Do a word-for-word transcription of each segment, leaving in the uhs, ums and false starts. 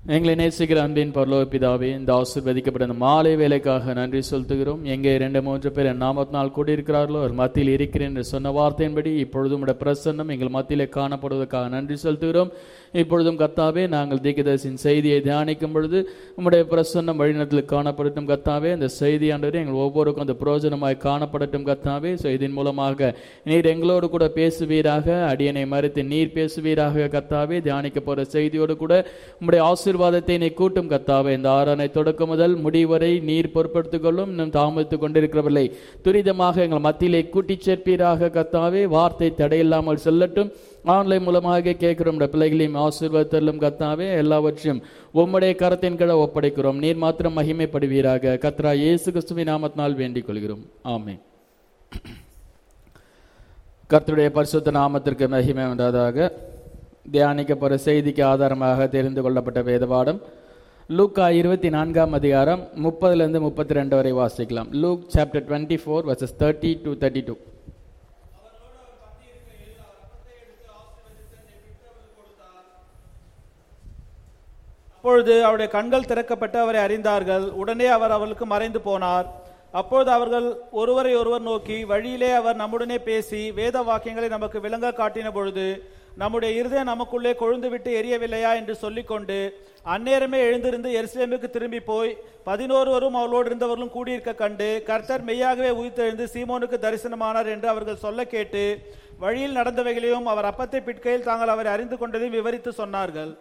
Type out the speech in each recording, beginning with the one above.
எங்களை நேசிக்கிற அன்பின் பரலோக பிதாவே, இந்த ஆசீர்வதிக்கப்பட்ட இந்த மாலை வேலைக்காக நன்றி செலுத்துகிறோம். எங்கே இரண்டு மூன்று பேர் நாற்பத்தி நாள் கூடியிருக்கிறார்களோ அவர் மத்தியில் இருக்கிறேன் என்று சொன்ன வார்த்தையின்படி இப்பொழுதும் உடைய பிரசன்னம் எங்கள் மத்தியிலே காணப்படுவதற்காக நன்றி செலுத்துகிறோம். இப்பொழுதும் கர்த்தாவே, நாங்கள் தீர்க்கதரிசியின் செய்தியை தியானிக்கும் பொழுது உம்முடைய பிரசன்னம் வழிநடத்தில் காணப்படட்டும் கர்த்தாவே. அந்த செய்தியானது எங்கள் ஒவ்வொருக்கும் அந்த பிரயோஜனமாய் காணப்படட்டும் கர்த்தாவே. செய்தியின் மூலமாக நீர் எங்களோடு கூட பேசுவீராக, அடியனை மறைத்து நீர் பேசுவீராக கர்த்தாவே. தியானிக்க போகிற செய்தியோடு கூட உம்முடைய ஆசீர்வாதத்தை நீ கூட்டும் கர்த்தாவே. இந்த ஆராதனை தொடக்கம் முதல் முடிவரை நீர் பொறுப்படுத்திக் கொள்ளும். இன்னும் தாமதித்துக் கொண்டிருக்கிறவர்களை துரிதமாக எங்கள் மத்தியிலே கூட்டி சேர்ப்பீராக கர்த்தாவே. வார்த்தை தடையில்லாமல் செல்லட்டும். ஆன்லைன் மூலமாக கேட்கிறோம் பிள்ளைகளையும் ஆசீர்வாதத்திலும் கர்த்தாவே. எல்லாவற்றையும் உம்முடைய கரத்தின் கீழ ஒப்படைக்கிறோம். நீர் மாத்திரம் மகிமைப்படுவீராக. கர்த்தரா இயேசு கிறிஸ்துவின் நாமத்தினால் வேண்டிக் கொள்கிறோம். ஆமென். கர்த்தருடைய பரிசுத்த நாமத்திற்கு மகிமை உண்டாதாக. தியானிக்க போகிற செய்திக்கு ஆதாரமாக தெரிந்து கொள்ளப்பட்ட வேதபாடம் லூக்கா இருபத்தி நான்காம் அதிகாரம் முப்பதுலேருந்து முப்பத்தி ரெண்டு வரை வாசிக்கலாம். Luke chapter twenty four verses thirty to thirty two. அப்பொழுது அவருடைய கண்கள் திறக்கப்பட்டு அவரை அறிந்தார்கள். உடனே அவர் அவர்களுக்கு மறைந்து போனார். அப்பொழுது அவர்கள் ஒருவரை ஒருவர் நோக்கி, வழியிலே அவர் நம்முடனே பேசி வேத வாக்கியங்களை நமக்கு விளங்க காட்டின பொழுது நம்முடைய இருதயம் நமக்குள்ளே கொழுந்து விட்டு எரியவில்லையா என்று சொல்லிக்கொண்டு அந்நேரமே எழுந்திருந்து எருசலேமுக்கு திரும்பி போய் பதினோருவரும் அவளோடு இருந்தவர்களும் கூடியிருக்க கண்டு, கர்த்தர் மெய்யாகவே உயிர்த்தெழுந்து சீமோனுக்கு தரிசனமானார் என்று அவர்கள் சொல்ல கேட்டு வழியில் நடந்தவைகளையும் அவர் அப்பத்தை பிட்கையில் தாங்கள் அவரை அறிந்து கொண்டதையும் விவரித்து சொன்னார்கள்.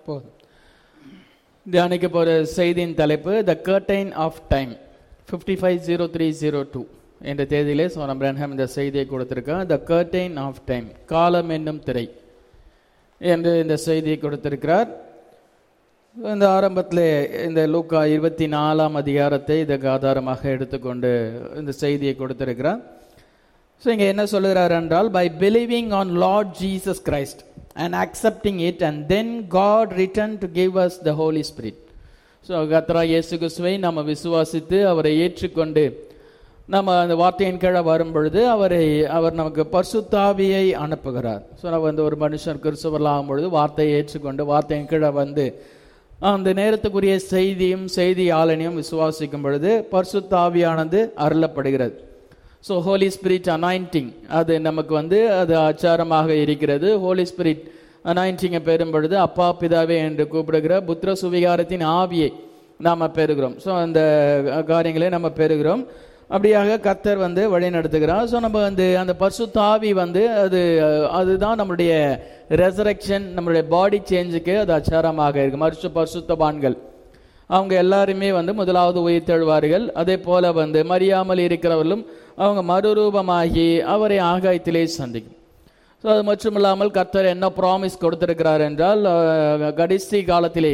தியானிக்க போகிற செய்தியின் தலைப்பு the curtain of time fifty five zero three zero two என்ற தேதியிலே சோனம் பிரன்ஹாம் இந்த செய்தியை கொடுத்திருக்கார். த கர்டைன் ஆஃப் டைம், காலம் என்னும் திரை என்று இந்த செய்தியை கொடுத்திருக்கிறார். இந்த ஆரம்பத்தில் இந்த லூக்கா இருபத்தி நாலாம் அதிகாரத்தை இதற்கு ஆதாரமாக எடுத்துக்கொண்டு இந்த செய்தியை கொடுத்திருக்கிறார். ஸோ இங்கே என்ன சொல்லுகிறார் என்றால், by believing on lord Jesus Christ and accepting it, and then God returned to give us the Holy Spirit. So கர்த்தரா இயேசு கிறிஸ்துவை நம்ம விசுவாசித்து அவரை ஏற்றுக்கொண்டு நம்ம அந்த வார்த்தையின் கீழே வரும் பொழுது அவரை அவர் நமக்கு பரிசுத்த ஆவியை அனுப்புகிறார். ஸோ நம்ம வந்து ஒரு மனுஷன் கிறிஸ்துவர்கள் ஆகும்பொழுது வார்த்தையை ஏற்றுக்கொண்டு வார்த்தையின் கீழே வந்து அந்த நேரத்துக்குரிய செய்தியும் செய்தி ஆளனையும் விசுவாசிக்கும் பொழுது பரிசுத்த ஆவியானது அருளப்படுகிறது. ஸோ ஹோலி ஸ்பிரிட் அனாயிண்டிங் அது நமக்கு வந்து அது ஆச்சாரமாக இருக்கிறது. ஹோலி ஸ்பிரிட் அனாயிண்டிங்கை பெறும் பொழுது அப்பா பிதாவே என்று கூப்பிடுகிற புத்திர சுவிகாரத்தின் ஆவியை நாம் பெறுகிறோம். ஸோ அந்த காரியங்களை நம்ம பெறுகிறோம். அப்படியாக கர்த்தர் வந்து வழி நடத்துகிறார். ஸோ நம்ம வந்து அந்த பரிசுத்த ஆவி வந்து அது அதுதான் நம்மளுடைய ரெசரக்ஷன், நம்மளுடைய பாடி சேஞ்சுக்கு அது ஆச்சாரமாக இருக்கு. மறுசு பரிசுத்தவான்கள் அவங்க எல்லாருமே வந்து முதலாவது உயிர் தெழுவார்கள். அதே போல வந்து மறியாமல் இருக்கிறவர்களும் அவங்க மறுரூபமாகி அவரை ஆகாயத்திலே சந்திக்கும். ஸோ அது மட்டும் இல்லாமல் கர்த்தர் என்ன ப்ராமிஸ் கொடுத்திருக்கிறார் என்றால், கடைசி காலத்திலே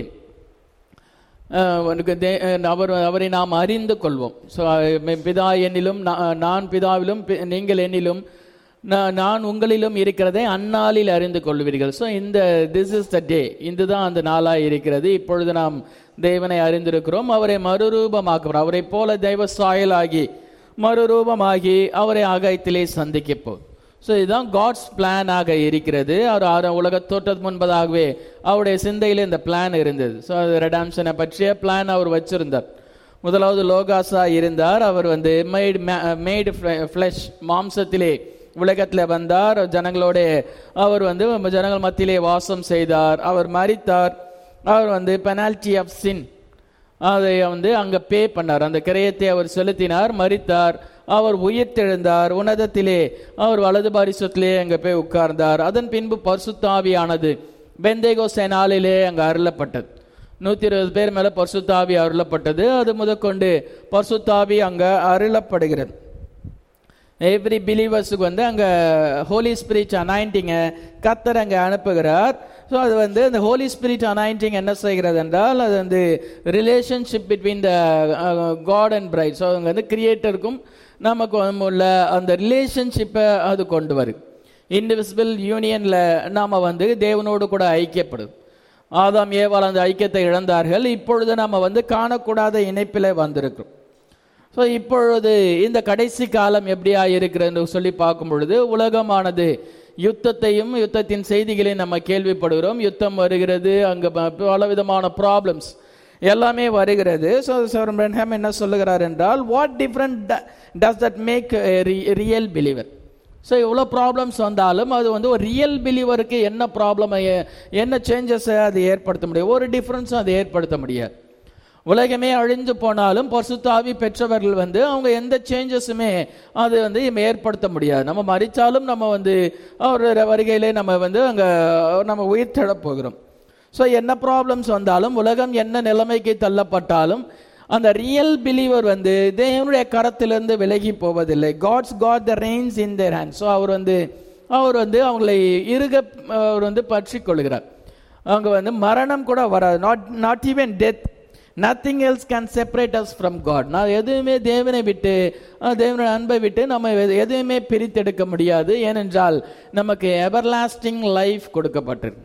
அவர் அவரை நாம் அறிந்து கொள்வோம். ஸோ பிதா என்னிலும் நான் பிதாவிலும் நீங்கள் என்னிலும் நான் உங்களிலும் இருக்கிறதை அந்நாளில் அறிந்து கொள்வீர்கள். ஸோ இந்த திஸ் இஸ் த டே, இதுதான் அந்த நாளாக இருக்கிறது. இப்பொழுது நாம் தேவனை அறிந்திருக்கிறோம். அவரை மறுரூபமாக்குவோம். அவரை போல தெய்வ சாயலாகி மறுரூபமாகி அவரை ஆகாயத்திலே சந்திக்கப்போம். ஸோ இதுதான் காட்ஸ் பிளானாக இருக்கிறது. அவர் உலக தோற்றத்துக்கு முன்பதாகவே அவருடைய சிந்தையில் இந்த பிளான் இருந்தது. ஸோ அது ரெடாம்ஷனை பற்றிய பிளான் அவர் வச்சிருந்தார். முதலாவது லோகாசா இருந்தார். அவர் வந்து மேட் மேட் ஃப்ளஷ் மாம்சத்திலே உலகத்தில் வந்தார். ஜனங்களோட அவர் வந்து ஜனங்கள் மத்தியிலே வாசம் செய்தார். அவர் மரித்தார். அவர் வந்து பெனால்டி ஆஃப் சின் அதை வந்து அங்கே பே பண்ணார். அந்த கிரயத்தை அவர் செலுத்தினார். மரித்தார். அவர் உயிர்த்தெழுந்தார். உன்னதத்திலே அவர் வலது பாரிசத்திலே அங்கே போய் உட்கார்ந்தார். அதன் பின்பு பரிசுத்த ஆவியானது பெந்தேகோஸ்தே நாளிலே அங்கே அருளப்பட்டது. நூற்றி இருபது பேர் மேலே பரிசுத்த ஆவி அருளப்பட்டது. அது முதற்கொண்டு பரிசுத்த ஆவி அங்கே அருளப்படுகிறது. எவ்ரி பிலீவர்ஸுக்கு வந்து அங்கே ஹோலி ஸ்பிரிட் அனாயிண்டிங்கை கர்த்தர் அங்கே அனுப்புகிறார். ஸோ அது வந்து அந்த ஹோலி ஸ்பிரிட் அனாயிண்டிங் என்ன செய்கிறது என்றால், அது வந்து relationship between the God and bride. So அவங்க வந்து கிரியேட்டருக்கும் நமக்கு உள்ள அந்த ரிலேஷன்ஷிப்பை அது கொண்டு வரும். இன்டிவிசிபிள் யூனியனில் நாம் வந்து தேவனோடு கூட ஐக்கியப்படும். ஆதாம் ஏவாள் அந்த ஐக்கியத்தை இழந்தார்கள். இப்பொழுது நாம் வந்து காணக்கூடாத இணைப்பில் வந்திருக்கிறோம். ஸோ இப்பொழுது இந்த கடைசி காலம் எப்படியா இருக்கிறது சொல்லி பார்க்கும் பொழுது, உலகமானது யுத்தத்தையும் யுத்தத்தின் செய்திகளையும் நம்ம கேள்விப்படுகிறோம். யுத்தம் வருகிறது, அங்கே பல விதமான ப்ராப்ளம்ஸ் எல்லாமே வருகிறது. ஸோ சார் பிரன்ஹாம் என்ன சொல்லுகிறார் என்றால், what different does that make real believer? So இவ்வளோ ப்ராப்ளம்ஸ் வந்தாலும் அது வந்து ஒரு ரியல் பிலீவருக்கு என்ன ப்ராப்ளம், என்ன சேஞ்சஸை அது ஏற்படுத்த முடியும்? ஒரு டிஃப்ரென்ஸும் அதை ஏற்படுத்த முடியாது. உலகமே அழிஞ்சு போனாலும் பரிசுத்த ஆவி பெற்றவர்கள் வந்து அவங்க எந்த சேஞ்சஸுமே அது வந்து ஏற்படுத்த முடியாது. நம்ம மரித்தாலும் நம்ம வந்து அவரோட வருகையிலே நம்ம வந்து அங்கே நம்ம உயிர் தழப் போகிறோம். ஸோ என்ன ப்ராப்ளம்ஸ் வந்தாலும், உலகம் என்ன நிலைமைக்கு தள்ளப்பட்டாலும், அந்த ரியல் பிலீவர் வந்து தேவனுடைய கரத்திலிருந்து விலகி போவதில்லை. God's got the reins in their hand. So அவர் வந்து அவர் வந்து அவங்களை இருக அவர் வந்து பற்றி கொள்கிறார். அவங்க வந்து மரணம் கூட வராது. Not not even death, nothing else can separate us from God. நான் எதுவுமே தேவனை விட்டு, தேவனுடைய அன்பை விட்டு நம்ம எதுவுமே பிரித்தெடுக்க முடியாது. ஏனென்றால் நமக்கு எவர்லாஸ்டிங் லைஃப் கொடுக்கப்பட்டிருக்கு.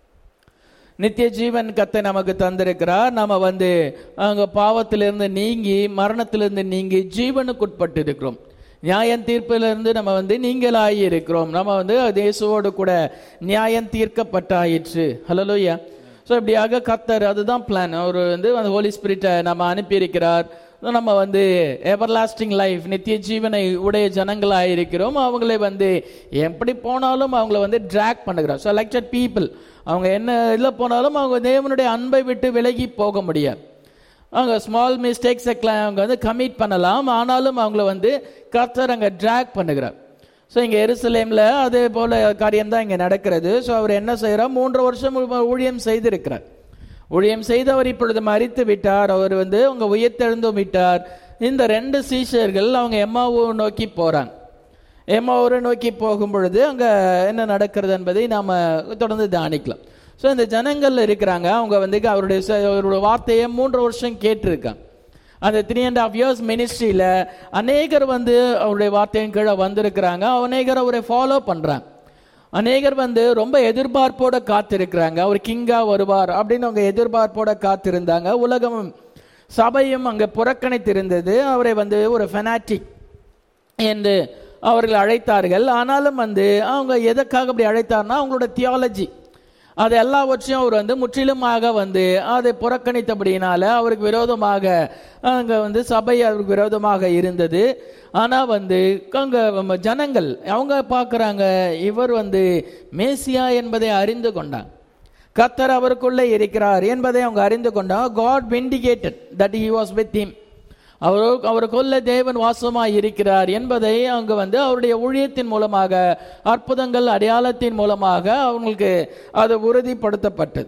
நித்திய ஜீவன் கத்தை நமக்கு தந்திருக்கிறார். நம்ம வந்து அங்கே பாவத்திலிருந்து நீங்கி, மரணத்திலிருந்து நீங்கி ஜீவனுக்குட்பட்டு இருக்கிறோம். நியாயம் தீர்ப்பிலிருந்து நம்ம வந்து நீங்களாகி இருக்கிறோம். நம்ம வந்து இயேசுவோடு கூட நியாயம் தீர்க்கப்பட்டாயிற்று. ஹல்லேலூயா. ஸோ இப்படியாக கர்த்தர், அதுதான் பிளான். அவர் வந்து அந்த ஹோலி ஸ்பிரிட்டை நம்ம அனுப்பியிருக்கிறார். நம்ம வந்து எவர்லாஸ்டிங் லைஃப், நித்திய ஜீவனை உடைய ஜனங்களாக இருக்கிறோம். அவங்களை வந்து எப்படி போனாலும் அவங்கள வந்து ட்ராக் பண்ணுகிறார். ஸோ எலெக்டட் பீப்புள், அவங்க என்ன இதில் போனாலும் அவங்க தேவனுடைய அன்பை விட்டு விலகி போக முடியாது. அவங்க ஸ்மால் மிஸ்டேக்ஸை அவங்க வந்து கமிட் பண்ணலாம், ஆனாலும் அவங்கள வந்து கர்த்தர் அங்கே ட்ராக் பண்ணுகிறார். ஸோ இங்கே எருசலேமில் அதே போல் காரியம்தான் இங்கே நடக்கிறது. ஸோ அவர் என்ன செய்கிறார்? மூன்று வருஷம் ஊழியம் செய்திருக்கிறார். ஊழியம் செய்தவர் இப்பொழுது மரித்து விட்டார். அவர் வந்து அவங்க உயிர்த்தெழுந்து விட்டார். இந்த ரெண்டு சீஷர்கள் அவங்க எம்மாவூ நோக்கி போகிறாங்க. எம்மாவூரை நோக்கி போகும் பொழுது அங்கே என்ன நடக்கிறது என்பதை நாம் தொடர்ந்து தியானிக்கலாம். ஸோ இந்த ஜனங்கள் இருக்கிறாங்க, அவங்க வந்து அவருடைய அவருடைய வார்த்தையை மூன்று வருஷம் கேட்டிருக்காங்க. அந்த த்ரீ அண்ட் ஹாஃப் இயர்ஸ் மினிஸ்ட்ரியில் அநேகர் வந்து அவருடைய வார்த்தையின் கீழே வந்திருக்கிறாங்க. அநேகர் அவரை ஃபாலோ பண்ணுறாங்க. அநேகர் வந்து ரொம்ப எதிர்பார்ப்போட காத்திருக்கிறாங்க. அவர் கிங்கா வருவார் அப்படின்னு அவங்க எதிர்பார்ப்போட காத்திருந்தாங்க. உலகமும் சபையும் அங்கே புறக்கணித்திருந்தது. அவரை வந்து ஒரு ஃபெனாட்டிக் என்று அவர்கள் அழைத்தார்கள். ஆனாலும் வந்து அவங்க எதற்காக அப்படி அழைத்தார்னா, அவங்களோட தியாலஜி அது எல்லாவற்றையும் அவர் வந்து முற்றிலுமாக வந்து அதை புறக்கணித்தபடியினால அவருக்கு விரோதமாக அங்கே வந்து சபை அவருக்கு விரோதமாக இருந்தது. ஆனால் வந்து அங்கே ஜனங்கள் அவங்க பார்க்குறாங்க, இவர் வந்து மேசியா என்பதை அறிந்து கொண்டாங்க. கர்த்தர் அவருக்குள்ளே இருக்கிறார் என்பதை அவங்க அறிந்து கொண்டாங்க. God vindicated that he was with him. அவரு அவருக்குள்ள தேவன் வாசமாய் இருக்கிறார் என்பதை அவங்க வந்து அவருடைய ஊழியத்தின் மூலமாக, அற்புதங்கள் அடையாளத்தின் மூலமாக அவங்களுக்கு அது உறுதிப்படுத்தப்பட்டது.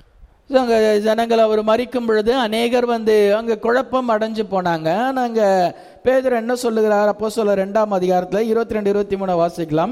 அங்கே ஜனங்கள் அவர் மரிக்கும் பொழுது அநேகர் வந்து அங்கே குழப்பம் அடைஞ்சு போனாங்க. நாங்கள் பேதுரு என்ன சொல்லுகிறார்? அப்போஸ்தலர் ரெண்டாம் அதிகாரத்தில் இருபத்தி ரெண்டு இருபத்தி மூணு வாசிக்கலாம்.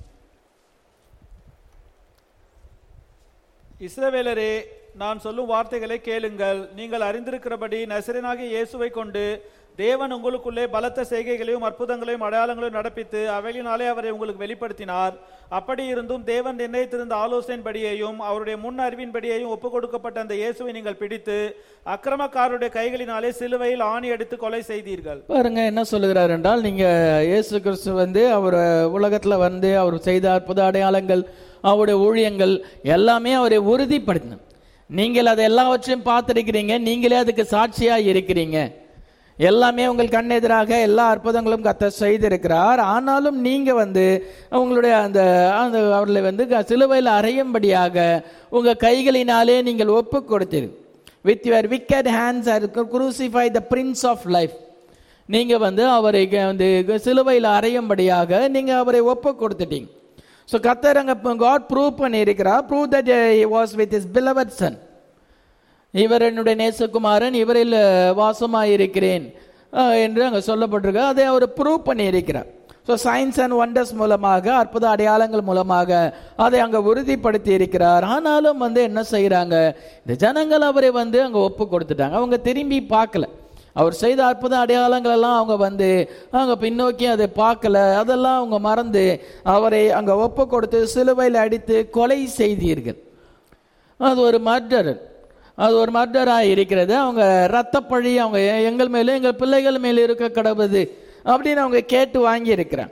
இஸ்ரவேலரே, நான் சொல்லும் வார்த்தைகளை கேளுங்கள். நீங்கள் அறிந்திருக்கிறபடி நசரேயனாகிய இயேசுவை கொண்டு தேவன் உங்களுக்குள்ளே பலத்த செய்கைகளையும் அற்புதங்களையும் அடையாளங்களையும் நடப்பித்து அவைகளினாலே அவரை உங்களுக்கு வெளிப்படுத்தினார். அப்படி இருந்தும் தேவன் நிர்ணயித்திருந்த ஆலோசனையின்படியையும் அவருடைய முன் அறிவின்படியையும் ஒப்புக் கொடுக்கப்பட்ட அந்த இயேசுவை நீங்கள் பிடித்து அக்கிரமக்காரருடைய கைகளினாலே சிலுவையில் ஆணி எடுத்து கொலை செய்தீர்கள். பாருங்க என்ன சொல்லுகிறார் என்றால், நீங்க இயேசு கிறிஸ்து வந்து அவர் உலகத்துல வந்து அவர் செய்த அற்புத அடையாளங்கள், அவருடைய ஊழியங்கள் எல்லாமே அவரை உறுதிப்படுத்தின. நீங்கள் அதை எல்லாவற்றையும் பார்த்திருக்கிறீங்க, நீங்களே அதுக்கு சாட்சியா இருக்கிறீங்க. எல்லாமே உங்கள் கண் எதிராக எல்லா அற்புதங்களும் கர்த்தர் செய்திருக்கிறார். ஆனாலும் நீங்க வந்து உங்களுடைய அந்த அந்த அவர்களை வந்து சிலுவையில் அறையும்படியாக உங்க கைகளினாலே நீங்கள் ஒப்பு கொடுத்தீர்கள். With your wicked hands are crucify the prince of life. நீங்க வந்து அவரை வந்து சிலுவையில் அறையும்படியாக நீங்க அவரை ஒப்பு கொடுத்துட்டீங்க. ஸோ கர்த்தர் அங்கே காட் ப்ரூவ் பண்ணி இருக்கிறார். Prove that he was with his beloved son. இவர் என்னுடைய நேசகுமாரன், இவரில் வாசமாயிருக்கிறேன் என்று அங்கே சொல்லப்பட்டிருக்க. அதை அவர் ப்ரூவ் பண்ணி இருக்கிறார். ஸோ சயின்ஸ் அண்ட் வண்டர்ஸ் மூலமாக, அற்புத அடையாளங்கள் மூலமாக அதை அங்கே உறுதிப்படுத்தி இருக்கிறார். ஆனாலும் வந்து என்ன செய்கிறாங்க, இந்த ஜனங்கள் அவரை வந்து அங்கே ஒப்பு கொடுத்துட்டாங்க. அவங்க திரும்பி பார்க்கல. அவர் செய்த அற்புத அடையாளங்கள் எல்லாம் அவங்க வந்து அங்கே பின்னோக்கி அதை பார்க்கல. அதெல்லாம் அவங்க மறந்து அவரை அங்கே ஒப்பு கொடுத்து சிலுவையில் அடித்து கொலை செய்தீர்கள். அது ஒரு மர்டர், அது ஒரு மர்டராக இருக்கிறது. அவங்க ரத்தப்பழி அவங்க எங்கள் மேலும் எங்கள் பிள்ளைகள் மேலும் இருக்க கடவுது அப்படின்னு அவங்க கேட்டு வாங்கி இருக்கிறாங்க.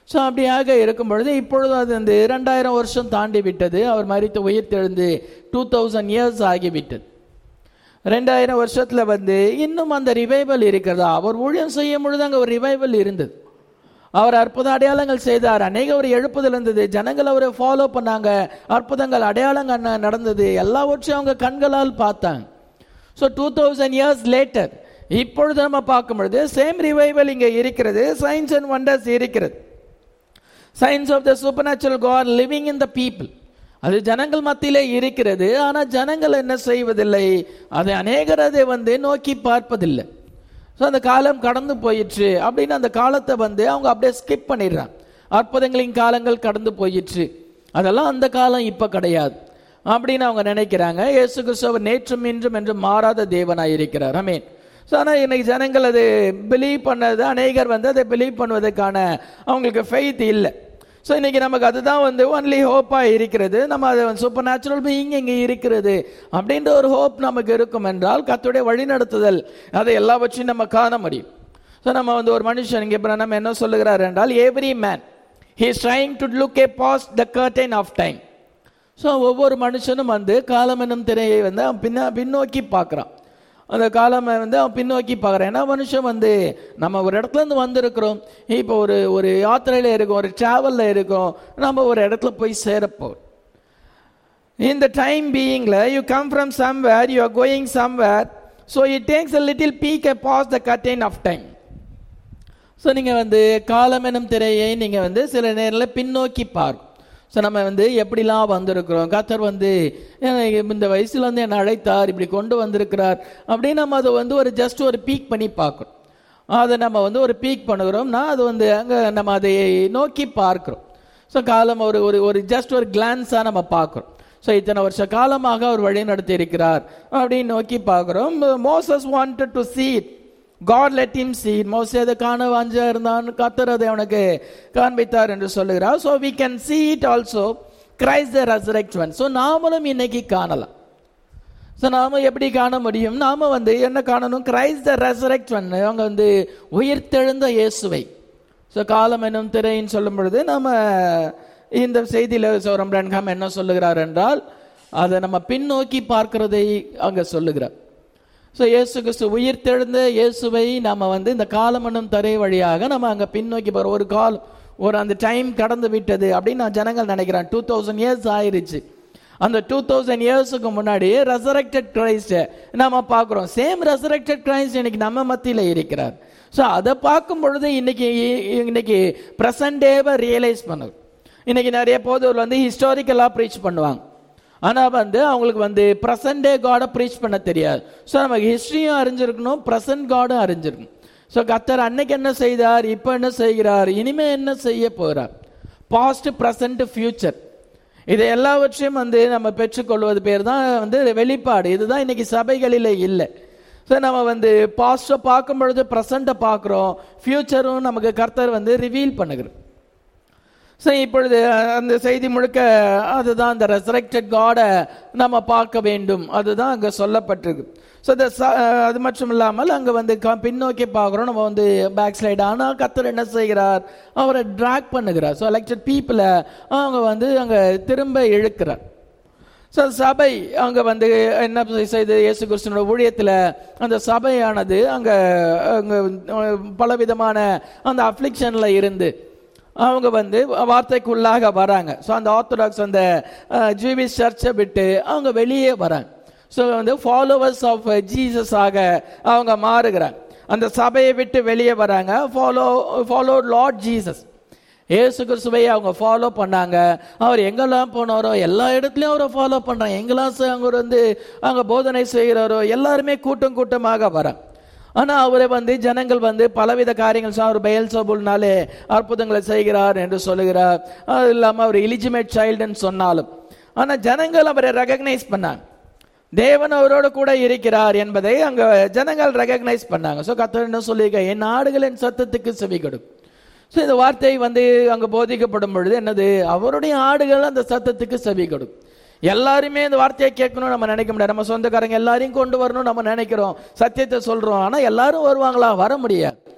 ஸோ அப்படியாக இருக்கும் பொழுது இப்பொழுது அது அந்த இரண்டாயிரம் வருஷம் தாண்டி விட்டது. அவர் மரித்து உயிர்த்தெழுந்து டூ தௌசண்ட் இயர்ஸ் ஆகிவிட்டது. ரெண்டாயிரம் வருஷத்துல வந்து இன்னும் அந்த ரிவைவல் இருக்கிறதா? அவர் ஊழியம் செய்யும் பொழுது அங்கே ஒரு ரிவைவல் இருந்தது. அவர் அற்புத அடையாளங்கள் செய்தார். அநேக ஒரு எழுப்புதல் இருந்தது. ஜனங்கள் அவரை ஃபாலோ பண்ணாங்க. அற்புதங்கள் அடையாளங்கள் நடந்தது. எல்லாவற்றையும் அவங்க கண்களால் பார்த்தாங்க. So two thousand years later இப்பொழுது நம்ம பார்க்கும் பொழுது சேம் ரிவைவல் இங்கே இருக்கிறது. சயின்ஸ் அண்ட் வண்டர்ஸ் இருக்கிறது. Science of the supernatural God living in the people, அது ஜனங்கள் மத்தியிலே இருக்கிறது. ஆனால் ஜனங்கள் என்ன செய்வதில்லை, அதை அநேகர் அதை வந்து நோக்கி பார்ப்பதில்லை. ஸோ அந்த காலம் கடந்து போயிற்று அப்படின்னு அந்த காலத்தை வந்து அவங்க அப்படியே ஸ்கிப் பண்ணிடுறாங்க. அற்புதங்களின் காலங்கள் கடந்து போயிற்று, அதெல்லாம் அந்த காலம் இப்போ கிடையாது அப்படின்னு அவங்க நினைக்கிறாங்க. இயேசு கிறிஸ்து நேற்றும் இன்றும் என்று மாறாத தேவனாய் இருக்கிறார். ஆமென். ஸோ ஆனால் இன்னைக்கு ஜனங்கள் அது பிலீவ் பண்ணது, அநேகர் வந்து அதை பிலீவ் பண்ணுவதற்கான அவங்களுக்கு ஃபெய்த் இல்லை. ஸோ இன்னைக்கு நமக்கு அதுதான் வந்து ஒன்லி ஹோப்பாக இருக்கிறது. நம்ம அதை சூப்பர் நேச்சுரல் பீயிங் இங்கே இருக்கிறது அப்படின்ற ஒரு ஹோப் நமக்கு இருக்கும் என்றால் கர்த்தருடைய வழிநடத்துதல் அதை எல்லாவற்றையும் நம்ம காண முடியும். ஸோ நம்ம வந்து ஒரு மனுஷன் இங்கே நம்ம என்ன சொல்லுகிறார் என்றால், every man he is trying to look a past the curtain of time. So ஒவ்வொரு மனுஷனும் வந்து காலம் என்னும் திரையை வந்து அவன் பின்ன பின்னோக்கி பார்க்குறான். அந்த காலமை வந்து அவன் பின்னோக்கி பார்க்குறான். ஏன்னா மனுஷன் வந்து நம்ம ஒரு இடத்துலேருந்து வந்திருக்கிறோம். இப்போ ஒரு ஒரு யாத்திரையில் இருக்கோம், ஒரு ட்ராவலில் இருக்கோம், நம்ம ஒரு இடத்துல போய் சேரப்போம். இந்த டைம் பீயிங்கில் you come from somewhere, you are going somewhere. So it takes a little peek a pass the curtain of time. So நீங்கள் வந்து காலம் எனும் திரையை நீங்கள் வந்து சில நேரத்தில் பின்னோக்கி பார்க்கும். ஸோ நம்ம வந்து எப்படிலாம் வந்திருக்கிறோம், கர்த்தர் வந்து இந்த வயசில் வந்து என்னை அழைத்தார், இப்படி கொண்டு வந்திருக்கிறார் அப்படின்னு நம்ம அதை வந்து ஒரு ஜஸ்ட் ஒரு பீக் பண்ணி பார்க்குறோம். அதை நம்ம வந்து ஒரு பீக் பண்ணுகிறோம்னா அது வந்து அங்கே நம்ம அதை நோக்கி பார்க்குறோம். ஸோ காலம் ஒரு ஒரு ஒரு ஜஸ்ட் ஒரு கிளான்ஸாக நம்ம பார்க்குறோம். ஸோ இத்தனை வருஷ காலமாக அவர் வழி நடத்தி இருக்கிறார் அப்படின்னு நோக்கி பார்க்குறோம். Moses wanted to see it. God let him see it. மோசே அதை காண வாஞ்சா இருந்தான், கர்த்தர் அதை அவனுக்கு காண்பித்தார் என்று சொல்லுகிறார். So we can see it also, Christ the resurrected one. So நாமளும் இன்னைக்கு காணலாம். ஸோ நாம எப்படி காண முடியும்? நாம வந்து என்ன காணணும்? கிரைஸ்ட் த ரெசரெக்ட் ஒன், அவங்க வந்து உயிர்த்தெழுந்த இயேசுவை. ஸோ காலம் என்னும் திரைன்னு சொல்லும் பொழுது நம்ம இந்த செய்தியில் சௌரம் பிரன்ஹாம் என்ன சொல்லுகிறார் என்றால், அதை நம்ம பின்னோக்கி பார்க்கிறதை அங்கே சொல்லுகிறார். ஸோ இயேசு கிறிஸ்து உயிர்த்தெழுந்த இயேசுவை நம்ம வந்து இந்த காலம் என்னும் திரை வழியாக நம்ம அங்கே பின்னோக்கி போகிறோம். ஒரு காலம், ஒரு அந்த டைம் கடந்து விட்டது அப்படின்னு நான் ஜனங்கள் நினைக்கிறேன். டூ தௌசண்ட் இயர்ஸ் ஆயிருச்சு. அந்த டூ தௌசண்ட் இயர்ஸுக்கு முன்னாடி ரெசரெக்டட் கிரைஸ்ட் நம்ம பார்க்குறோம். சேம் ரெசரெக்டட் கிரைஸ்ட் இன்னைக்கு நம்ம மத்தியில் இருக்கிறார். ஸோ அதை பார்க்கும் பொழுது இன்னைக்கு இன்னைக்கு ப்ரெசன்ட் டேவை ரியலைஸ் பண்ணுது. இன்னைக்கு நிறைய போதூர் வந்து ஹிஸ்டாரிக்கலாக ப்ரீச் பண்ணுவாங்க, ஆனால் வந்து அவங்களுக்கு வந்து ப்ரெசன்ட் டே காடை ப்ரீச் பண்ண தெரியாது. ஸோ நமக்கு ஹிஸ்ட்ரியும் அறிஞ்சிருக்கணும், ப்ரெசன்ட் காடும் அறிஞ்சிருக்கணும். ஸோ கர்த்தர் அன்னைக்கு என்ன செய்தார், இப்போ என்ன செய்கிறார், இனிமே என்ன செய்ய போகிறார், பாஸ்ட் ப்ரெசன்ட் ஃபியூச்சர், இதை எல்லாவற்றையும் வந்து நம்ம பெற்றுக்கொள்வது பேர் தான் வந்து வெளிப்பாடு. இதுதான் இன்னைக்கு சபைகளில் இல்லை. ஸோ நம்ம வந்து பாஸ்ட்டை பார்க்கும் பொழுது ப்ரெசண்ட்டை பார்க்குறோம், ஃபியூச்சரும் நமக்கு கர்த்தர் வந்து ரிவீல் பண்ணுகிறோம். ஸோ இப்பொழுது அந்த செய்தி முழுக்க அதுதான், அந்த ரெசரெக்டட் காடை நம்ம பார்க்க வேண்டும், அதுதான் அங்கே சொல்லப்பட்டிருக்கு. ஸோ அது மட்டும் இல்லாமல் அங்கே வந்து பின்னோக்கி பார்க்குறோம், நம்ம வந்து பேக் ஸ்லைட். ஆனால் கர்த்தர் என்ன செய்கிறார், அவரை ட்ராக் பண்ணுகிறார். ஸோ எலெக்டட் பீப்புளை அவங்க வந்து அங்கே திரும்ப இழுக்கிறார். ஸோ சபை அங்கே வந்து என்ன செய்து, இயேசு கிறிஸ்துவோட ஊழியத்தில் அந்த சபையானது அங்கே அங்கே பலவிதமான அந்த அஃப்ளிக்ஷனில் இருந்து அவங்க வந்து வார்த்தைக்குள்ளாக வராங்க. ஸோ அந்த ஆர்த்தடாக்ஸ் அந்த ஜூவிஷ் சர்ச்சை விட்டு அவங்க வெளியே வராங்க. ஸோ வந்து ஃபாலோவர்ஸ் ஆஃப் ஜீசஸ் ஆக அவங்க மாறுகிறாங்க. அந்த சபையை விட்டு வெளியே வராங்க. ஃபாலோ ஃபாலோ லார்ட் ஜீசஸ், இயேசு கிறிஸ்துவை அவங்க ஃபாலோ பண்ணாங்க. அவர் எங்கெல்லாம் போனாரோ எல்லா இடத்துலையும் அவரை ஃபாலோ பண்ணுறாங்க. எங்கெல்லாம் அவங்க வந்து அங்கே போதனை செய்கிறாரோ எல்லாருமே கூட்டம் கூட்டமாக வராங்க. ஆனால் அவரை வந்து ஜனங்கள் வந்து பலவித காரியங்கள், அவர் பெயல்செபூல்னாலே அற்புதங்களை செய்கிறார் என்று சொல்லுகிறார். அது இல்லாமல் அவர் எலிஜிமேட் சைல்டுன்னு சொன்னாலும், ஆனால் ஜனங்கள் அவரை ரெகக்னைஸ் பண்ணாங்க. தேவன் அவரோடு கூட இருக்கிறார் என்பதை அங்கே ஜனங்கள் ரெகக்னைஸ் பண்ணாங்க. ஸோ கர்த்தர் என்ன சொல்லியிருக்க, என் ஆடுகளின் சத்தத்துக்கு செவி கொடுக்கும். ஸோ இந்த வார்த்தை வந்து அங்கே போதிக்கப்படும் பொழுது என்னது, அவருடைய ஆடுகள் அந்த சத்தத்துக்கு செவி கொடுக்கும். எல்லாருமே இந்த வார்த்தையை கேட்கணும் நம்ம நினைக்க முடியாது. நம்ம சொந்தக்காரங்க எல்லாரையும் கொண்டு வரணும் நம்ம நினைக்கிறோம், சத்தியத்தை சொல்றோம். ஆனால் எல்லாரும் வருவாங்களா? வர முடியாது.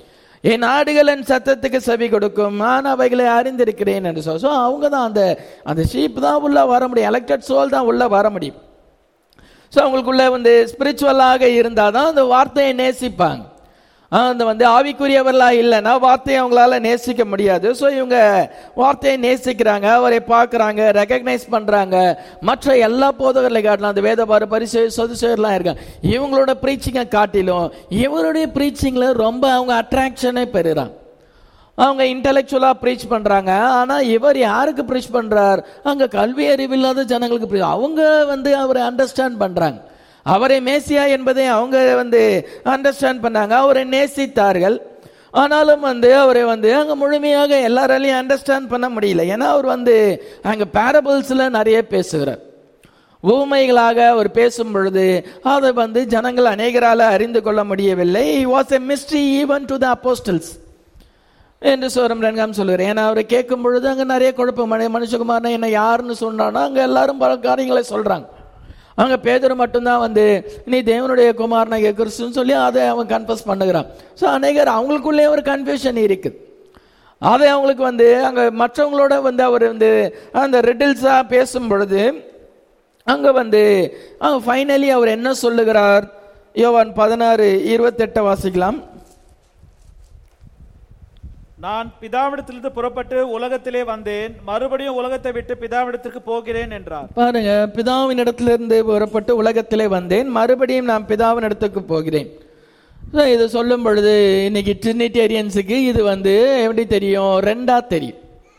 என் ஆடுகள் என் சத்தத்துக்கு செவி கொடுக்கும், நான் அவைகளை அறிந்திருக்கிறேன் என்று சொல்ல. ஸோ அவங்க தான் அந்த அந்த ஷீப் தான் உள்ள வர முடியும், எலெக்டட் சோல் தான் உள்ள வர முடியும். ஸோ அவங்களுக்குள்ள வந்து ஸ்பிரிச்சுவலாக இருந்தால் தான் அந்த வார்த்தையை நேசிப்பாங்க. அந்த வந்து ஆவிக்குரியவர்களாக இல்லைன்னா வார்த்தையை அவங்களால நேசிக்க முடியாது. ஸோ இவங்க வார்த்தையை நேசிக்கிறாங்க, அவரை பார்க்குறாங்க, ரெகக்னைஸ் பண்ணுறாங்க. மற்ற எல்லா போதகர்களை காட்டலாம், அந்த வேதபார பரிசு சொதுசேர்லாம் இருக்காங்க, இவங்களோட ப்ரீச்சிங்கை காட்டிலும் இவங்களுடைய ப்ரீச்சிங்கில் ரொம்ப அவங்க அட்ராக்ஷனே பெறுறாங்க. அவங்க இன்டெலெக்சுவலாக ப்ரீச் பண்ணுறாங்க. ஆனால் இவர் யாருக்கு ப்ரீச் பண்ணுறார்? அங்கே கல்வி அறிவில்லாத ஜனங்களுக்கு ப்ரீச். அவங்க வந்து அவரை அண்டர்ஸ்டாண்ட் பண்ணுறாங்க, அவரை மேசியா என்பதை அவங்க வந்து அண்டர்ஸ்டாண்ட் பண்ணாங்க, அவரை நேசித்தார்கள். ஆனாலும் வந்து அவரை வந்து அங்கே முழுமையாக எல்லாராலையும் அண்டர்ஸ்டாண்ட் பண்ண முடியல. ஏன்னா அவர் வந்து அங்கே பேரபிள்ஸில் நிறைய பேசுகிறார், ஊமைகளாக அவர் பேசும் பொழுது அதை வந்து ஜனங்கள் அநேகரால் அறிந்து கொள்ள முடியவில்லை. He was a mystery even to the apostles என்று சோரம் ரன்காம் சொல்லுகிறேன். ஏன்னா அவரை கேட்கும் பொழுது அங்கே நிறைய குழப்பம். மனுஷகுமாரனை என்ன யாருன்னு சொன்னான்னா அங்கே எல்லாரும் பல காரியங்களை சொல்கிறாங்க. அங்கே பேதுரு மட்டும்தான் வந்து நீ தேவனுடைய குமாரனை கிறிஸ்துன்னு சொல்லி அதை அவன் கன்ஃபஸ் பண்ணுகிறான். ஸோ அநேகர் அவங்களுக்குள்ளே ஒரு கன்ஃபியூஷன் இருக்குது. அதை அவங்களுக்கு வந்து அங்கே மற்றவங்களோட வந்து அவர் வந்து அந்த ரிடில்ஸாக பேசும் பொழுது அங்கே வந்து அங்கே ஃபைனலி அவர் என்ன சொல்லுகிறார்? யோவான் பதினாறு இருபத்தெட்டை வாசிக்கலாம். நான் பிதாவிடத்திலிருந்து புறப்பட்டு உலகத்திலே வந்தேன், மறுபடியும் உலகத்தை விட்டு பிதாவிடத்திற்கு போகிறேன் என்றார். பாருங்க, பிதாவின் இடத்திலிருந்து புறப்பட்டு உலகத்திலே வந்தேன், மறுபடியும் நான் பிதாவின் இடத்துக்கு போகிறேன். இது சொல்லும் பொழுது இன்னைக்கு ட்ரினிடேரியன்ஸுக்கு இது வந்து எப்படி தெரியும்? ரெண்டா தெரியும்.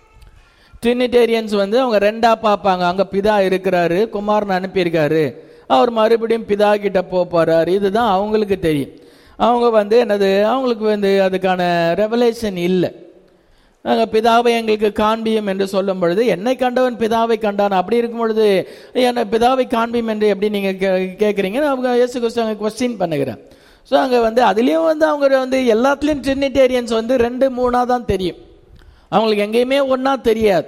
ட்ரினிடேரியன்ஸ் வந்து அவங்க ரெண்டா பார்ப்பாங்க. அங்க பிதா இருக்கிறாரு, குமாரன் அனுப்பியிருக்காரு, அவர் மறுபடியும் பிதா கிட்ட போறாரு. இதுதான் அவங்களுக்கு தெரியும். அவங்க வந்து என்னது, அவங்களுக்கு வந்து அதுக்கான ரெவலேஷன் இல்லை. நாங்கள் பிதாவை எங்களுக்கு காண்பியும் என்று சொல்லும் பொழுது என்னை கண்டவன் பிதாவை கண்டான், அப்படி இருக்கும் பொழுது என்ன பிதாவை காண்பியும் என்று எப்படி நீங்கள் கே கேட்குறீங்கன்னு அவங்க இயேசு கிறிஸ்து அங்கே கொஸ்டின் பண்ணுகிறேன். ஸோ அங்கே வந்து அதுலேயும் வந்து அவங்க வந்து எல்லாத்துலேயும் ட்ரினிடேரியன்ஸ் வந்து ரெண்டு மூணாக தான் தெரியும், அவங்களுக்கு எங்கேயுமே ஒன்றா தெரியாது.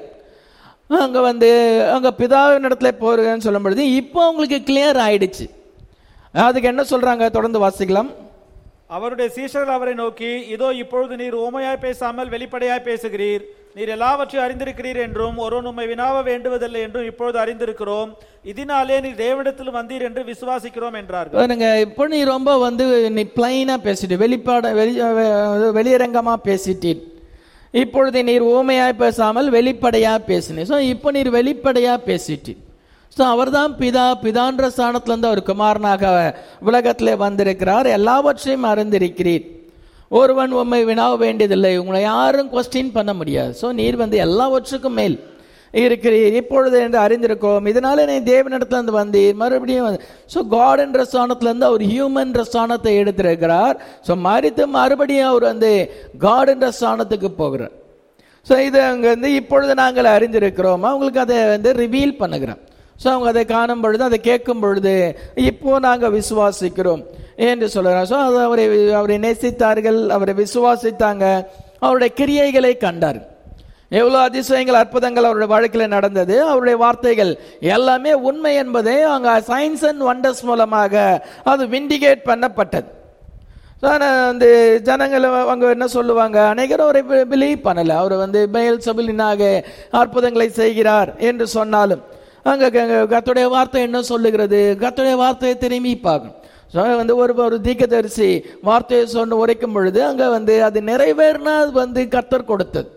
அங்கே வந்து அங்கே பிதாவின் இடத்துல போகிறேன்னு சொல்லும் பொழுது இப்போ அவங்களுக்கு கிளியர் ஆயிடுச்சு. அதுக்கு என்ன சொல்கிறாங்க? தொடர்ந்து வாசிக்கலாம். அவருடைய சீஷர்கள் அவரை நோக்கி, இதோ இப்பொழுது நீர் ஊமையாய் பேசாமல் வெளிப்படையாய் பேசுகிறீர், நீர் எல்லாவற்றையும் அறிந்திருக்கிறீர் என்றும் ஒருவன் உம்மை வினாவ வேண்டுவதில்லை என்றும் இப்பொழுது அறிந்திருக்கிறோம், இதனாலே நீர் தேவனிடத்தில் வந்தீர் என்று விசுவாசிக்கிறோம் என்றார்கள். இப்போ நீ ரொம்ப வந்து நீ பிளைனா பேசிட்டு வெளிப்பாட வெளி வெளியரங்கமா பேசிட்டீர், இப்பொழுது நீர் ஊமையாய் பேசாமல் வெளிப்படையா பேசினீர். ஸோ இப்போ நீர் வெளிப்படையா பேசிட்டீர். ஸோ அவர் தான் பிதா, பிதான்ற ஸ்தானத்திலிருந்து அவர் குமாரனாக உலகத்திலே வந்திருக்கிறார், எல்லாவற்றையும் அறிந்திருக்கிறீர், ஒருவன் உண்மை வினாவ வேண்டியதில்லை, உங்களை யாரும் கொஸ்டின் பண்ண முடியாது. ஸோ நீர் வந்து எல்லாவற்றுக்கும் மேல் இருக்கிறீர் இப்பொழுது என்று அறிந்திருக்கோம், இதனால நீ தேவனிடத்துல இருந்து வந்தீர் மறுபடியும். ஸோ காட் என்ற ஸ்தானத்திலிருந்து அவர் ஹியூமன் என்ற ஸ்தானத்தை எடுத்திருக்கிறார். ஸோ மறித்து மறுபடியும் அவர் வந்து காட் என்ற ஸ்தானத்துக்கு போகிறார். ஸோ இது அங்கே வந்து இப்பொழுது நாங்கள் அறிந்திருக்கிறோம், அவங்களுக்கு அதை வந்து ரிவீல் பண்ணுகிறோம். ஸோ அவங்க அதை காணும் பொழுது அதை கேட்கும் பொழுது இப்போ நாங்கள் விசுவாசிக்கிறோம் என்று சொல்கிறார். ஸோ அது அவரை அவரை நேசித்தார்கள், அவரை விசுவாசித்தாங்க, அவருடைய கிரியைகளை கண்டார். எவ்வளோ அதிசயங்கள் அற்புதங்கள் அவருடைய வாழ்க்கையில் நடந்தது, அவருடைய வார்த்தைகள் எல்லாமே உண்மை என்பதை அவங்க சயின்ஸ் அண்ட் வண்டர்ஸ் மூலமாக அது விண்டிகேட் பண்ணப்பட்டது. வந்து ஜனங்கள் அவங்க என்ன சொல்லுவாங்க, அநேகரும் அவரை பிலீவ் பண்ணலை. அவர் வந்து பெயல்செபூலினாக அற்புதங்களை செய்கிறார் என்று சொன்னாலும் அங்கே கர்த்தருடைய வார்த்தை என்ன சொல்லுகிறது? கர்த்தருடைய வார்த்தையை திரும்பி பார்க்கணும். வந்து ஒரு ஒரு தீர்க்கதரிசி வார்த்தையை சொன்ன உரைக்கும் பொழுது அங்கே வந்து அது நிறைவேறினா அது வந்து கர்த்தர் கொடுத்தது.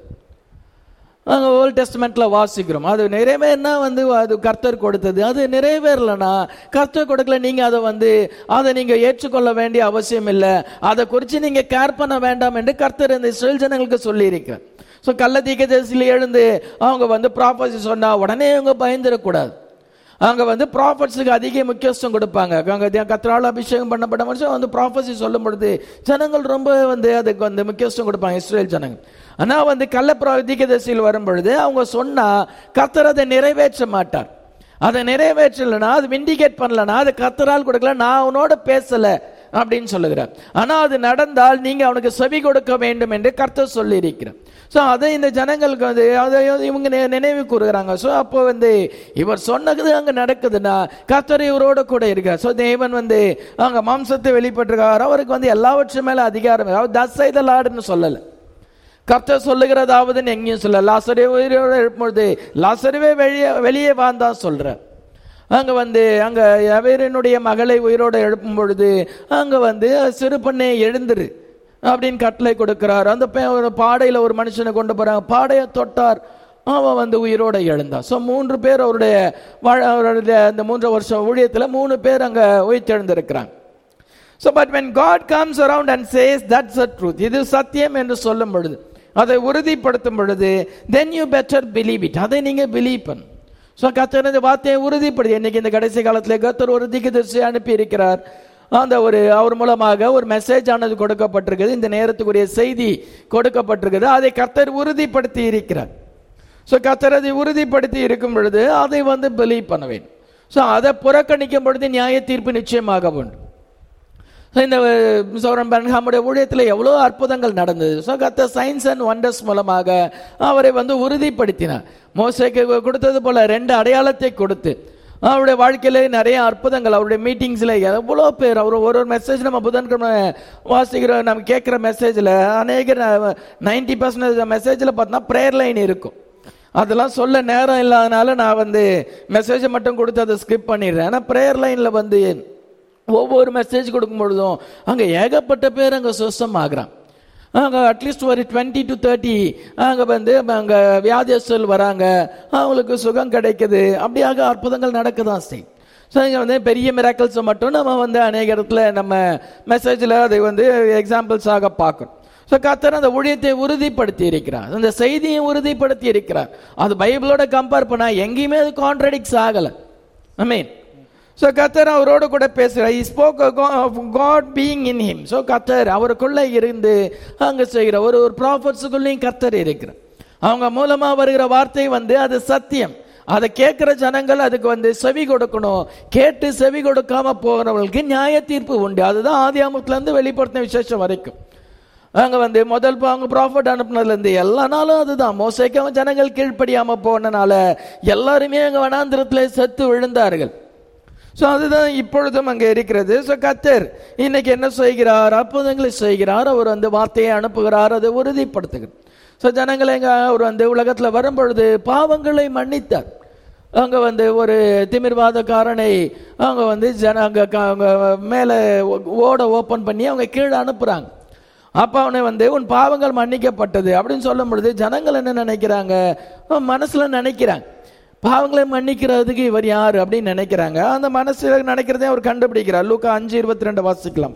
நாங்கள் ஓல்ட் டெஸ்ட்மெண்ட்ல வாசிக்கிறோம், அது நிறைவேறினா வந்து அது கர்த்தர் கொடுத்தது, அது நிறைவேறலனா கர்த்தர் கொடுக்கல, நீங்க அதை வந்து அதை நீங்க ஏற்றுக்கொள்ள வேண்டிய அவசியம் இல்லை, அதை குறித்து நீங்க கேர் பண்ண வேண்டாம் என்று கர்த்தர் இந்த இஸ்ரவேல் ஜனங்களுக்கு சொல்லி இருக்கிறார். ஸோ கள்ள தீர்க்கதரிசியில எழுந்து அவங்க வந்து ப்ராஃபஸி சொன்னா உடனே அவங்க பயந்துடக்கூடாது. அங்கே வந்து ப்ராஃபட்ஸுக்கு அதிக முக்கியத்துவம் கொடுப்பாங்க. அங்கே கர்த்தரால் அபிஷேகம் பண்ணப்பட்ட மனுஷன் வந்து ப்ராஃபஸி சொல்லும் பொழுது ஜனங்கள் ரொம்ப வந்து அதுக்கு வந்து முக்கியத்துவம் கொடுப்பாங்க இஸ்ரேல் ஜனங்கள். ஆனால் வந்து கள்ள தீர்க்கதரிசியில் வரும் பொழுது அவங்க சொன்னா கர்த்தர் அதை நிறைவேற்ற மாட்டார். அதை நிறைவேற்றலைன்னா அது விண்டிகேட் பண்ணலன்னா அது கர்த்தரால் கொடுக்கல, நான் அவனோட பேசலை அப்படின்னு சொல்லுகிறார். ஆனா அது நடந்தால் நீங்க அவனுக்கு செவி கொடுக்க வேண்டும் என்று கர்த்தர் சொல்லி இருக்கிறார். ஸோ அதை இந்த ஜனங்களுக்கு வந்து அதை இவங்க நினைவு கூறுகிறாங்க. ஸோ அப்போ வந்து இவர் சொன்னது அங்கே நடக்குதுன்னா கர்த்தர் இவரோட கூட இருக்கார். ஸோ தேவன் வந்து அங்கே மாம்சத்தை வெளிப்பட்டிருக்கார். அவருக்கு வந்து எல்லாவற்றும் மேலே அதிகாரம். அவர் தஸ் செய்த லாடுன்னு சொல்லலை. கர்த்தர் சொல்லுகிறதாவது எங்கேயும் சொல்ல. லாசரே உயிரோடு எழுப்பும்பொழுது லாசருவே வெளியே வெளியே வாழ்ந்தான் சொல்ற. அங்க வந்து அங்க எவரனுடைய மகளை உயிரோடு எழுப்பும் பொழுது அங்க வந்து சிறு பெண்ணே எழுந்துரு அப்படின்னு கட்டளை கொடுக்கிறார். அந்த பாடையில ஒரு மனுஷனை கொண்டு போறாங்க. பாடையை தொட்டார், அவன் வந்து உயிரோட எழுந்தான். ஸோ மூன்று பேர் அவருடைய அவருடைய அந்த மூன்று வருஷம் ஊழியத்தில் மூணு பேர் அங்க உயிர்த்தெழுந்திருக்கிறாங்க. So but when God comes around and says that's the truth, இது சத்தியம் என்று சொல்லும் பொழுது, அதை உறுதிப்படுத்தும் பொழுது, then you better believe it. அதை நீங்க பிலீவ் பண்ணு. ஸோ கர்த்தர் இந்த வார்த்தையை உறுதிப்படுத்தி இன்னைக்கு இந்த கடைசி காலத்தில் கர்த்தர் ஒரு தீர்க்கதரிசி அனுப்பி இருக்கிறார். அந்த ஒரு அவர் மூலமாக ஒரு மெசேஜ் ஆனது கொடுக்கப்பட்டிருக்குது. இந்த நேரத்துக்குரிய செய்தி கொடுக்கப்பட்டிருக்குது. அதை கர்த்தர் உறுதிப்படுத்தி இருக்கிறார். ஸோ கர்த்தர் அதை உறுதிப்படுத்தி இருக்கும் பொழுது அதை வந்து பிலீவ் பண்ண வேண்டும். ஸோ அதை புறக்கணிக்கும் பொழுது நியாய தீர்ப்பு நிச்சயமாக வேண்டும். இந்த சௌரன் பன்ஹாமுடைய ஊழியத்தில் எவ்வளோ அற்புதங்கள் நடந்தது. ஸோ கர்த்தர் சயின்ஸ் அண்ட் வண்டர்ஸ் மூலமாக அவரை வந்து உறுதிப்படுத்தினார். மோசேக்கு கொடுத்தது போல ரெண்டு அடையாளத்தை கொடுத்து அவருடைய வாழ்க்கையில நிறைய அற்புதங்கள், அவருடைய மீட்டிங்ஸ்ல எவ்வளோ பேர் அவர் ஒரு ஒரு மெசேஜ் நம்ம புதன்கிழமை வாசிக்கிற நம்ம கேட்குற மெசேஜில் அநேக நைன்டி பர்சன்டேஜ் மெசேஜில் பார்த்தோன்னா ப்ரேயர் லைன் இருக்கும். அதெல்லாம் சொல்ல நேரம் இல்லாதனால நான் வந்து மெசேஜை மட்டும் கொடுத்து அதை ஸ்கிப் பண்ணிடுறேன். ஆனால் ப்ரேயர் லைனில் வந்து ஒவ்வொரு மெசேஜ் கொடுக்கும் பொழுதும் அங்கே ஏகப்பட்ட பேர் அங்கே சுத்தம் ஆகிறான். அங்கே அட்லீஸ்ட் ஒரு டுவெண்ட்டி டு தேர்ட்டி அங்கே வந்து அங்கே வியாதியஸ்தர்கள் வராங்க, அவங்களுக்கு சுகம் கிடைக்குது. அப்படியாக அற்புதங்கள் நடக்க தான் செய்யும். ஸோ இங்கே வந்து பெரிய மிராக்கிள்ஸை மட்டும் நம்ம வந்து அநேக இடத்துல நம்ம மெசேஜில் அதை வந்து எக்ஸாம்பிள்ஸாக பார்க்கணும். ஸோ கர்த்தர் அந்த ஊழியத்தை உறுதிப்படுத்தி இருக்கிறார், அந்த செய்தியை உறுதிப்படுத்தி இருக்கிறார். அது பைபிளோட கம்பேர் பண்ணால் எங்கேயுமே அது கான்ட்ரடிக்ஸ் ஆகலை. ஐ மீன் ஸோ கர்த்தர் அவரோடு கூட பேசுகிறார். He spoke of God being in him. So கர்த்தர் அவருக்குள்ளே இருந்து அங்கே செய்கிற ஒரு ஒரு ப்ராஃபட்ஸுக்குள்ளேயும் கர்த்தர் இருக்கிறார். அவங்க மூலமாக வருகிற வார்த்தை வந்து அது சத்தியம். அதை கேட்குற ஜனங்கள் அதுக்கு வந்து செவி கொடுக்கணும். கேட்டு செவி கொடுக்காம போகிறவர்களுக்கு நியாய தீர்ப்பு உண்டு. அதுதான் ஆதியாமத்திலேருந்து வெளிப்படுத்தின விசேஷம் வரைக்கும். அங்கே வந்து முதல் அவங்க ப்ராஃபட் அனுப்புனதுலேருந்து எல்லா நாளும் அதுதான். மோசேக்கு அவன் ஜனங்கள் கீழ்ப்படியாமல் போனனால எல்லாருமே அங்கே வனாந்திரத்தில் செத்து விழுந்தார்கள். ஸோ அதுதான் இப்பொழுதும் அங்கே இருக்கிறது. ஸோ கர்த்தர் இன்னைக்கு என்ன செய்கிறார்? அற்புதங்களை செய்கிறார். அவர் வந்து வார்த்தையை அனுப்புகிறார், அதை உறுதிப்படுத்துகிறார். ஸோ ஜனங்களை எங்க அவர் வந்து உலகத்தில் வரும்பொழுது பாவங்களை மன்னித்தார். அங்கே வந்து ஒரு திமிர்வாதக்காரனை அவங்க வந்து ஜன அங்கே அவங்க மேலே ஓட ஓப்பன் பண்ணி அவங்க கீழே அனுப்புகிறாங்க. அப்போ அவனை வந்து உன் பாவங்கள் மன்னிக்கப்பட்டது அப்படின்னு சொல்லும் பொழுது ஜனங்கள் என்ன நினைக்கிறாங்க? மனசில் நினைக்கிறாங்க பாவங்களை மன்னிக்கிறதுக்கு இவர் யார் அப்படின்னு நினைக்கிறாங்க. அந்த மனசுல நினைக்கிறதே அவர் கண்டுபிடிக்கிறார். லூக்கா அஞ்சு இருபத்தி ரெண்டு வாசிக்கலாம்.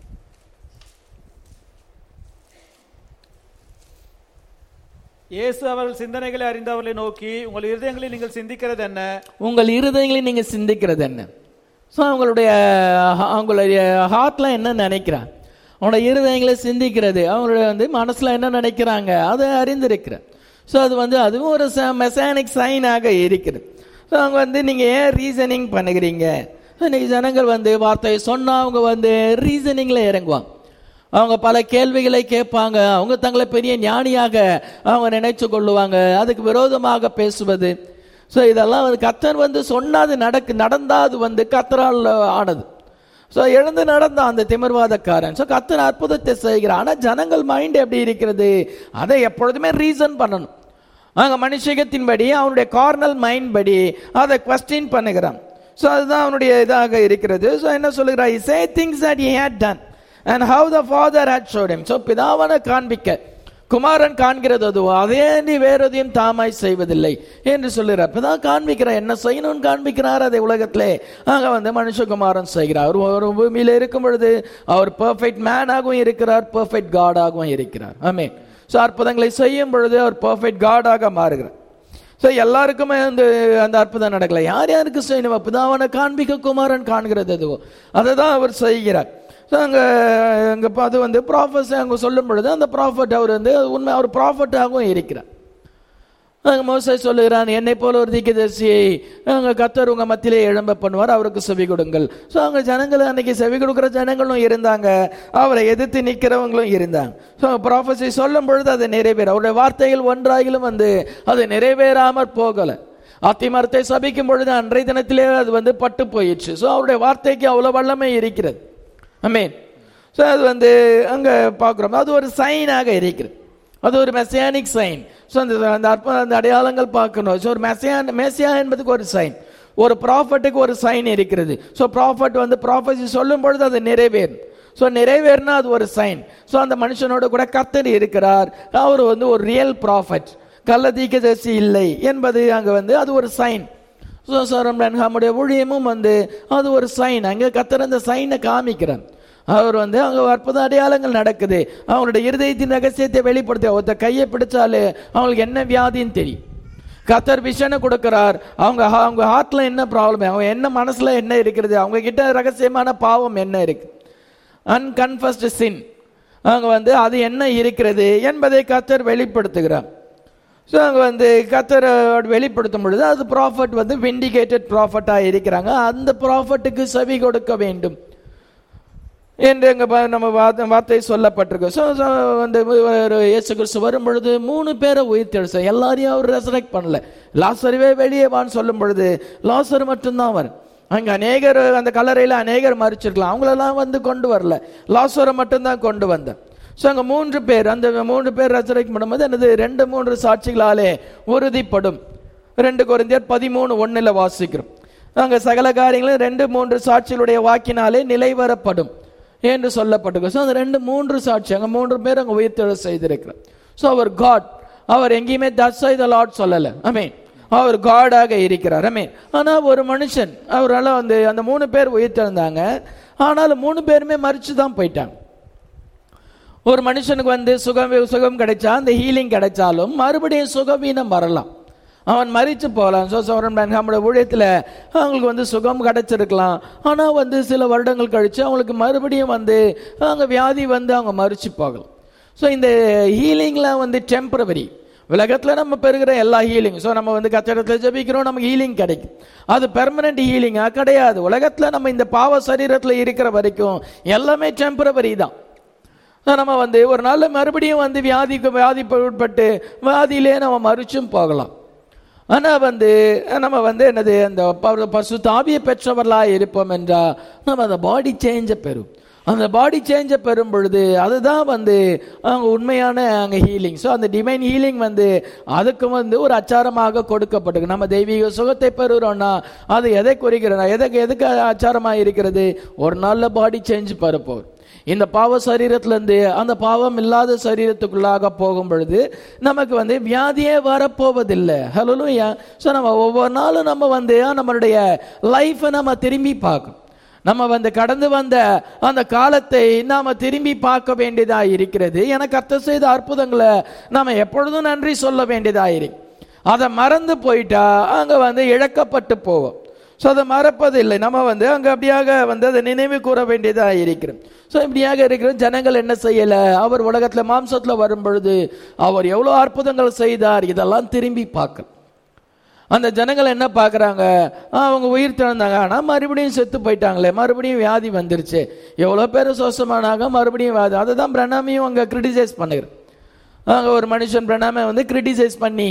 இயேசு அவர்கள் சிந்தனைகளை அறிந்தவர்களை நோக்கி, உங்கள் இருதயங்களில் நீங்கள் சிந்திக்கிறது என்ன? உங்கள் இருதயங்களில் நீங்க சிந்திக்கிறது என்ன? ஸோ அவங்களுடைய அவங்களுடைய ஹார்ட்ல என்ன நினைக்கிறாங்க, அவங்களோட இருதயங்களை சிந்திக்கிறது, அவங்களுடைய வந்து மனசுல என்ன நினைக்கிறாங்க அதை அறிந்திருக்கிறார். ஸோ அது வந்து அதுவும் ஒரு மெசானிக் சைனாக இருக்குது. ஸோ அவங்க வந்து நீங்கள் ஏன் ரீசனிங் பண்ணுகிறீங்க? இன்னைக்கு ஜனங்கள் வந்து வார்த்தையை சொன்னால் அவங்க வந்து ரீசனிங்கில் இறங்குவாங்க. அவங்க பல கேள்விகளை கேட்பாங்க. அவங்க தங்களை பெரிய ஞானியாக அவங்க நினைச்சு கொள்ளுவாங்க. அதுக்கு விரோதமாக பேசுவது. ஸோ இதெல்லாம் வந்து கர்த்தர் வந்து சொன்னாது நடக்கு நடந்தாது வந்து கர்த்தரால் ஆனது. ஸோ எழுந்து நடந்தான் அந்த திமிர்வாதக்காரன். ஸோ கர்த்தர் அற்புதத்தை செய்கிறான். ஆனால் ஜனங்கள் மைண்ட் எப்படி இருக்கிறது? அதை எப்பொழுதுமே ரீசன் பண்ணணும். அங்கே மனுஷகத்தின்படி அவனுடைய கார்னல் மைண்ட் படி அதை கொஸ்டின் பண்ணுகிறான். ஸோ அதுதான் அவனுடைய இதாக இருக்கிறது. ஸோ என்ன சொல்லுகிறார்? He say things that he had done and how the father had showed him. So பிதாவன காண்பிக்க குமாரன் காண்கிறது அதுவோ அதே நீ வேறதையும் தாமாய் செய்வதில்லை என்று சொல்லுகிறார். இப்பதான் காண்பிக்கிறார், என்ன செய்யணும்னு காண்பிக்கிறார். அதை உலகத்திலே அங்க வந்து மனுஷகுமாரன் செய்கிறார். ஒரு பூமியில இருக்கும் பொழுது அவர் பெர்ஃபெக்ட் மேனாகவும் இருக்கிறார், பெர்ஃபெக்ட் காடாகவும் இருக்கிறார். ஆமென். ஸோ அற்புதங்களை செய்யும் பொழுது அவர் பெர்ஃபெக்ட் காடாக மாறுகிறார். ஸோ எல்லாருக்குமே அந்த அந்த அற்புதம் நடக்கல. யார் யாருக்கு செய்யணும்? பிதாவனை காண்பிக்க குமாரன் காண்கிறது அதுவோ அதை தான் அவர் செய்கிறார். ஸோ அங்கே அங்கே அது வந்து ப்ராஃபஸை அங்கே சொல்லும் பொழுது அந்த ப்ராஃபட் அவர் வந்து உண்மை அவர் ப்ராஃபட்டாகவும் இருக்கிறார். மோசே சொல்லுகிறான், என்னை போல ஒரு தீர்க்கதரிசியை அங்க கர்த்தர் உங்க மத்தியிலே எழும்ப பண்ணுவார், அவருக்கு செவி கொடுங்கள். ஸோ அவங்க ஜனங்கள் அன்னைக்கு செவி கொடுக்குற ஜனங்களும் இருந்தாங்க, அவரை எதிர்த்து நிற்கிறவங்களும் இருந்தாங்க. ஸோ ப்ராஃபஸி சொல்லும் பொழுது அதை நிறைவேற, அவருடைய வார்த்தைகள் ஒன்றாகிலும் வந்து அது நிறைவேறாமற் போகலை. அத்திமரத்தை சபிக்கும் பொழுது அன்றைய தினத்திலே அது வந்து பட்டு போயிடுச்சு. ஸோ அவருடைய வார்த்தைக்கு அவ்வளோ வல்லமை இருக்கிறது. ஆமென். ஸோ அது வந்து அங்கே பார்க்குறோம், அது ஒரு சைனாக இருக்கிறது, அது ஒரு மெசியானிக் சைன். ஸோ அந்த அந்த அற்ப அந்த அடையாளங்கள் பார்க்கணும். ஸோ ஒரு மெசியான் மெசியா என்பதுக்கு ஒரு சைன், ஒரு ப்ராஃபட்டுக்கு ஒரு சைன் இருக்கிறது. ஸோ ப்ராஃபட் வந்து ப்ராஃபஸி சொல்லும் பொழுது அது நிறைவேறும். ஸோ நிறைவேறினா அது ஒரு சைன். ஸோ அந்த மனுஷனோட கூட கர்த்தர் இருக்கிறார், அவர் வந்து ஒரு ரியல் ப்ராஃபட், கள்ள தீர்க்கதரிசி இல்லை என்பது அங்கே வந்து அது ஒரு சைன். ஸோ சோரம் நம்முடைய ஊழியமும் வந்து அது ஒரு சைன். அங்கே கர்த்தர் அந்த சைனை காமிக்கிறார். அவர் வந்து அங்கே அற்புத அடையாளங்கள் நடக்குது, அவங்களுடைய இருதயத்தின் ரகசியத்தை வெளிப்படுத்த. ஒருத்த கையை பிடிச்சாலே அவங்களுக்கு என்ன வியாதின்னு தெரியும். கர்த்தர் விஷனை கொடுக்கிறார், அவங்க அவங்க ஹார்ட்ல என்ன ப்ராப்ளம், அவங்க என்ன மனசுல என்ன இருக்கிறது, அவங்க கிட்ட ரகசியமான பாவம் என்ன இருக்கு, அன்கன்ஃபஸ்டு சின், அவங்க வந்து அது என்ன இருக்கிறது என்பதை கர்த்தர் வெளிப்படுத்துகிறார். ஸோ அங்கே வந்து கர்த்தர் வெளிப்படுத்தும் பொழுது அது ப்ராஃபட் வந்து விண்டிகேட்டட் ப்ராஃபட்டாக இருக்கிறாங்க. அந்த ப்ராஃபட்டுக்கு செவி கொடுக்க வேண்டும் என்று அங்கே நம்ம வார்த்தை சொல்லப்பட்டிருக்கு. ஸோ வந்து இயேசு கிறிஸ்து வரும் பொழுது மூணு பேரை உயிர்த்தெழுச்ச, எல்லாரையும் அவர் ரெசரெக்ட் பண்ணல. லாசருவே வெளியே வான்னு சொல்லும் பொழுது லாசர் மட்டும்தான் வரும். அங்கே அநேகர் அந்த கல்லறையில் அநேகர் மறிச்சிருக்கலாம், அவங்களெல்லாம் வந்து கொண்டு வரல, லாசரை மட்டும்தான் கொண்டு வந்தேன். ஸோ அங்கே மூன்று பேர், அந்த மூன்று பேர் ரெசரெக்ட் பண்ணும்போது என்னது, ரெண்டு மூன்று சாட்சிகளாலே உறுதிப்படும். ரெண்டு கொரிந்தியர் பதிமூணு ஒன்றில் வாசிக்கிறோம், அங்கே சகல காரியங்களும் ரெண்டு மூன்று சாட்சிகளுடைய வாக்கினாலே நிலைவரப்படும் என்று சொல்லப்பட்டிருக்கு. ஸோ அந்த ரெண்டு மூன்று சாட்சி, அங்கே மூன்று பேர் அங்கே உயிர்த்தெழ செய்திருக்கிறார். ஸோ அவர் காட், அவர் எங்கேயுமே தட்ஸ் வை த லார்ட் சொல்லலை. ஆமென். அவர் காடாக இருக்கிறார். ஆமென். ஆனால் ஒரு மனுஷன், அவரால் வந்து அந்த மூணு பேர் உயிர்த்தெழுந்தாங்க, ஆனாலும் மூணு பேருமே மறிச்சு தான் போயிட்டாங்க. ஒரு மனுஷனுக்கு வந்து சுகம் சுகம் கிடைச்சா, அந்த ஹீலிங் கிடைச்சாலும் மறுபடியும் சுகவீனம் வரலாம், அவன் மறிச்சு போகலாம். ஸோ நம்முடைய ஊழியத்தில் அவங்களுக்கு வந்து சுகம் கிடைச்சிருக்கலாம், ஆனால் வந்து சில வருடங்கள் கழித்து அவங்களுக்கு மறுபடியும் வந்து அவங்க வியாதி வந்து அவங்க மறிச்சு போகலாம். ஸோ இந்த ஹீலிங்லாம் வந்து டெம்பரவரி. உலகத்தில் நம்ம பெறுகிற எல்லா ஹீலிங், ஸோ நம்ம வந்து கச்சடத்தில் ஜெபிக்கிறோம், நமக்கு ஹீலிங் கிடைக்கும், அது பெர்மனன்ட் ஹீலிங்காக கிடையாது. உலகத்தில் நம்ம இந்த பாவ சரீரத்தில் இருக்கிற வரைக்கும் எல்லாமே டெம்பரவரி தான். நம்ம வந்து ஒரு நாள் மறுபடியும் வந்து வியாதிக்கு வியாதி உட்பட்டு வியாதியிலே நம்ம மறிச்சும் போகலாம். ஆனால் வந்து நம்ம வந்து என்னது, அந்த பரிசுத்த ஆவியை பெற்றவர்களாக இருப்போம் என்றால் நம்ம அந்த பாடி சேஞ்சை பெறும். அந்த பாடி சேஞ்சை பெறும் பொழுது அதுதான் வந்து அங்கே உண்மையான அங்கே ஹீலிங். ஸோ அந்த டிவைன் ஹீலிங் வந்து அதுக்கு வந்து ஒரு அச்சாரமாக கொடுக்கப்பட்டிருக்கு. நம்ம தெய்வீக சுகத்தை பெறுகிறோம்னா அது எதை குறிக்கிறோம், எதுக்கு எதுக்கு அச்சாரமாக இருக்கிறது, ஒரு நாளில் பாடி சேஞ்ச் பெறப்போம். இந்த பாவ சரீரத்திலேருந்து அந்த பாவம் இல்லாத சரீரத்துக்குள்ளாக போகும் பொழுது நமக்கு வந்து வியாதியே வரப்போவதில்லை. ஹல்லேலூயா. ஸோ நம்ம ஒவ்வொரு நாளும் நம்ம வந்து நம்மளுடைய லைஃப்பை நம்ம திரும்பி பார்க்கணும். நம்ம வந்து கடந்து வந்த அந்த காலத்தை நாம் திரும்பி பார்க்க வேண்டியதாக இருக்கிறது. எனக்கு கர்த்தர் செய்த அற்புதங்களை நாம் எப்பொழுதும் நன்றி சொல்ல வேண்டியதாக இருக்கு. அதை மறந்து போயிட்டா அங்கே வந்து இழக்கப்பட்டு போவோம். ஸோ அதை மறப்பதில்லை, நம்ம வந்து அங்கே அப்படியாக வந்து அதை நினைவு கூற வேண்டியதாக இருக்கிறோம். ஸோ இப்படியாக இருக்கிற ஜனங்கள் என்ன செய்யலை, அவர் உலகத்தில் மாம்சத்தில் வரும் பொழுது அவர் எவ்வளோ அற்புதங்கள் செய்தார் இதெல்லாம் திரும்பி பார்க்கல. அந்த ஜனங்கள் என்ன பார்க்குறாங்க, அவங்க உயிர் திறந்தாங்க, ஆனால் மறுபடியும் செத்து போயிட்டாங்களே, மறுபடியும் வியாதி வந்துருச்சு, எவ்வளோ பேர் சுவாசமானாங்க, மறுபடியும் வியாதி. அதை தான் பிரணாமியும் அங்கே கிரிட்டிசைஸ் பண்ணுகிறேன். அங்கே ஒரு மனுஷன் பிரணாமை வந்து கிரிட்டிசைஸ் பண்ணி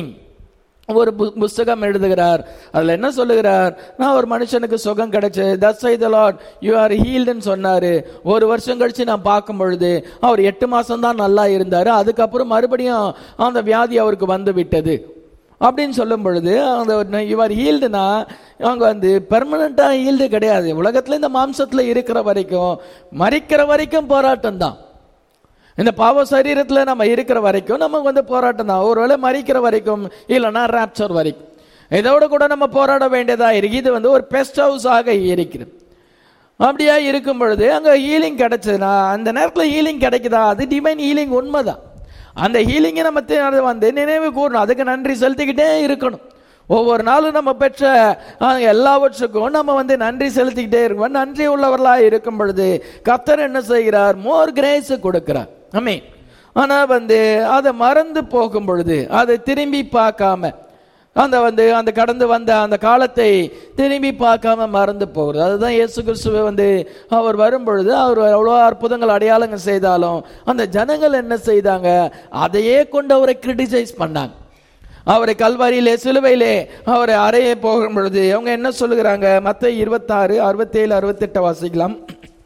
ஒரு புஸ்தகம் எழுதுகிறார். அதில் என்ன சொல்லுகிறார், நான் ஒரு மனுஷனுக்கு சுகம் கிடைச்சு that's why the lord you are ஹீல்டுன்னு சொன்னார். ஒரு வருஷம் கழிச்சு நான் பார்க்கும் பொழுது அவர் எட்டு மாதம் தான் நல்லா இருந்தார், அதுக்கப்புறம் மறுபடியும் அந்த வியாதி அவருக்கு வந்து விட்டது அப்படின்னு சொல்லும் பொழுது அந்த யுவர் ஹீல்டுனா அவங்க வந்து பெர்மனண்ட்டாக ஹீல்டு கிடையாது. உலகத்தில் இந்த மாம்சத்தில் இருக்கிற வரைக்கும் மறிக்கிற வரைக்கும் போராட்டம் தான். இந்த பாவ சரீரத்தில் நம்ம இருக்கிற வரைக்கும் நமக்கு வந்து போராட்டம் தான். ஒருவேளை மறிக்கிற வரைக்கும் இல்லைன்னா ராப்சர் வரைக்கும் இதோட கூட நம்ம போராட வேண்டியதாக இருக்கு. இது வந்து ஒரு பெஸ்ட் ஹவுஸ் ஆக இருக்கிறது. அப்படியா இருக்கும் பொழுது அங்கே ஹீலிங் கிடைச்சதுன்னா அந்த நேரத்தில் ஹீலிங் கிடைக்குதா, அது டிவைன் ஹீலிங் உண்மைதான். அந்த ஹீலிங்கை நம்ம வந்து நினைவு கூறணும், அதுக்கு நன்றி செலுத்திக்கிட்டே இருக்கணும். ஒவ்வொரு நாளும் நம்ம பெற்ற எல்லாவற்றுக்கும் நம்ம வந்து நன்றி செலுத்திக்கிட்டே இருக்கோம். நன்றி உள்ளவர்களாக இருக்கும் பொழுது கர்த்தர் என்ன செய்கிறார், மோர் கிரேஸ் கொடுக்கிறார். ஆமென். ஆனா வந்து அதை மறந்து போகும் பொழுது அதை திரும்பி பார்க்காம அந்த வந்து அந்த கடந்து வந்த அந்த காலத்தை திரும்பி பார்க்காம மறந்து போகிறது. அதுதான் இயேசு கிறிஸ்துவை வந்து அவர் வரும்பொழுது அவர் எவ்வளோ அற்புதங்கள் அடையாளங்கள் செய்தாலும் அந்த ஜனங்கள் என்ன செய்தாங்க, அதையே கொண்டு அவரை கிரிட்டிசைஸ் பண்ணாங்க. அவரை கல்வாரியிலே சிலுவையிலே அவரை அறைய போகும் பொழுது அவங்க என்ன சொல்லுகிறாங்க, மத்தேயு இருபத்தாறு அறுபத்தேழு அறுபத்தெட்டு வாசிக்கலாம்.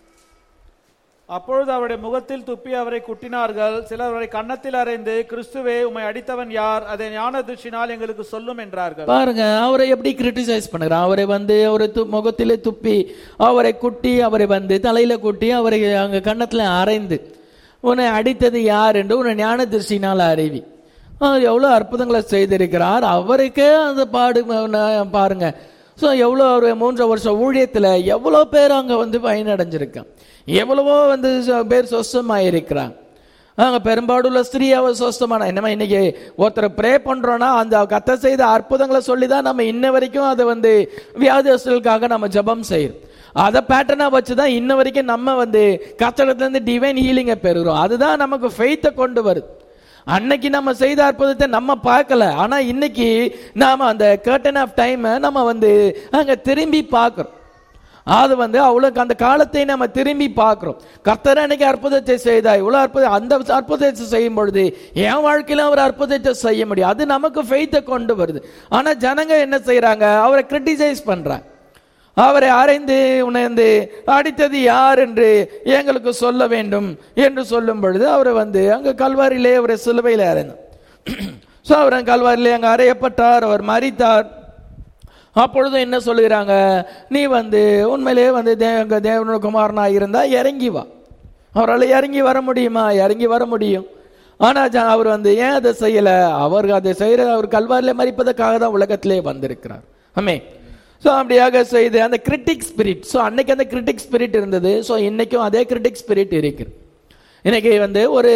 அப்பொழுது அவருடைய முகத்தில் துப்பி அவரை குட்டினார்கள். சிலர் அவரை கன்னத்தில் அறைந்து, கிறிஸ்துவே உம்மை அடித்தவன் யார், அதை ஞான திருஷ்டினால் எங்களுக்கு சொல்லும் என்றார்கள். பாருங்க அவரை எப்படி கிரிட்டிசைஸ் பண்ணுறான். அவரை வந்து அவரை முகத்திலே துப்பி அவரை குட்டி அவரை வந்து தலையில குட்டி அவரை அங்க கன்னத்துல அறைந்து, உன்னை அடித்தது யார் என்று உன்னை ஞான திருஷ்டினால் அறிவி. அவர் எவ்வளோ அற்புதங்களை செய்திருக்கிறார். அவருக்கே அந்த பாடு பாருங்க. ஸோ எவ்வளோ ஒரு மூன்று வருஷம் ஊழியத்தில் எவ்வளோ பேர் அங்கே வந்து பயனடைஞ்சிருக்கான், எவ்வளவோ வந்து பேர் சொஸ்தமாயிருக்கிறாங்க. அங்கே பெரும்பாடுள்ள ஸ்திரீ அவர் சொஸ்தமான என்னமா இன்னைக்கு ஒருத்தரை ப்ரே பண்ணுறோன்னா அந்த கத்தை செய்த அற்புதங்களை சொல்லி தான் நம்ம இன்ன வரைக்கும் அதை வந்து வியாதிகளுக்காக நம்ம ஜபம் செய்யறோம். அதை பேட்டர்னாக வச்சு தான் இன்ன வரைக்கும் நம்ம வந்து கத்தடத்துலேருந்து டிவைன் ஹீலிங்கை பெறுகிறோம். அதுதான் நமக்கு ஃபெய்த்தை கொண்டு வருது. அன்னைக்கு நம்ம செய்த அற்புதத்தை நம்ம பார்க்கல, ஆனா இன்னைக்கு நாம அந்த கர்டன் ஆஃப் டைம் நம்ம வந்து அங்க திரும்பி பார்க்கிறோம். அது வந்து அவ்வளவு அந்த காலத்தை நம்ம திரும்பி பார்க்கிறோம். கர்த்தர் அன்னைக்கு அற்புதத்தை செய்தா இவ்வளவு அற்புதம், அந்த அற்புதத்தை செய்யும் பொழுது என் வாழ்க்கையில அவர் அற்புதத்தை செய்ய முடியும். அது நமக்கு ஃபெய்த்தை கொண்டு வருது. ஆனா ஜனங்க என்ன செய்யறாங்க, அவரை கிரிட்டிசைஸ் பண்றாங்க. அவரை அறைந்து உணர்ந்து அடித்தது யார் என்று எங்களுக்கு சொல்ல வேண்டும் என்று சொல்லும் பொழுது அவரை வந்து அங்க கல்வாரியிலே அவரை சிலுவையில் அறைந்தார். ஸோ அவர் கல்வாரியிலே அங்கே அறையப்பட்டார், அவர் மரித்தார். அப்பொழுதும் என்ன சொல்லுகிறாங்க, நீ வந்து உண்மையிலே வந்து தேவ தேவனுடைய குமாரனாக இருந்தா இறங்கி வா. அவரால் இறங்கி வர முடியுமா? இறங்கி வர முடியும். ஆனா அவர் வந்து ஏன் அதை செய்யல, அவர் அதை செய்யற அவர் கல்வாரியிலே மரிப்பதற்காக தான் உலகத்திலே வந்திருக்கிறார். ஆமே. ஸோ அப்படியாக செய்து அந்த கிரிட்டிக் ஸ்பிரிட், ஸோ அன்னைக்கு அந்த கிரிட்டிக் ஸ்பிரிட் இருந்தது. ஸோ இன்னைக்கும் அதே கிரிட்டிக் ஸ்பிரிட் இருக்கு. இன்னைக்கு வந்து ஒரு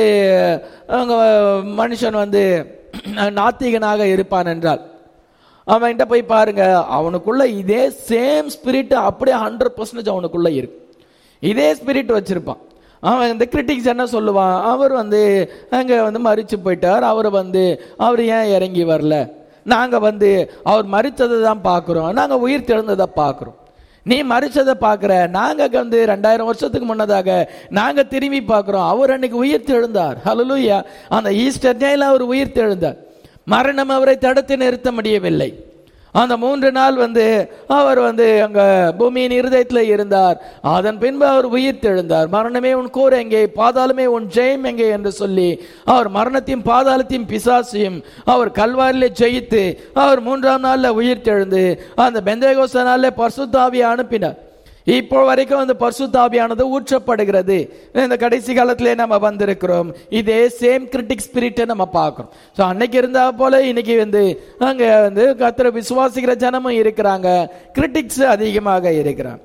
மனுஷன் வந்து நாத்திகனாக இருப்பான் என்றால் அவன்கிட்ட போய் பாருங்க, அவனுக்குள்ள இதே சேம் ஸ்பிரிட் அப்படியே ஹண்ட்ரட் பர்சன்டேஜ் அவனுக்குள்ள இருக்கு. இதே ஸ்பிரிட் வச்சிருப்பான். அவன் இந்த கிரிட்டிக்ஸ் என்ன சொல்லுவான், அவர் வந்து அங்கே வந்து மறிச்சு போயிட்டார், அவர் வந்து அவர் ஏன் இறங்கி வரல, நாங்க வந்து அவர் மரிச்சதை தான் பார்க்கிறோம், நாங்க உயிர் தெழுந்ததை பார்க்கிறோம். நீ மரிச்சதை பார்க்கிற, நாங்க வந்து ரெண்டாயிரம் வருஷத்துக்கு முன்னதாக நாங்க திரும்பி பார்க்கிறோம் அவர் அன்னைக்கு உயிர் தெழுந்தார். ஹல்லேலூயா. அந்த ஈஸ்டர் டேல அவர் உயிர் தெழுந்தார். மரணம் அவரை தடுத்து நிறுத்த முடியவில்லை. அந்த மூன்று நாள் வந்து அவர் வந்து அங்க பூமியின் இருதயத்தில் இருந்தார். அதன் பின்பு அவர் உயிர் தெழுந்தார். மரணமே உன் கோர் எங்கே, பாதாளமே உன் ஜெயம் எங்கே என்று சொல்லி அவர் மரணத்தையும் பாதாளத்தையும் பிசாசையும் அவர் கல்வாரிலே ஜெயித்து அவர் மூன்றாம் நாள்ல உயிர் தெழுந்து அந்த பெந்தேகோஸ்தே நாள்ல பரிசுத்த ஆவியை அனுப்பினார். இப்போ வரைக்கும் அந்த பரிசுத்த ஆவியானது ஊற்றப்படுகிறது. இந்த கடைசி காலத்திலே நம்ம வந்திருக்கிறோம். இதே சேம் கிரிட்டிக் ஸ்பிரிட்டை நம்ம பார்க்கிறோம். ஸோ அன்னைக்கு இருந்தா போல இன்னைக்கு வந்து அங்க வந்து கர்த்தரை விசுவாசிக்கிற ஜனமும் இருக்கிறாங்க, கிரிட்டிக்ஸ் அதிகமாக இருக்கிறாங்க.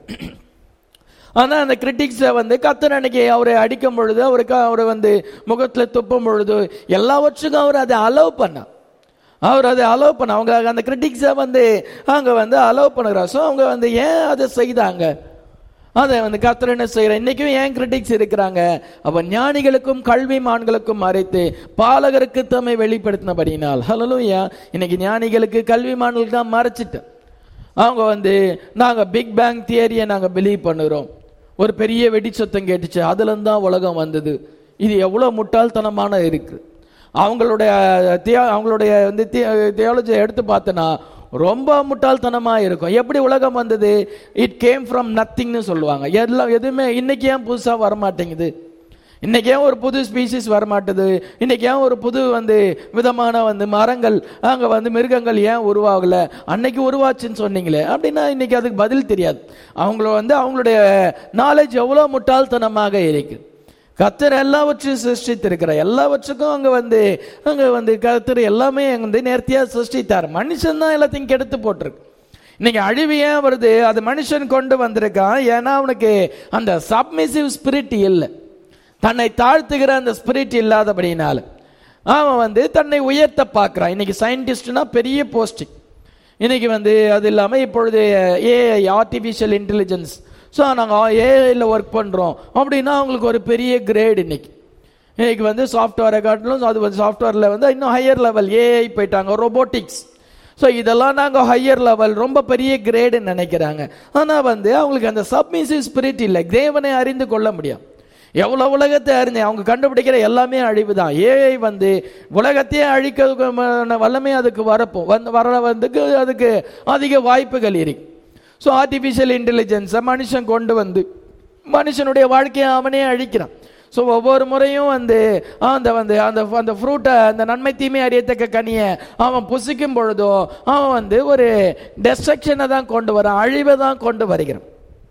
ஆனா அந்த கிரிட்டிக்ஸை வந்து கர்த்தர் அன்னைக்கு அவரை அடிக்கும் பொழுது அவருக்கு அவரை வந்து முகத்துல துப்பும் பொழுது எல்லாவற்றுக்கும் அவர் அதை அலோவ் பண்ணார். அவர் அதை அலோவ் பண்ண அவங்க அந்த கிரிட்டிக்ஸை வந்து அவங்க வந்து அலோவ் பண்ணுறாங்க. ஸோ அவங்க வந்து ஏன் அதை செய்தாங்க, அதை வந்து கர்த்தர் என்ன செய்யற, இன்னைக்கும் ஏன் கிரிட்டிக்ஸ் இருக்கிறாங்க. அப்ப ஞானிகளுக்கும் கல்விமான்களுக்கும் மறைத்து பாலகருக்கு தம்மை வெளிப்படுத்தினபடினால், ஹல்லேலூயா. இன்னைக்கு ஞானிகளுக்கு கல்விமான்களுக்கு தான் மறைச்சிட்டு அவங்க வந்து நாங்க பிக் பேங் தியரியை நாங்க பிலீவ் பண்ணுறோம். ஒரு பெரிய வெடிச்சத்தம் கேட்டுச்சு, அதுல இருந்து தான் உலகம் வந்தது. இது எவ்வளவு முட்டாள்தனமான இருக்கு. அவங்களுடைய அவங்களுடைய வந்து தியாலஜியை எடுத்து பார்த்தனா ரொம்ப முட்டாள்தனமாக இருக்கும். எப்படி உலகம் வந்தது, இட் கேம் ஃப்ரம் நத்திங்னு சொல்லுவாங்க. எல்லாம் எதுவுமே இன்னைக்கு ஏன் புதுசாக வரமாட்டேங்குது, இன்னைக்கு ஏன் ஒரு புது ஸ்பீசிஸ் வரமாட்டுது, இன்னைக்கு ஏன் ஒரு புது வந்து விதமான வந்து மரங்கள் அங்கே வந்து மிருகங்கள் ஏன் உருவாகலை, அன்னைக்கு உருவாச்சுன்னு சொன்னீங்களே அப்படின்னா இன்னைக்கு அதுக்கு பதில் தெரியாது. அவங்கள வந்து அவங்களுடைய நாலேஜ் எவ்வளோ முட்டாள்தனமாக இருக்குது. கர்த்தர் எல்லாவற்றையும் சிருஷ்டித்திருக்கிறார். எல்லாவற்றுக்கும் அங்கே வந்து அங்கே வந்து கர்த்தர் எல்லாமே வந்து நேர்த்தியாக சிருஷ்டித்தார். மனுஷன் தான் எல்லாத்தையும் கெடுத்து போட்டிருக்கு. இன்னைக்கு அழிவு ஏன் வருது, அது மனுஷன் கொண்டு வந்திருக்கான். ஏன்னா அவனுக்கு அந்த சப்மிசிவ் ஸ்பிரிட் இல்லை, தன்னை தாழ்த்துகிற அந்த ஸ்பிரிட் இல்லாதபடினால அவன் வந்து தன்னை உயர்த்த பார்க்குறான். இன்னைக்கு சயின்டிஸ்ட்னா பெரிய போஸ்டிங். இன்னைக்கு வந்து அது இல்லாமல் இப்பொழுது ஏஐ ஆர்டிஃபிஷியல் இன்டெலிஜென்ஸ், ஸோ நாங்கள் ஏஐயில் ஒர்க் பண்ணுறோம் அப்படின்னா அவங்களுக்கு ஒரு பெரிய கிரேட். இன்னைக்கு இன்னைக்கு வந்து சாஃப்ட்வேரை காட்டிலும் அது வந்து சாஃப்ட்வேரில் வந்து இன்னும் ஹையர் லெவல் ஏஐ போயிட்டாங்க, ரோபோட்டிக்ஸ். ஸோ இதெல்லாம் நாங்கள் ஹையர் லெவல் ரொம்ப பெரிய கிரேடுன்னு நினைக்கிறாங்க. ஆனால் வந்து அவங்களுக்கு அந்த சப்மிசிவ் ஸ்பிரிட் இல்லை, தேவனை அறிந்து கொள்ள முடியும். எவ்வளோ உலகத்தை அறிஞ்சு அவங்க கண்டுபிடிக்கிற எல்லாமே அழிவு தான். ஏஐ வந்து உலகத்தையே அழிக்க வல்லமே அதுக்கு வரப்போ வந்து வர வந்துக்கு அதுக்கு அதிக வாய்ப்புகள் இருக்கு. ஸோ ஆர்டிஃபிஷியல் இன்டெலிஜென்ஸை மனுஷன் கொண்டு வந்து மனுஷனுடைய வாழ்க்கையை அவனே அழிக்கிறான். ஸோ ஒவ்வொரு முறையும் வந்து அந்த வந்து அந்த அந்த ஃப்ரூட்டை அந்த நன்மை தீமை அறியத்தக்க கனியை அவன் புசிக்கும் பொழுதோ அவன் வந்து ஒரு டெஸ்ட்ரக்ஷனை தான் கொண்டு வரான், அழிவை தான் கொண்டு வருகிறான்.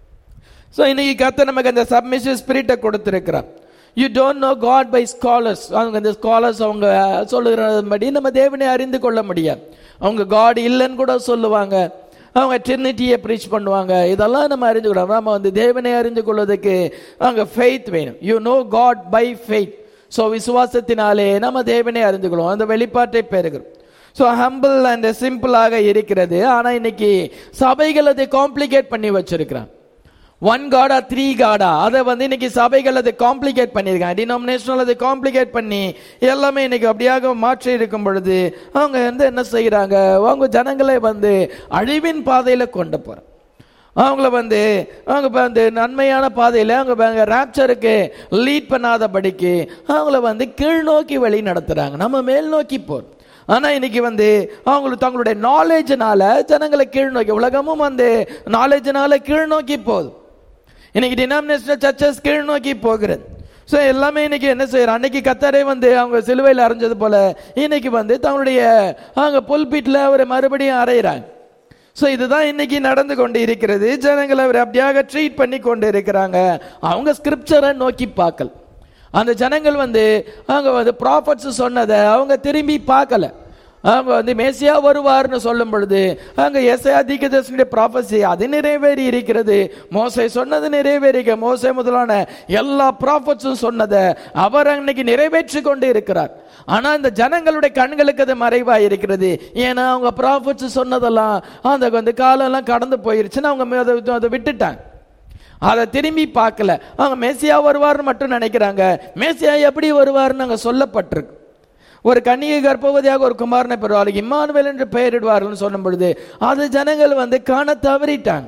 ஸோ இன்னைக்கு கர்த்தர் நமக்கு அந்த சப்மிசிவ் ஸ்பிரிட்டை கொடுத்திருக்கிறார். You don't know God by scholars. அவங்க அந்த ஸ்காலர்ஸ் அவங்க சொல்லுகிறபடி நம்ம தேவனை அறிந்து கொள்ள முடியாது. அவங்க காட் இல்லைன்னு கூட சொல்லுவாங்க, அவங்க ட்ரினிட்டியை ப்ரீச் பண்ணுவாங்க. இதெல்லாம் நம்ம அறிந்து கொள்ள நம்ம வந்து தேவனை அறிந்து கொள்வதற்கு அங்கே ஃபெய்த் வேணும். You know God by faith. So விசுவாசத்தினாலே நம்ம தேவனை அறிந்து கொள்வோம், அந்த வெளிப்பாட்டை பெறுகிறோம். ஸோ ஹம்பிள் அண்ட் சிம்பிளாக இருக்கிறது. ஆனால் இன்னைக்கு சபைகள் அதை காம்ப்ளிகேட் பண்ணி வச்சிருக்கிறான். ஒன் காடா த்ரீ காடா அதை வந்து இன்னைக்கு சபைகள் அதை காம்ப்ளிகேட் பண்ணியிருக்காங்க. டினாமினேஷனல் அதை காம்ப்ளிகேட் பண்ணி எல்லாமே இன்னைக்கு அப்படியாக மாற்றி இருக்கும் பொழுது அவங்க வந்து என்ன செய்கிறாங்க, அவங்க ஜனங்களை வந்து அழிவின் பாதையில் கொண்டு போகிறாங்க. அவங்கள வந்து அவங்க வந்து நன்மையான பாதையில் அவங்க ராப்சருக்கு லீட் பண்ணாதபடிக்கு அவங்கள வந்து கீழ் நோக்கி வழி நடத்துகிறாங்க, நம்ம மேல் நோக்கி போகிறோம். ஆனால் இன்னைக்கு வந்து அவங்களுக்கு தங்களுடைய நாலேஜினால ஜனங்களை கீழ் நோக்கி, உலகமும் வந்து நாலேஜினால கீழ் நோக்கி போகுது. இன்னைக்கு டினாமினேஷனல் சர்ச்சஸ் கீழ் நோக்கி போகிறது. ஸோ எல்லாமே இன்னைக்கு என்ன செய்யறோம், அன்னைக்கு கத்தரை வந்து அவங்க சிலுவையில் அரைஞ்சது போல இன்னைக்கு வந்து தங்களுடைய அவங்க புல்பீட்டில் அவர் மறுபடியும் அறையிறாங்க. ஸோ இதுதான் இன்னைக்கு நடந்து கொண்டு இருக்கிறது. ஜனங்களை அவர் அப்படியாக ட்ரீட் பண்ணி கொண்டு இருக்கிறாங்க. அவங்க ஸ்கிரிப்சரை நோக்கி பார்க்கல. அந்த ஜனங்கள் வந்து அவங்க வந்து ப்ராஃபட்ஸ் சொன்னதை அவங்க திரும்பி பார்க்கல. அவங்க வந்து மேசியா வருவார்னு சொல்லும் பொழுது அங்கே எஸ்ஐயா தீர்க்கதரிசியுடைய ப்ராஃபஸி அது நிறைவேறி இருக்கிறது. மோசே சொன்னது நிறைவேறிக்க, மோசே முதலான எல்லா ப்ராஃபட்ஸும் சொன்னதை அவர் அன்னைக்கு நிறைவேற்றி கொண்டு இருக்கிறார். ஆனால் இந்த ஜனங்களுடைய கண்களுக்கு அது மறைவாக இருக்கிறது. ஏன்னா அவங்க ப்ராஃபட்ஸ் சொன்னதெல்லாம் அந்த வந்து காலம்லாம் கடந்து போயிருச்சுன்னு அவங்க அதை விட்டுட்டாங்க, அதை திரும்பி பார்க்கல. அவங்க மேசியா வருவார்னு மட்டும் நினைக்கிறாங்க. மேசியா எப்படி வருவார்னு அங்கே சொல்லப்பட்டிருக்கு. ஒரு கன்னிகை கர்ப்பவதியாக ஒரு குமாரனை பெறுவார், இம்மானுவேல் என்று பெயரிடுவார்கள் சொல்லும் பொழுது அது ஜனங்கள் வந்து காண தவறிட்டாங்க.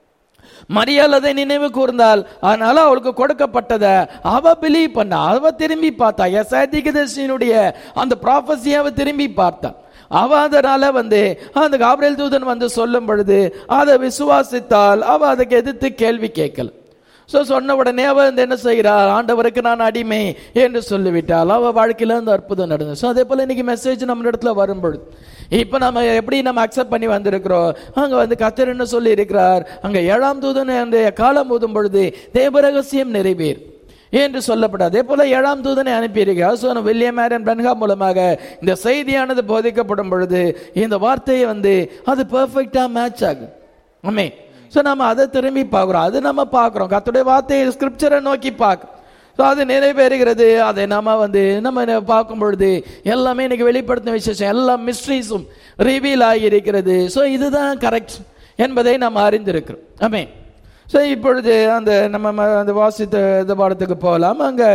மரியாள் அதை நினைவு கூர்ந்தால் அதனால அவளுக்கு கொடுக்கப்பட்டதை அவ பிலீவ் பண்ண, அவ திரும்பி பார்த்தா. எஸ்ஐயா தீர்க்கதரிசியினுடைய அந்த ப்ராஃபஸியை அவ திரும்பி பார்த்தா. அவ அதனால வந்து அந்த காபிரியேல் தூதன் வந்து சொல்லும் பொழுது அதை விசுவாசித்தால் அவ அதுக்கு எதிர்த்து கேள்வி கேட்கல. ஸோ சொன்ன உடனே அவ வந்து என்ன செய்கிறார், ஆண்டவருக்கு நான் அடிமை என்று சொல்லிவிட்டால் அவ வாழ்க்கையில் அந்த அற்புதம் நடந்தது. ஸோ அதே போல இன்னைக்கு மெசேஜ் நம்ம இடத்துல வரும்பொழுது இப்போ நம்ம எப்படி நம்ம அக்செப்ட் பண்ணி வந்திருக்கிறோம். அங்கே வந்து கர்த்தர் என்ன சொல்லி இருக்கிறார், அங்கே ஏழாம் தூதன் அந்த காலம் ஊதும் பொழுது தேவ ரகசியம் நிறைவேறும் என்று சொல்லப்படும். அதே போல ஏழாம் தூதனை அனுப்பியிருக்கிறார். ஸோ வில்லியம் மேரன் பிரன்ஹாம் மூலமாக இந்த செய்தியானது போதிக்கப்படும் பொழுது இந்த வார்த்தையை வந்து அது பெர்ஃபெக்டா மேட்ச் ஆகும். ஆமே. ஸோ நம்ம அதை திரும்பி பார்க்குறோம், அது நம்ம பார்க்குறோம், கர்த்தருடைய வார்த்தையை ஸ்கிரிப்சரை நோக்கி பார்க்குறோம். ஸோ அது நிறைவேறுகிறது. அதை நம்ம வந்து நம்ம பார்க்கும் பொழுது எல்லாமே இன்னைக்கு வெளிப்படுத்தின விசேஷம் எல்லா மிஸ்ட்ரீஸும் ரிவீல் ஆகியிருக்கிறது. ஸோ இதுதான் கரெக்ட் என்பதை நம்ம அறிந்திருக்கிறோம். ஆமே. ஸோ இப்பொழுது அந்த நம்ம அந்த வாசித்த இந்த பாடத்துக்கு போகலாம். அங்கே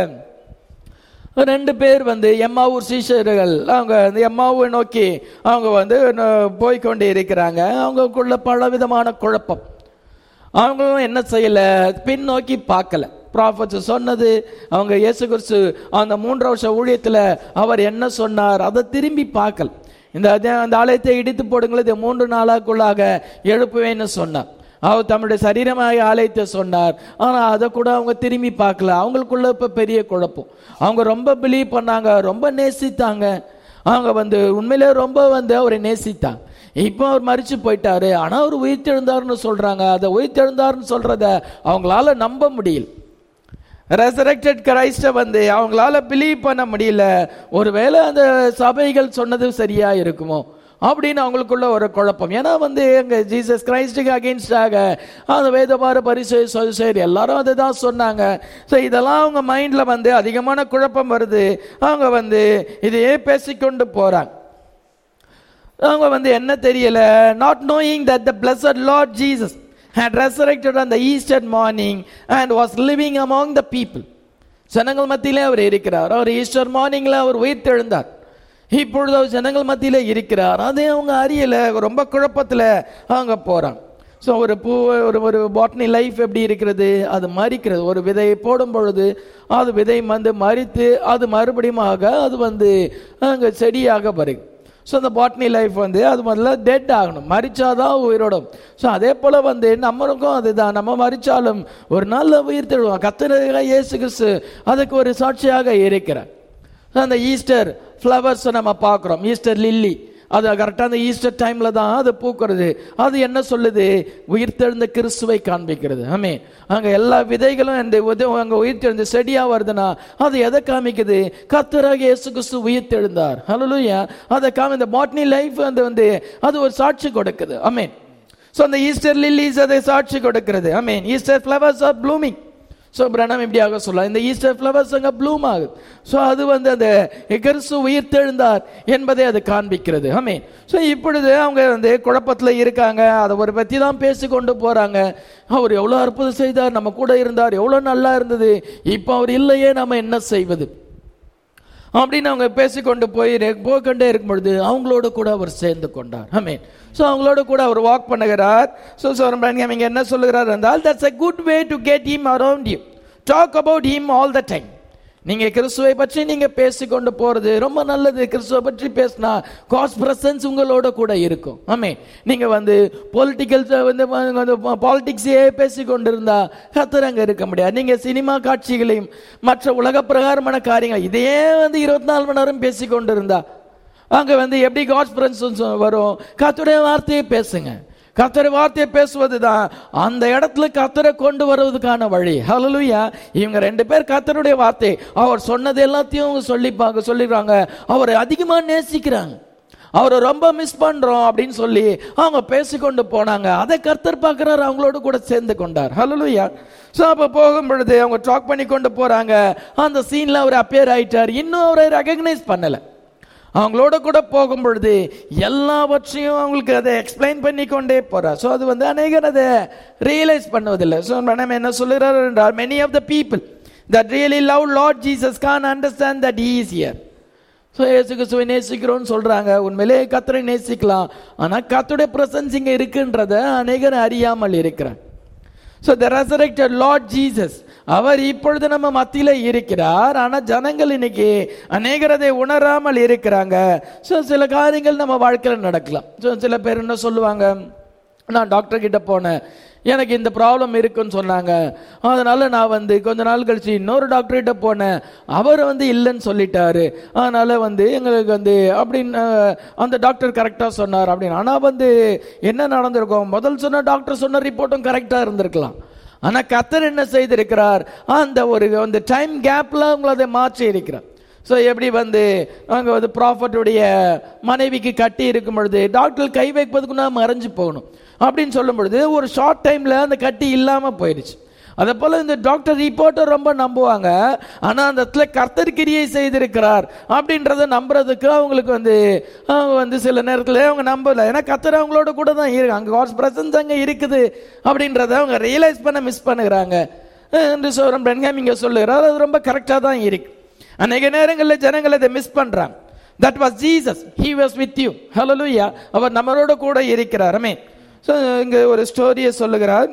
ரெண்டு பேர் வந்து எம்மாவூர் சீஷர்கள் அவங்க வந்து எம்மாவை நோக்கி அவங்க வந்து போய்கொண்டே இருக்கிறாங்க. அவங்களுக்குள்ள பல விதமான குழப்பம். அவங்களும் என்ன செய்யல, பின்னோக்கி பார்க்கல. ப்ராஃபட்ஸ் சொன்னது அவங்க இயேசு கிறிஸ்து அந்த மூன்று வருஷ ஊழியத்தில் அவர் என்ன சொன்னார் அதை திரும்பி பார்க்கல. இந்த அந்த ஆலயத்தை இடித்து போடுங்கள், இதை மூன்று நாளாக்குள்ளாக எழுப்புவேன்னு சொன்னார். அவர் தம்முடைய சரீரமாக ஆலயத்தை சொன்னார். ஆனால் அதை கூட அவங்க திரும்பி பார்க்கல. அவங்களுக்குள்ள இப்போ பெரிய குழப்பம். அவங்க ரொம்ப பிலீவ் பண்ணாங்க, ரொம்ப நேசித்தாங்க. அவங்க வந்து உண்மையிலே ரொம்ப வந்து அவரை நேசித்தாங்க. இப்போ அவர் மரிச்சு போயிட்டாரு, ஆனால் அவர் உயிர்த்தெழுந்தார்னு சொல்றாங்க. அதை உயிர்த்தெழுந்தார்னு சொல்றத அவங்களால நம்ப முடியல. ரெசரக்டட் கிரைஸ்ட வந்து அவங்களால பிலீவ் பண்ண முடியல. ஒருவேளை அந்த சபைகள் சொன்னது சரியா இருக்குமோ அப்படின்னு அவங்களுக்குள்ள ஒரு குழப்பம். ஏன்னா வந்து எங்க ஜீசஸ் கிரைஸ்டுக்கு அகெயின்ஸ்டாக அந்த வேதபார பரிசு சரி எல்லாரும் அதை தான் சொன்னாங்க. ஸோ இதெல்லாம் அவங்க மைண்ட்ல வந்து அதிகமான குழப்பம் வருது. அவங்க வந்து இதையே பேசிக்கொண்டு போறாங்க. அவங்க வந்து என்ன தெரியல, not knowing that the blessed Lord Jesus had resurrected on the Easter morning and was living among the people. ஜனங்கள் மத்தியிலே அவர் இருக்கிறார். அவர் ஈஸ்டர் மார்னிங்ல அவர் உயிர்த்தெழுந்தார். இப்பொழுது அவர் ஜனங்கள் மத்தியில இருக்கிறார். அதே அவங்க அறியல, ரொம்ப குழப்பத்துல அவங்க போறாங்க. ஸோ ஒரு பூ ஒரு ஒரு பாட்னி லைஃப் எப்படி இருக்கிறது, அது மறிக்கிறது. ஒரு விதையை போடும் பொழுது அது விதை வந்து மறித்து அது மறுபடியும் அது வந்து அங்கே செடியாக வருது. ஸோ அந்த பாட்னி லைஃப் வந்து அது முதல்ல டெட் ஆகணும், மறிச்சாதான் உயிரோடும். ஸோ அதே போல வந்து நம்மளுக்கும் அதுதான், நம்ம மறிச்சாலும் ஒரு நாள் உயிர் தெழுவோம். கர்த்தராகிய இயேசு கிறிஸ்து அதுக்கு ஒரு சாட்சியாக இருக்கிறார். அந்த ஈஸ்டர் ஃப்ளவர்ஸை நம்ம பார்க்குறோம், ஈஸ்டர் லில்லி, அது கரெக்டாக அந்த ஈஸ்டர் டைம்ல தான் அது பூக்கிறது. அது என்ன சொல்லுது, உயிர்த்தெழுந்த கிறிஸ்துவை காண்பிக்கிறது. ஆமே, அங்கே எல்லா விதைகளும் அந்த அங்கே உயிர்த்தெழுந்த செடியா வருதுன்னா அது எதை காமிக்குது, கர்த்தராகிய இயேசு கிறிஸ்து உயிர்த்தெழுந்தார். ஹல்லேலூயா. அதை காமி இந்த பாட்னி லைஃப் வந்து வந்து அது ஒரு சாட்சி கொடுக்குது. ஆமேன். ஸோ அந்த ஈஸ்டர் லில்லிஸ் அதை சாட்சி கொடுக்கிறது. ஆமேன். Easter flowers are blooming. So Branham இப்படியாக சொல்லலாம், இந்த ஈஸ்டர் ஃப்ளவர்ஸ் அங்கே ப்ளூம் ஆகுது. ஸோ அது வந்து அந்த கிறிஸ்து உயிர்த்தெழுந்தார் என்பதை அது காண்பிக்கிறது. ஆமேன். ஸோ இப்பொழுது அவங்க வந்து குழப்பத்தில் இருக்காங்க, அதை ஒரு பற்றி தான் பேசி கொண்டு போகிறாங்க. அவர் எவ்வளோ அற்புதம் செய்தார், நம்ம கூட இருந்தார், எவ்வளோ நல்லா இருந்தது, இப்போ அவர் இல்லையே, நம்ம என்ன செய்வது அப்படின்னு அவங்க பேசிக்கொண்டு போய் போய்கொண்டே இருக்கும் பொழுது அவங்களோட கூட அவர் சேர்ந்து கொண்டார். ஆமேன். ஸோ அவங்களோட கூட அவர் வாக் பண்ணுகிறார். ஸோ இங்க என்ன சொல்லுகிறார் என்றால், that's a good way to get him around you, talk about him all the time. நீங்க கிறிஸ்துவை பற்றி நீங்க பேசிக்கொண்டு போறது ரொம்ப நல்லது. கிறிஸ்துவை பற்றி பேசினா காட்ஸ் பிரசன்ஸ் உங்களோட கூட இருக்கும். ஆமேன். நீங்க வந்து பொலிட்டிக்கல் வந்து பாலிடிக்ஸே பேசிக்கொண்டு இருந்தா கர்த்தர் அங்க இருக்க முடியாது. நீங்க சினிமா காட்சிகளையும் மற்ற உலக பிரகாரமான காரியங்கள் இதையே வந்து இருபத்தி நாலு மணி நேரம் பேசிக்கொண்டு இருந்தா அங்க வந்து எப்படி காட்ஸ் பிரசன்ஸ் வரும்? கர்த்தருடைய வார்த்தையை பேசுங்க. கர்த்தருடைய வார்த்தையை பேசுவதுதான் அந்த இடத்துல கர்த்தரை கொண்டு வருவதற்கான வழி. ஹல்லேலூயா. இவங்க ரெண்டு பேர் கர்த்தருடைய வார்த்தை அவர் சொன்னது எல்லாத்தையும் சொல்லிப்பாங்க சொல்லிடுறாங்க. அவரை அதிகமா நேசிக்கிறாங்க, அவரை ரொம்ப மிஸ் பண்றோம் அப்படின்னு சொல்லி அவங்க பேசிக்கொண்டு போனாங்க. அதை கர்த்தர் பார்க்கிறார், அவங்களோட கூட சேர்ந்து கொண்டார். ஹல்லேலூயா. ஸோ அப்போ போகும் பொழுது அவங்க டாக் பண்ணி கொண்டு போறாங்க. அந்த சீன்ல அவர் அப்பியர் ஆயிட்டார். இன்னும் அவரை ரெகக்னைஸ் பண்ணல. அவங்களோட கூட போகும் பொழுது எல்லாவற்றையும் அவங்களுக்கு அதை எக்ஸ்பிளைன் பண்ணி கொண்டே போறார். ஸோ அது வந்து அநேகர் அதை ரியலைஸ் பண்ணுவதில்லை. ஸோ நம்ம என்ன சொல்லுறாரு என்றால், many of the people that really love Lord Jesus can't understand that he is here. So இயேசு கிறிஸ்துவை நேசிக்கிறோன்னு சொல்றாங்க, உண்மையிலே கர்த்தரை நேசிக்கலாம், ஆனா கர்த்தருடைய பிரசன்ஸ் இங்க இருக்குன்றத அநேகர் அறியாமல் இருக்கிறார். So the resurrected Lord Jesus, அவர் இப்பொழுது நம்ம மத்தியில இருக்கிறார். ஆனா ஜனங்கள் இன்னைக்கு அநேகர் அதை உணராமல் இருக்கிறாங்க. ஸோ சில காரியங்கள் நம்ம வாழ்க்கையில் நடக்கலாம். ஸோ சில பேர் என்ன சொல்லுவாங்க, நான் டாக்டர் கிட்ட போனேன், எனக்கு இந்த ப்ராப்ளம் இருக்குன்னு சொன்னாங்க, அதனால நான் வந்து கொஞ்ச நாள் கழிச்சு இன்னொரு டாக்டர்கிட்ட போனேன், அவர் வந்து இல்லைன்னு சொல்லிட்டாரு, அதனால வந்து எங்களுக்கு வந்து அப்படின்னு அந்த டாக்டர் கரெக்டா சொன்னார் அப்படின்னு. ஆனா வந்து என்ன நடந்திருக்கும், முதல் சொன்ன டாக்டர் சொன்ன ரிப்போர்ட்டும் கரெக்டா இருந்திருக்கலாம். ஆனா கர்த்தர் என்ன செய்திருக்கிறார், அந்த ஒரு அந்த டைம் கேப்ல அவங்களை அதை மாற்றி இருக்கிறார். ஸோ எப்படி வந்து அங்கே வந்து ப்ராஃபட்டுடைய மனைவிக்கு கட்டி இருக்கும் பொழுது டாக்டர் கை வைப்பதுக்கு நான் மறைஞ்சு போகணும் அப்படின்னு சொல்லும் பொழுது ஒரு ஷார்ட் டைம்ல அந்த கட்டி இல்லாமல் போயிடுச்சு. அதே போல இந்த டாக்டர் ரிப்போர்ட்டை ரொம்ப நம்புவாங்க, ஆனால் அந்த இடத்துல கர்த்தர் கிரியை செய்திருக்கிறார் அப்படின்றத நம்புறதுக்கு அவங்களுக்கு வந்து அவங்க வந்து சில நேரத்தில் அவங்க நம்பல. ஏன்னா கர்த்தர் அவங்களோட கூட தான் இருக்கு, அங்கே காட்ஸ் பிரசன்ஸ் அங்கே இருக்குது அப்படின்றத அவங்க ரியலைஸ் பண்ண மிஸ் பண்ணுகிறாங்க என்று சோரம் பென்ஹாம் இங்கே சொல்லுகிறார். அது ரொம்ப கரெக்டாக தான் இருக்கு. அநேக நேரங்களில் ஜனங்கள் அதை மிஸ் பண்றாங்க. That was Jesus. He was with you. Hallelujah. அவர் நம்மளோட கூட இருக்கிறார். ஆமென். ஸோ இங்கே ஒரு ஸ்டோரியை சொல்லுகிறார்.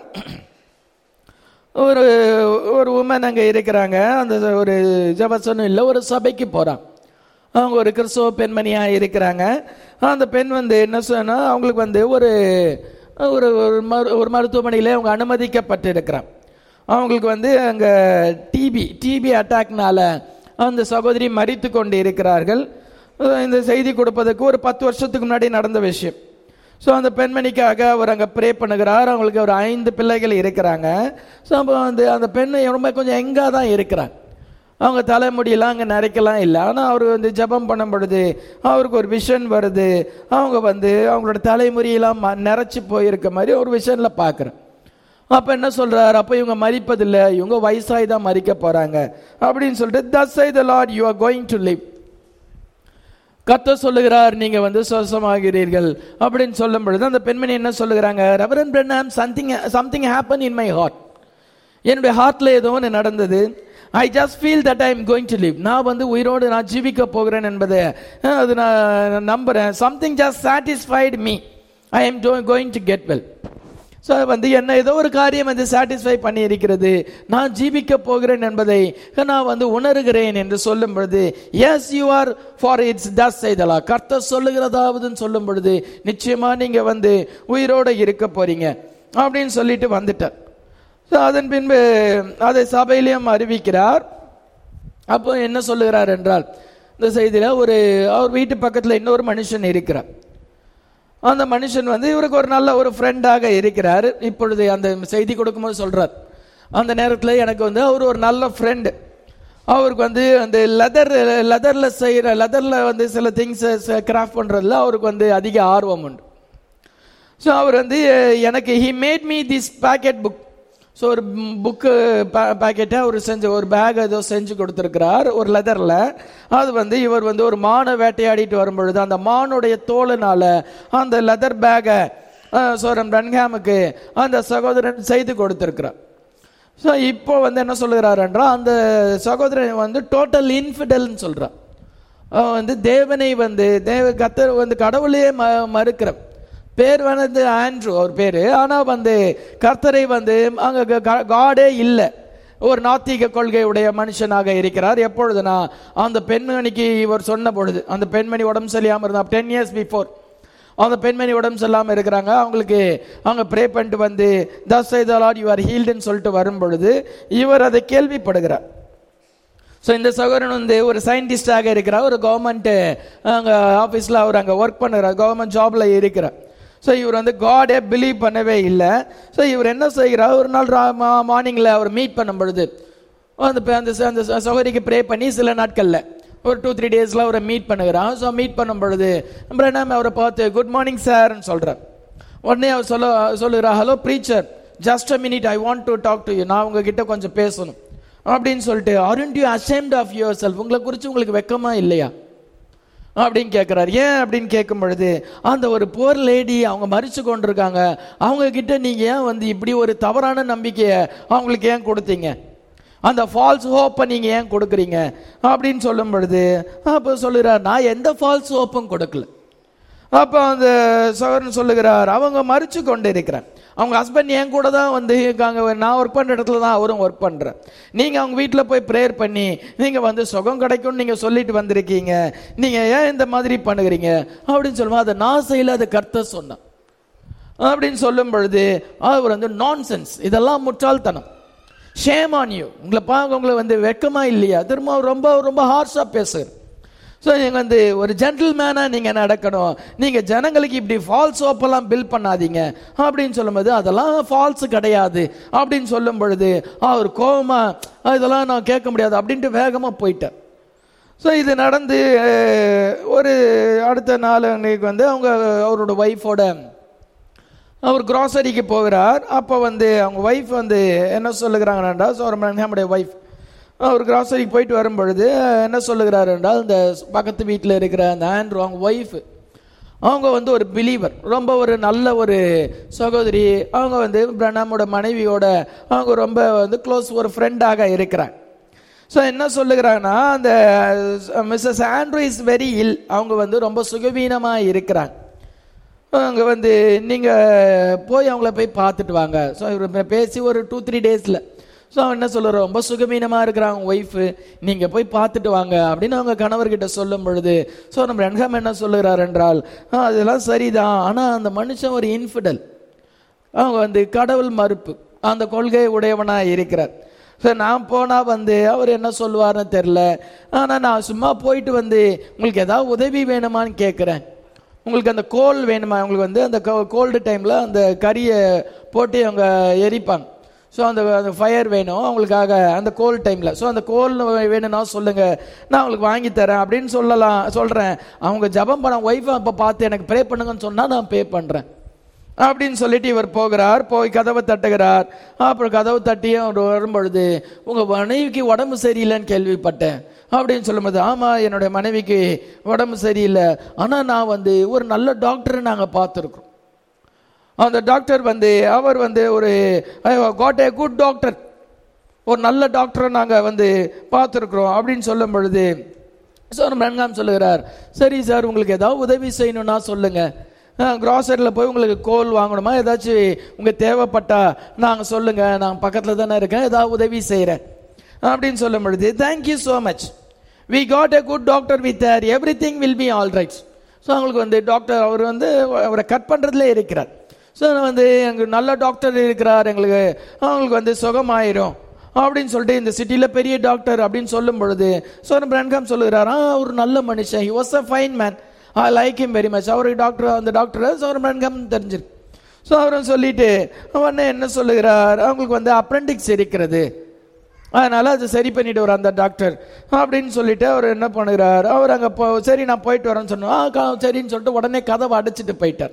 ஒரு ஒரு உமன் அங்கே இருக்கிறாங்க, அந்த ஒரு ஜபசனும் இல்லை, ஒரு சபைக்கு போகிறான். அவங்க ஒரு கிறிஸ்தவ பெண்மணியாக இருக்கிறாங்க. அந்த பெண் வந்து என்ன சொன்னா, அவங்களுக்கு வந்து ஒரு ஒரு ஒரு மருத்துவமனையில் அவங்க அனுமதிக்கப்பட்டு இருக்கிறான். அவங்களுக்கு வந்து அங்கே டிபி டிபி அட்டாக்னால அந்த சகோதரி மரித்து கொண்டு இருக்கிறார்கள். இந்த செய்தி கொடுப்பதற்கு ஒரு பத்து வருஷத்துக்கு முன்னாடி நடந்த விஷயம். ஸோ அந்த பெண்மணிக்காக அவர் அங்கே ப்ரே பண்ணுகிறார். அவங்களுக்கு ஒரு ஐந்து பிள்ளைகள் இருக்கிறாங்க. ஸோ அப்போ வந்து அந்த பெண் ரொம்ப கொஞ்சம் எங்காக தான் இருக்கிறாங்க. அவங்க தலைமுடியெல்லாம் அங்கே நரைக்கலாம் இல்லை, ஆனால் அவர் வந்து ஜபம் பண்ணும் பொழுது அவருக்கு ஒரு விஷன் வருது. அவங்க வந்து அவங்களோட தலைமுடியெல்லாம் நிறச்சி போயிருக்க மாதிரி ஒரு விஷனில் பார்க்குறேன். அப்போ என்ன சொல்றாரு, அப்போ இவங்க மரிப்பதில்லை, இவங்க வயசாய் தான் மரிக்க போறாங்க அப்படின்னு சொல்லிட்டு thus say the Lord, you are going to live. கர்த்தர் சொல்லுகிறார், நீங்க வந்து சுவாசமாகிறீர்கள் அப்படின்னு சொல்லும் பொழுது அந்த பெண்மணி என்ன சொல்லுகிறாங்க, Reverend Branham, something something happened in my heart. என்னுடைய ஹார்ட்ல ஏதோ ஒன்று நடந்தது. I just feel that I am going to live. நான் வந்து உயிரோடு நான் ஜீவிக்க போகிறேன் என்பதை அது நான் நம்புறேன். Something just satisfied me, I am going to get well. So வந்து என்ன ஏதோ ஒரு காரியம் வந்து சாட்டிஸ்ஃபை பண்ணி இருக்கிறது, நான் ஜீவிக்க போகிறேன் என்பதை நான் வந்து உணர்கிறேன் என்று சொல்லும் பொழுது, yes you are for it's thus செய்தலா, கர்த்தர் சொல்லுகிறதாவதுன்னு சொல்லும் பொழுது நிச்சயமா நீங்க வந்து உயிரோடு இருக்க போறீங்க அப்படின்னு சொல்லிட்டு வந்துட்டார். ஸோ அதன் பின்பு அதை சபையிலையும் அறிவிக்கிறார். அப்போ என்ன சொல்லுகிறார் என்றால், இந்த செய்தியில் ஒரு அவர் வீட்டு பக்கத்தில் இன்னொரு மனுஷன் இருக்கிறார். அந்த மனுஷன் வந்து இவருக்கு ஒரு நல்ல ஒரு ஃப்ரெண்டாக இருக்கிறார். இப்பொழுது அந்த செய்தி கொடுக்கும்போது சொல்றார், அந்த நேரத்தில் எனக்கு வந்து அவர் ஒரு நல்ல ஃப்ரெண்டு. அவருக்கு வந்து அந்த லெதர் லெதரில் செய்கிற லெதரில் வந்து சில திங்ஸ் கிராஃப்ட் பண்ணுறதுல அவருக்கு வந்து அதிக ஆர்வம் உண்டு. ஸோ அவர் வந்து எனக்கு he made me this packet book. So ஒரு புக்கு பேக்கெட்டை அவர் செஞ்சு ஒரு பேக் ஏதோ செஞ்சு கொடுத்துருக்கிறார் ஒரு லெதரில். அது வந்து இவர் வந்து ஒரு மானை வேட்டையாடிட்டு வரும்பொழுது அந்த மானுடைய தோலினால அந்த லெதர் பேக்கை சோரம் ரன்ஹாமுக்கு அந்த சகோதரன் செய்து கொடுத்துருக்கிறார். ஸோ இப்போ வந்து என்ன சொல்லுகிறார் என்றால், அந்த சகோதரன் வந்து டோட்டல் இன்ஃபிடல்னு சொல்கிறார். வந்து தேவனை வந்து தேவ கத்தர் வந்து கடவுளையே ம மறுக்கிற பேர் வந்து ஆண்ட்ரூ அவர் பேரு. ஆனா வந்து கர்த்தரை வந்து அங்க காடே இல்லை, ஒரு நாத்திக கொள்கையுடைய மனுஷனாக இருக்கிறார். எப்பொழுதுனா அந்த பெண்மணிக்கு இவர் சொன்ன பொழுது, அந்த பெண்மணி உடம்பு சரியாம இருந்தா டென் இயர்ஸ் பிஃபோர் அந்த பெண்மணி உடம்பு சரியில்லாம இருக்கிறாங்க. அவங்களுக்கு அவங்க ப்ரே பண்ணிட்டு வந்து thus say the lord you are ஹீல்டுன்னு சொல்லிட்டு வரும் பொழுது இவர் அதை கேள்விப்படுகிறார். ஸோ இந்த சகோதரன் வந்து ஒரு சயின்டிஸ்டாக இருக்கிறார், ஒரு கவர்மெண்ட் அங்கே ஆஃபீஸில் அவர் அங்கே ஒர்க் பண்ணுறார், கவர்மெண்ட் ஜாப்ல இருக்கிறார். ஸோ இவர் வந்து காடே பிலீவ் பண்ணவே இல்லை. ஸோ இவர் என்ன செய்கிறார், ஒரு நாள் மார்னிங்கில் அவர் மீட் பண்ணும் பொழுது அந்த அந்த சகோதரிக்கு ப்ரே பண்ணி சில நாட்களில் ஒரு டூ த்ரீ டேஸில் அவரை மீட் பண்ணுகிறான். ஸோ மீட் பண்ணும் பொழுது பிரனாம் அவரை பார்த்து குட் மார்னிங் சார்ன்னு சொல்கிறார். உடனே அவர் சொல்ல சொல்லுறா, hello preacher, just a minute, I want to talk to you, நான் உங்ககிட்ட கொஞ்சம் பேசணும் அப்படின்னு சொல்லிட்டு, aren't you ashamed of yourself, உங்களை குறித்து உங்களுக்கு வெக்கமா இல்லையா அப்படின்னு கேட்கிறார். ஏன் அப்படின்னு கேட்கும் பொழுது, அந்த ஒரு புவர் லேடி அவங்க மறிச்சு கொண்டிருக்காங்க, அவங்க கிட்ட நீங்க ஏன் வந்து இப்படி ஒரு தவறான நம்பிக்கையை அவங்களுக்கு ஏன் கொடுத்தீங்க, அந்த ஃபால்ஸ் ஹோப்பை நீங்க ஏன் கொடுக்குறீங்க அப்படின்னு சொல்லும் பொழுது அப்போ சொல்லுறார், நான் எந்த ஃபால்ஸ் ஹோப்பும் கொடுக்கல. அப்போ அந்த சகோதரன் சொல்லுகிறார், அவங்க மறிச்சு கொண்டு இருக்கிறேன், அவங்க ஹஸ்பண்ட் என் கூட தான் வந்து இருக்காங்க, நான் ஒர்க் பண்ணுற இடத்துல தான் அவரும் ஒர்க் பண்ணுறேன், நீங்கள் அவங்க வீட்டில் போய் ப்ரேயர் பண்ணி நீங்கள் வந்து சுகம் கிடைக்கும்னு நீங்கள் சொல்லிட்டு வந்திருக்கீங்க, நீங்கள் ஏன் இந்த மாதிரி பண்ணுகிறீங்க அப்படின்னு சொல்லுவோம். அதை நான் செய்யல, அது கர்த்தர் சொன்னான் அப்படின்னு சொல்லும் பொழுது அவர் வந்து நான்சென்ஸ், இதெல்லாம் முட்டாள்தனம், ஷேம் ஆன் யூ, உங்களை பார்க்க உங்களை வந்து வெக்கமா இல்லையா, திரும்ப ரொம்ப ரொம்ப ஹார்ஷாக பேசுகிறார். ஸோ நீங்கள் வந்து ஒரு ஜென்டில்மேனாக நீங்கள் நடக்கணும், நீங்கள் ஜனங்களுக்கு இப்படி ஃபால்ஸ் ஹோப்பெல்லாம் பில்ட் பண்ணாதீங்க அப்படின்னு சொல்லும்போது அதெல்லாம் ஃபால்ஸு கிடையாது அப்படின்னு சொல்லும் பொழுது அவர் கோபமாக இதெல்லாம் நான் கேட்க முடியாது அப்படின்ட்டு வேகமாக போயிட்டார். ஸோ இது நடந்து ஒரு அடுத்த நாள் அன்னைக்கு வந்து அவங்க அவரோட ஒய்ஃபோட அவர் கிராசரிக்கு போகிறார். அப்போ வந்து அவங்க ஒய்ஃப் வந்து என்ன சொல்லுகிறாங்கன்னா, ஸோ நம்முடைய ஒய்ஃப் அவர் கிராசரிக்கு போயிட்டு வரும் பொழுது என்ன சொல்லுகிறார் என்றால், இந்த பக்கத்து வீட்டில் இருக்கிற அந்த ஆண்ட்ரூ அவங்க ஒய்ஃப், அவங்க வந்து ஒரு பிலீவர், ரொம்ப ஒரு நல்ல ஒரு சகோதரி, அவங்க வந்து பிரணாமோட மனைவியோட அவங்க ரொம்ப வந்து க்ளோஸ் ஒரு ஃப்ரெண்டாக இருக்கிறாங்க. ஸோ என்ன சொல்லுகிறாங்கன்னா, அந்த Mrs Andrew is very ill, அவங்க வந்து ரொம்ப சுகவீனமாக இருக்கிறாங்க, அங்கே வந்து நீங்கள் போய் அவங்கள போய் பார்த்துட்டு வாங்க. ஸோ இவர் பேசி ஒரு டூ த்ரீ டேஸில் ஸோ அவன் என்ன சொல்கிறார், ரொம்ப சுகமீனமாக இருக்கிறாங்க ஒய்ஃபு, நீங்கள் போய் பார்த்துட்டு வாங்க அப்படின்னு அவங்க கணவர்கிட்ட சொல்லும் பொழுது, ஸோ நம்ம ரன்ஹாம் என்ன சொல்லுகிறார் என்றால், அதெல்லாம் சரிதான், ஆனால் அந்த மனுஷன் ஒரு இன்ஃபிடல், அவங்க வந்து கடவுள் மறுப்பு அந்த கொள்கை உடையவனாக இருக்கிறார். ஸோ நான் போனால் வந்து அவர் என்ன சொல்லுவார்னு தெரில, ஆனால் நான் சும்மா போயிட்டு வந்து உங்களுக்கு ஏதாவது உதவி வேணுமான்னு கேட்குறேன், உங்களுக்கு அந்த கோல் வேணுமா, உங்களுக்கு வந்து அந்த கோல்டு டைமில் அந்த கறியை போட்டு அவங்க எரிப்பாங்க, ஸோ அந்த அந்த ஃபயர் வேணும் அவங்களுக்காக அந்த கோல் டைமில், ஸோ அந்த கோல் வேணும்னா சொல்லுங்கள் நான் உங்களுக்கு வாங்கி தரேன் அப்படின்னு சொல்லலாம் சொல்கிறேன். அவங்க ஜபம் பண்ண ஒய்ஃபை அப்போ பார்த்து எனக்கு ப்ரே பண்ணுங்கன்னு சொன்னால் நான் பே பண்ணுறேன் அப்படின்னு சொல்லிட்டு இவர் போகிறார். போய் கதவை தட்டுகிறார். அப்புறம் கதவை தட்டியும் அவர் வரும்பொழுது, உங்கள் மனைவிக்கு உடம்பு சரியில்லைன்னு கேள்விப்பட்டேன் அப்படின்னு சொல்லும்போது, ஆமாம் என்னுடைய மனைவிக்கு உடம்பு சரியில்லை, ஆனால் நான் வந்து ஒரு நல்ல டாக்டரை நாங்கள் பார்த்துருக்கோம், அந்த டாக்டர் வந்து அவர் வந்து ஒரு காட் ஏ குட் டாக்டர், ஒரு நல்ல டாக்டரை நாங்கள் வந்து பார்த்துருக்குறோம் அப்படின்னு சொல்லும் பொழுது சார் பிரன்காம் சொல்லுகிறார், சரி சார் உங்களுக்கு ஏதாவது உதவி செய்யணும்னா சொல்லுங்கள், கிராசரியில் போய் உங்களுக்கு கோல் வாங்கணுமா ஏதாச்சும் உங்களுக்கு தேவைப்பட்டா நாங்கள் சொல்லுங்கள், நான் பக்கத்தில் தானே இருக்கேன், ஏதாவது உதவி செய்கிறேன் அப்படின்னு சொல்லும் பொழுது thank you so much, we got a good doctor with her, everything will be all right. So அவங்களுக்கு வந்து டாக்டர் அவர் வந்து அவரை கட் பண்ணுறதுல இருக்கிறார். ஸோ வந்து எங்களுக்கு நல்ல டாக்டர் இருக்கிறார், எங்களுக்கு அவங்களுக்கு வந்து சுகமாயிரும் அப்படின்னு சொல்லிட்டு இந்த சிட்டியில் பெரிய டாக்டர் அப்படின்னு சொல்லும் பொழுது ஸோ பிரன்காம் சொல்லுகிறாரா ஒரு நல்ல மனுஷன், he was a fine man, I like him very much. அவருக்கு டாக்டர் அந்த டாக்டர் சோர் பிரன்காம் தெரிஞ்சிருக்கு. ஸோ அவரும் சொல்லிட்டு உடனே என்ன சொல்லுகிறார், அவங்களுக்கு வந்து அப்ரெண்டிக்ஸ் இருக்கிறது, அதனால அது சரி பண்ணிட்டு வர அந்த டாக்டர் அப்படின்னு சொல்லிட்டு அவர் என்ன பண்ணுகிறார், அவர் அங்கே போ சரி நான் போயிட்டு வரேன்னு சொன்னோம், சரின்னு சொல்லிட்டு உடனே கதவை அடைச்சிட்டு போயிட்டார்.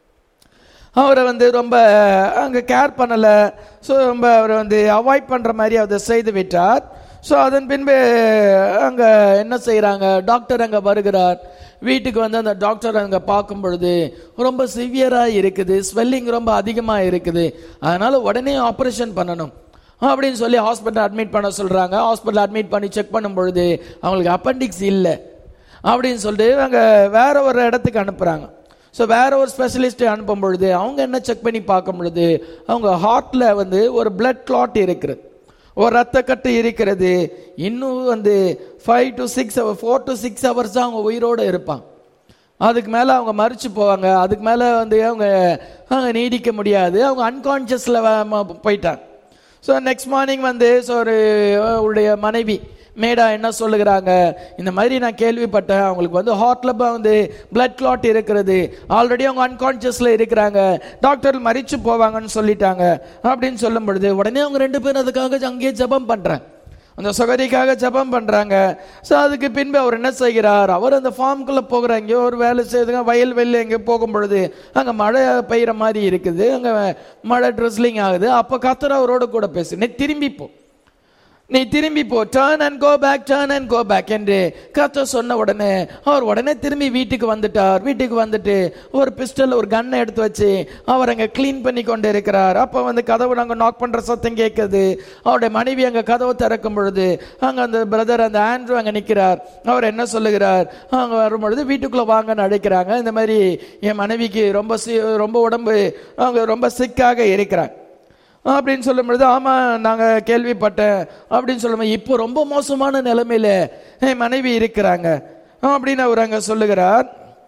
அவரை வந்து ரொம்ப அங்கே கேர் பண்ணலை, ஸோ ரொம்ப அவரை வந்து அவாய்ட் பண்ணுற மாதிரி அதை செய்து விட்டார். ஸோ அதன் பின்பு அங்கே என்ன செய்கிறாங்க, டாக்டர் அங்கே வருகிறார். வீட்டுக்கு வந்து அந்த டாக்டர் அங்கே பார்க்கும் பொழுது ரொம்ப சிவியராக இருக்குது, ஸ்வெல்லிங் ரொம்ப அதிகமாக இருக்குது, அதனால உடனே ஆப்ரேஷன் பண்ணணும் அப்படின்னு சொல்லி ஹாஸ்பிட்டல் அட்மிட் பண்ண சொல்கிறாங்க. ஹாஸ்பிட்டல் அட்மிட் பண்ணி செக் பண்ணும் பொழுது அவங்களுக்கு அப்பெண்டிக்ஸ் இல்லை அப்படின்னு சொல்லிட்டு அங்கே வேற ஒரு இடத்துக்கு அனுப்புகிறாங்க. ஸோ வேற ஒரு ஸ்பெஷலிஸ்ட் அனுப்பும் பொழுது அவங்க என்ன செக் பண்ணி பார்க்கும் பொழுது அவங்க ஹார்ட்டில் வந்து ஒரு பிளட் கிளாட் இருக்குது, ஒரு ரத்த கட்டு இருக்கிறது, இன்னும் வந்து five to six hour four to six hours தான் அவங்க உயிரோடு இருப்பாங்க, அதுக்கு மேலே அவங்க மறிச்சு போவாங்க, அதுக்கு மேலே வந்து அவங்க அவங்க நீடிக்க முடியாது, அவங்க அன்கான்ஷியஸில் போயிட்டாங்க. ஸோ நெக்ஸ்ட் மார்னிங் வந்து ஸோ ஒரு உடைய மனைவி மேடா என்ன சொல்லுகிறாங்க, இந்த மாதிரி நான் கேள்விப்பட்டேன், அவங்களுக்கு வந்து ஹார்ட்ல வந்து பிளட் கிளாட் இருக்கிறது, ஆல்ரெடி அவங்க அன்கான்சியஸ்ல இருக்கிறாங்க, டாக்டர் மறிச்சு போவாங்கன்னு சொல்லிட்டாங்க அப்படின்னு சொல்லும் பொழுது உடனே அவங்க ரெண்டு பேரும் அதுக்காக அங்கேயே ஜெபம் பண்றாங்க, அந்த சகோதரிக்காக ஜெபம் பண்றாங்க. ஸோ அதுக்கு பின்பு அவர் என்ன செய்கிறார், அவர் அந்த ஃபார்முக்குள்ள போகிறார், எங்கேயோ ஒரு வேலை செய்யுதுங்க, வயல் வெளில எங்கே போகும் பொழுது அங்கே மழை பெய்கிற மாதிரி இருக்குது, அங்கே மழை ட்ரெஸ்லிங் ஆகுது. அப்போ கர்த்தர் அவரோட கூட பேசு, நீ திரும்பி போ, நீ திரும்பி போ, turn and go back, turn and go back என்று கர்த்தர் சொன்ன உடனே அவர் உடனே திரும்பி வீட்டுக்கு வந்துட்டார். வீட்டுக்கு வந்துட்டு ஒரு பிஸ்டல் ஒரு கன்னை எடுத்து வச்சு அவர் அங்கே கிளீன் பண்ணி கொண்டு இருக்கிறார். அப்போ வந்து கதவு நாங்கள் நாக் பண்ணுற சத்தம் கேட்குது. அவருடைய மனைவி அங்கே கதவை திறக்கும் பொழுது அங்கே அந்த பிரதர் அந்த ஆண்ட்ரூ அங்கே நிற்கிறார். அவர் என்ன சொல்லுகிறார், அங்கே வரும்பொழுது வீட்டுக்குள்ளே வாங்கன்னு அழைக்கிறாங்க. இந்த மாதிரி என் மனைவிக்கு ரொம்ப சி ரொம்ப உடம்பு அவங்க ரொம்ப சிக்காக இருக்கிறாங்க அப்படின்னு சொல்லும் பொழுது ஆமாம் நாங்கள் கேள்விப்பட்டேன் அப்படின்னு சொல்லும்போது இப்போ ரொம்ப மோசமான நிலைமையில என் மனைவி இருக்கிறாங்க அப்படின்னு அவர் அங்கே சொல்லுகிறார்.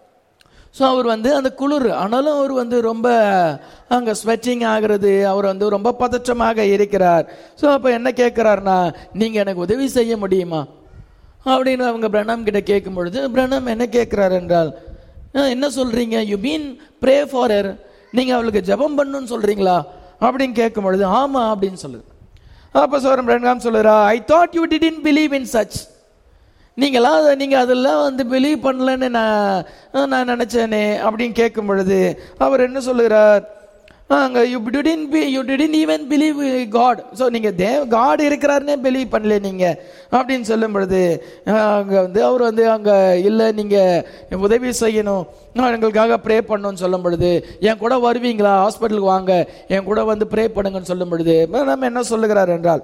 ஸோ அவர் வந்து அந்த குளிர் ஆனாலும் அவர் வந்து ரொம்ப அங்கே ஸ்வெட்டிங் ஆகிறது, அவர் வந்து ரொம்ப பதற்றமாக இருக்கிறார். ஸோ அப்போ என்ன கேட்குறாருனா, நீங்கள் எனக்கு உதவி செய்ய முடியுமா அப்படின்னு அவங்க பிரணாம் கிட்ட கேட்கும் பொழுது பிரணாம் என்ன கேட்குறாரு என்றால், என்ன சொல்கிறீங்க, you mean pray for her, நீங்கள் அவளுக்கு ஜெபம் பண்ணுன்னு சொல்கிறீங்களா அப்படின்னு கேட்கும் பொழுது ஆமா அப்படின்னு சொல்லுது. அப்போ சோரம் பிரன்காம் சொல்லுறா, I thought you didn't believe in such, நீங்களாம் நீங்கள் அதெல்லாம் வந்து பிலீவ் பண்ணலன்னு நான் நான் நினச்சேனே அப்படின்னு கேட்கும் பொழுது அவர் என்ன சொல்லுகிறார், அங்கே you didn't be you didn't even believe God, so நீங்கள் தேவ காட் இருக்கிறாருன்னே பிலீவ் பண்ணல நீங்கள் அப்படின்னு சொல்லும் பொழுது அங்கே வந்து அவர் வந்து அங்கே இல்லை நீங்கள் உதவி செய்யணும், எங்களுக்காக ப்ரே பண்ணணும்னு சொல்லும் பொழுது என் கூட வருவீங்களா, ஹாஸ்பிட்டலுக்கு வாங்க என் கூட வந்து ப்ரே பண்ணுங்கன்னு சொல்லும் பொழுது நம்ம என்ன சொல்லுகிறார் என்றால்,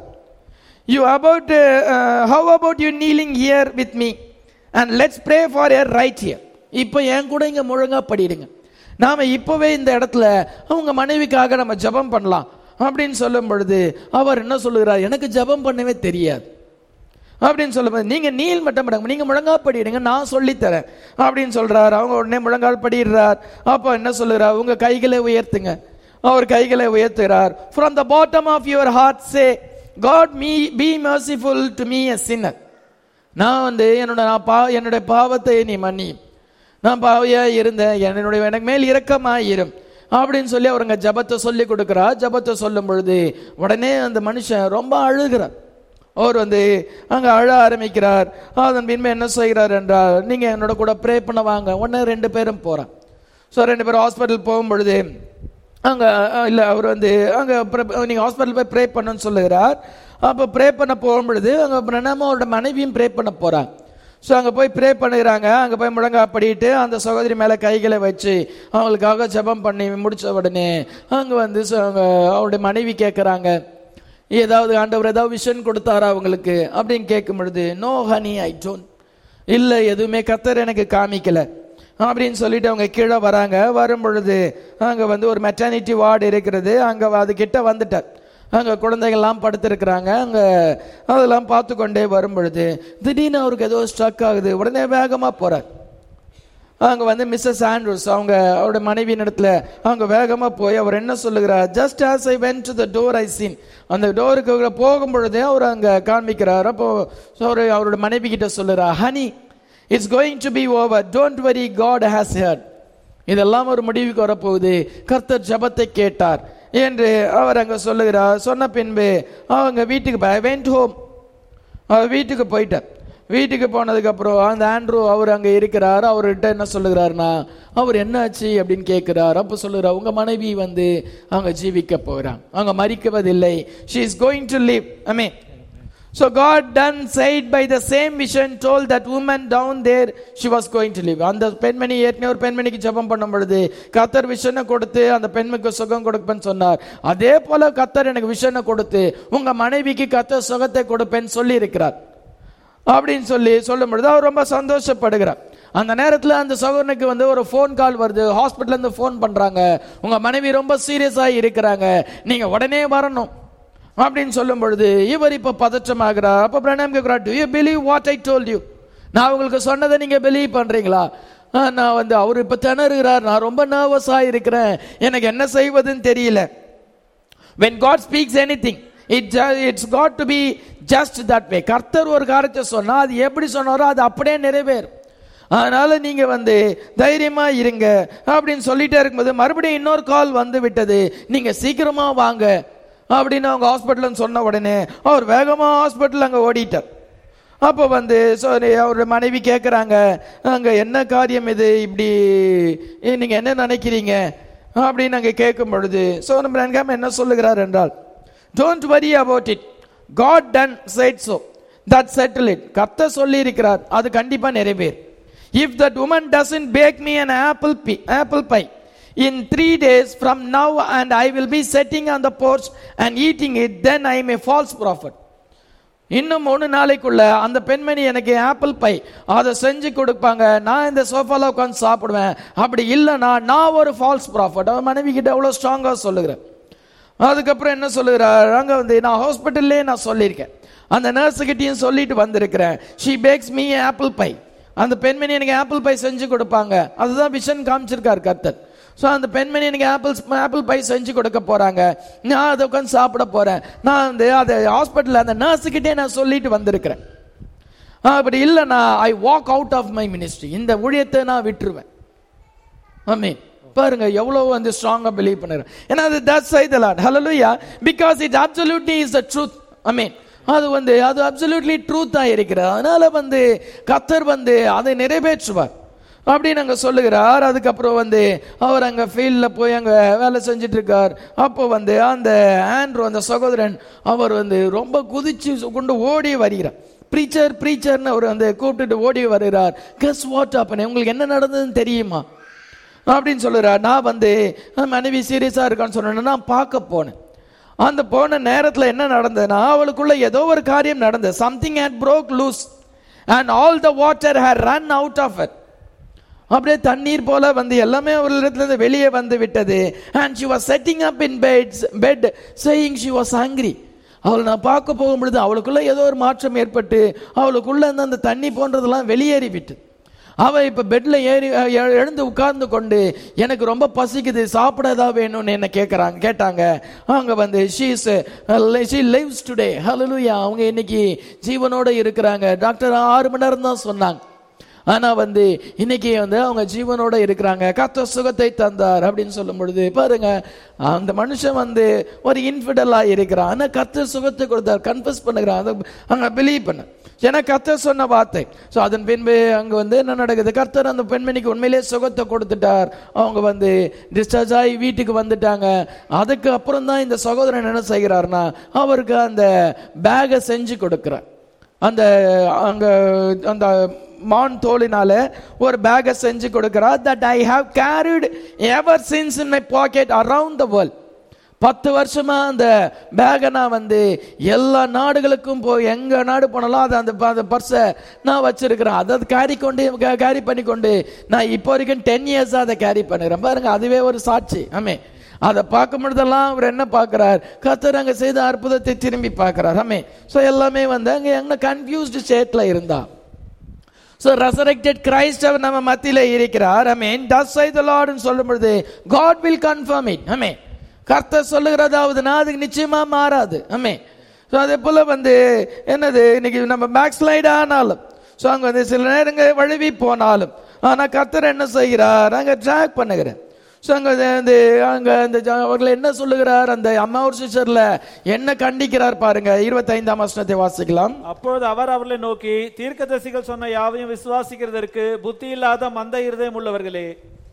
you about how about you kneeling here with me and let's pray for your right here, இப்போ என் கூட இங்கே முழங்கா படிடுங்க, நாம இப்பவே இந்த இடத்துல அவங்க மனைவிக்காக நம்ம ஜெபம் பண்ணலாம் அப்படின்னு சொல்லும் பொழுது அவர் என்ன சொல்லுகிறார், எனக்கு ஜெபம் பண்ணவே தெரியாது அப்படின்னு சொல்லும்போது நீங்க நீல் மட்டும் படுங்க, நீங்க முழங்கால் படிடுங்க நான் சொல்லித்தரேன் அப்படின்னு சொல்றார். அவங்க உடனே முழங்கால் படிடுறார். அப்போ என்ன சொல்லுறார், உங்க கைகளை உயர்த்துங்க. அவர் கைகளை உயர்த்துகிறார். From the bottom of your heart say God me be merciful to me a sinner, நான் வந்து என்னோட நான் பா என்னுடைய பாவத்தை நீ மன்னி, நான் பாவையா இருந்தேன், என்னுடைய எனக்கு மேல் இரக்கமாயிரும் அப்படின்னு சொல்லி அவருங்க ஜபத்தை சொல்லி கொடுக்கிறார். ஜபத்தை சொல்லும் பொழுது உடனே அந்த மனுஷன் ரொம்ப அழுகிறார். அவர் வந்து அங்கே அழ ஆரம்பிக்கிறார். அதன் பின்பு என்ன செய்கிறார் என்றால், நீங்கள் என்னோட கூட ப்ரே பண்ண வாங்க. உடனே ரெண்டு பேரும் போகிறான். ஸோ ரெண்டு பேரும் ஹாஸ்பிட்டல் போகும் பொழுது அங்கே இல்லை அவர் வந்து அங்கே நீங்கள் ஹாஸ்பிட்டல் போய் ப்ரே பண்ணுன்னு சொல்லுகிறார். அப்போ ப்ரே பண்ண போகும் பொழுது அங்கே பிரணாம அவரோட மனைவியும் ப்ரே பண்ண போகிறான். ஸோ அங்கே போய் ப்ரே பண்ணுகிறாங்க. அங்கே போய் முழங்கா படிட்டு அந்த சகோதரி மேலே கைகளை வச்சு அவங்களுக்காக ஜெபம் பண்ணி முடித்த உடனே அங்கே வந்து அவங்க அவருடைய மனைவி கேட்குறாங்க, ஏதாவது ஆண்டவர் ஏதாவது விஷன் கொடுத்தாரா அவங்களுக்கு அப்படின்னு கேட்கும் பொழுது, நோ ஹனி ஐ டோன்ட், இல்லை எதுவுமே கர்த்தர் எனக்கு காமிக்கல அப்படின்னு சொல்லிட்டு அவங்க கீழே வராங்க. வரும் பொழுது அங்கே வந்து ஒரு மெட்டர்னிட்டி வார்டு இருக்கிறது, அங்கே அது கிட்ட வந்துட்டார். அங்கே குழந்தைகள்லாம் படுத்திருக்கிறாங்க. அங்கே அதெல்லாம் பார்த்து கொண்டே வரும் பொழுது திடீர்னு அவருக்கு ஏதோ ஸ்ட்ரக் ஆகுது. உடனே வேகமாக போகிறார். அங்கே வந்து மிஸ்ஸஸ் ஆண்ட்ரூஸ் அவங்க அவருடைய மனைவியின் இடத்துல அவங்க வேகமாக போய் அவர் என்ன சொல்லுகிறார், just as I went to the door I seen, அந்த டோருக்கு போகும் பொழுதே அவர் அங்கே காண்பிக்கிறார். அப்போ அவர் அவரோட மனைவி கிட்ட சொல்லுறார், honey it's going to be over, don't worry, God has heard. இதெல்லாம் ஒரு முடிவுக்கு வரப்போகுது, கர்த்தர் ஜெபத்தை கேட்டார் என்று அவர் அங்கே சொல்லுகிறார். சொன்ன பின்பு அவங்க வீட்டுக்கு வெண்ட் ஹோம், அவர் வீட்டுக்கு போயிட்டார். வீட்டுக்கு போனதுக்கு அப்புறம் அந்த ஆண்ட்ரூ அவர் அங்கே இருக்கிறார். அவர்கிட்ட என்ன சொல்லுகிறாருன்னா, அவர் என்ன ஆச்சு அப்படின்னு கேட்கிறார். அப்போ சொல்லுகிறார், உங்க மனைவி வந்து அவங்க ஜீவிக்க போகிறாங்க, அவங்க மரிக்குவதில்லை, she is going to live. I mean, so God done said by the same vision told that woman down there she was going to live. அந்த பெண்மணி ஏற்கனவே ஒரு பெண்மணிக்கு ஜெபம் பண்ணும் பொழுது கர்த்தர் விஷனை கொடுத்து அந்த பெண்ணுக்கு சுகம் கொடுப்பேன்னு சொன்னார். அதே போல கர்த்தர் எனக்கு விஷனை கொடுத்து உங்க மனைவிக்கு கர்த்தர் சுகத்தை கொடுப்பேன்னு சொல்லி இருக்கிறார் அப்படின்னு சொல்லி சொல்லும் பொழுது அவர் ரொம்ப சந்தோஷப்படுகிறார். அந்த நேரத்தில் அந்த சகோதரனுக்கு வந்து ஒரு ஃபோன் கால் வருது, ஹாஸ்பிட்டல்ல இருந்து ஃபோன் பண்றாங்க, உங்க மனைவி ரொம்ப சீரியஸா இருக்கிறாங்க, நீங்க உடனே வரணும் அப்படின்னு சொல்லும் பொழுது இவர் இப்ப பதற்றமாகிறார். அப்ப பிரணாம் கேட்கிறார், do you believe what I told you, நான் உங்களுக்கு சொன்னதை நீங்க பிலீவ் பண்றீங்களா? நான் வந்து அவர் இப்ப திணறுகிறார், நான் ரொம்ப நர்வஸா இருக்கிறேன், எனக்கு என்ன செய்வதுன்னு தெரியல. when God speaks anything it it's got to be just that way. கர்த்தர் ஒரு காரியத்தை சொன்னா அது எப்படி சொன்னாரோ அது அப்படியே நிறைவேறும். அதனால நீங்க வந்து தைரியமா இருங்க அப்படின்னு சொல்லிட்டே இருக்கும்போது மறுபடியும் இன்னொரு கால் வந்து விட்டது, நீங்க சீக்கிரமா வாங்க அப்படின்னு அவங்க ஹாஸ்பிட்டல் சொன்ன உடனே அவர் வேகமா ஹாஸ்பிட்டல் அங்க ஓடிட்டார். அப்போ வந்து அவருடைய மனைவி கேட்குறாங்க, அங்க என்ன காரியம் இது, இப்படி நீங்க என்ன நினைக்கிறீங்க அப்படின்னு அங்க கேட்கும் பொழுது சோனம் பிரன்காம் என்ன சொல்லுகிறார் என்றால், don't worry about it, God done said so, that settle it. கர்த்தர் சொல்லி இருக்கிறார், அது கண்டிப்பா நிறைவேறும். if that woman doesn't bake me an apple pie, apple pie in three days from now and I will be sitting on the porch and eating it, then I am a false prophet. இன்னும் மூணு நாளைக்குள்ள அந்த பெண்மணி எனக்கு apple pie அதை செஞ்சு கொடுப்பாங்க, நான் இந்த சோஃபால உட்காந்து சாப்பிடுவேன், அப்படி இல்லைன்னா நான் ஒரு ஃபால்ஸ் ப்ராஃபட். அவன் மனைவி கிட்ட அவ்வளோ ஸ்ட்ராங்கா சொல்லுகிறேன். அதுக்கப்புறம் என்ன சொல்லுகிறார், அங்கே வந்து நான் ஹாஸ்பிட்டல்லே நான் சொல்லியிருக்கேன், அந்த நர்ஸுக்கிட்டையும் சொல்லிட்டு வந்திருக்கிறேன், she bakes me apple pie, அந்த பெண்மணி எனக்கு ஆப்பிள் பை செஞ்சு கொடுப்பாங்க, அதுதான் விஷன் காமிச்சிருக்கார் கர்த்தர். ஸோ அந்த பெண்மணி எனக்கு ஆப்பிள் ஆப்பிள் பை செஞ்சு கொடுக்க போறாங்க, நான் அதை உட்காந்து சாப்பிட போறேன், நான் வந்து அதை ஹாஸ்பிட்டல் அந்த நர்ஸுக்கிட்டே நான் சொல்லிட்டு வந்திருக்கிறேன், அப்படி இல்லைன்னா I walk out of my ministry, இந்த ஊழியத்தை நான் விட்டுருவேன். ஆமென். பாருங்க எவ்வளவு வந்து ஸ்ட்ராங்கா பிலீவ் பண்ணுறேன். ஏன்னா அது that saith the lord, hallelujah, because it absolutely is the truth. ஆமென். அது வந்து அது அப்சல்யூட்லி ட்ரூத்தா இருக்கிறது. அதனால வந்து கர்த்தர் வந்து அதை நிறைவேற்றுவார் அப்படின்னு அங்க சொல்லுகிறார். அதுக்கப்புறம் வந்து அவர் அங்க ஃபீல்ட்ல போய் அங்க வேலை செஞ்சுட்டு இருக்கார். அப்போ வந்து அந்த ஆண்ட்ரூ அந்த சகோதரன் அவர் வந்து ரொம்ப குதிச்சு கொண்டு ஓடி வருகிறார். ப்ரீச்சர் ப்ரீச்சர்னு அவர் வந்து கூப்பிட்டுட்டு ஓடி வருகிறார். கெஸ் வாட் ஹேப்பன், உங்களுக்கு என்ன நடந்ததுன்னு தெரியுமா அப்படின்னு சொல்லுறார். நான் வந்து மனைவி சீரியஸா இருக்கான்னு சொன்னேன், நான் பார்க்க போனேன். அந்த போன நேரத்தில் என்ன நடந்ததுன்னா அவளுக்குள்ள ஏதோ ஒரு காரியம் நடந்தது. Something had broke loose and all the water had run out of it. அப்படியே தண்ணீர் போல வந்து எல்லாமே ஒரு இடத்துல வெளியே வந்து விட்டது. and she was setting up in bed bed saying she was hungry. அவளை நான் பார்க்க போகும் பொழுது அவளுக்குள்ள ஏதோ ஒரு மாற்றம் ஏற்பட்டு அவளுக்குள்ள அந்த தண்ணி போன்றதெல்லாம் வெளியேறி விட்டு அவ இப்ப பெட்ல ஏறி எழுந்து உட்கார்ந்து கொண்டு எனக்கு ரொம்ப பசிக்குது, சாப்பிட ஏதாவது வேணும்னு என்ன கேட்கறாங்க கேட்டாங்க. அவங்க வந்து she is she lives today, hallelujah, அவங்க இன்னைக்கு ஜீவனோட இருக்கிறாங்க. டாக்டர் ஆறு மணி நேரம் தான் சொன்னாங்க, ஆனா வந்து இன்னைக்கு வந்து அவங்க ஜீவனோட இருக்கிறாங்க, கர்த்தர் சுகத்தை தந்தார் அப்படின்னு சொல்லும் பொழுது பாருங்க அந்த மனுஷன் வந்து ஒரு இன்ஃபிடலா இருக்கிறான், ஆனா கர்த்தர் சுகத்தை கொடுத்தார், கன்ஃபஸ் பண்ணுகிறான், அங்க பிலீவ் பண்ண, ஏன்னா கர்த்தர் சொன்ன வார்த்தை. ஸோ அதன் பின்பு அங்க வந்து என்ன நடக்குது, கர்த்தர் அந்த பெண்மணிக்கு உண்மையிலேயே சுகத்தை கொடுத்துட்டார். அவங்க வந்து டிஸ்சார்ஜ் ஆகி வீட்டுக்கு வந்துட்டாங்க. அதுக்கு அப்புறம் தான் இந்த சகோதரன் என்ன செய்கிறார்னா அவருக்கு அந்த பேகை செஞ்சு கொடுக்கிறார். அந்த அங்க அந்த மான் தோலினால ஒரு பேக்கை செஞ்சு கொடுக்கிறார். that I have carried ever since in my pocket around the world. பத்து வருஷமா அந்த பேகை நான் வந்து எல்லா நாடுகளுக்கும் போய் எங்க நாடு போனாலும் அதை அந்த அந்த பர்ஸை நான் வச்சிருக்கிறேன். அதை கேரி கொண்டு கேரி பண்ணி கொண்டு நான் இப்போ வரைக்கும் டென் இயர்ஸா அதை கேரி பண்ணுறேன் பாருங்க. அதுவே ஒரு சாட்சி. ஆமே, அதை பார்க்கும் பொழுதெல்லாம் அவர் என்ன பார்க்கிறார், கர்த்தர் அங்க செய்த அற்புதத்தை திரும்பி பார்க்கிறார். ஆமே, ஸோ எல்லாமே வந்து அங்க என்ன கன்ஃபியூஸ்டு ஸ்டேட்ல இருந்தா. ஸோ ரெசரெக்டட் கிரைஸ்ட் அவர் நம்ம மத்தியில இருக்கிறார். ஆமென். தஸ் சே தி லார்ட் ன்னு சொல்லும் பொழுது God will confirm it. ஆமென். கர்த்தர் சொல்லுகிறதாவதுனா அதுக்கு நிச்சயமா மாறாது. ஆமென். ஸோ அதே போல வந்து என்னது, இன்னைக்கு நம்ம பேக் ஸ்லைட் ஆனாலும், ஸோ அங்க வந்து சில நேரங்கள் வழுவி போனாலும், ஆனா கர்த்தர் என்ன செய்கிறார், அங்க ட்ராக் பண்ணுகிறார். ஸோ அங்க வந்து அங்க அந்த அவர்கள் என்ன சொல்லுகிறார், அந்த அம்மாவூர் சிஸ்டர்ல என்ன கண்டிக்கிறார் பாருங்க. இருபத்தி ஐந்தாம் வசனத்தை வாசிக்கலாம். அப்பொழுது அவர் அவர்களை நோக்கி, தீர்க்கதரிசிகள் சொன்ன யாவையும் விசுவாசிக்கிறதற்கு புத்தி இல்லாத மந்த இருதயம் உள்ளவர்களே.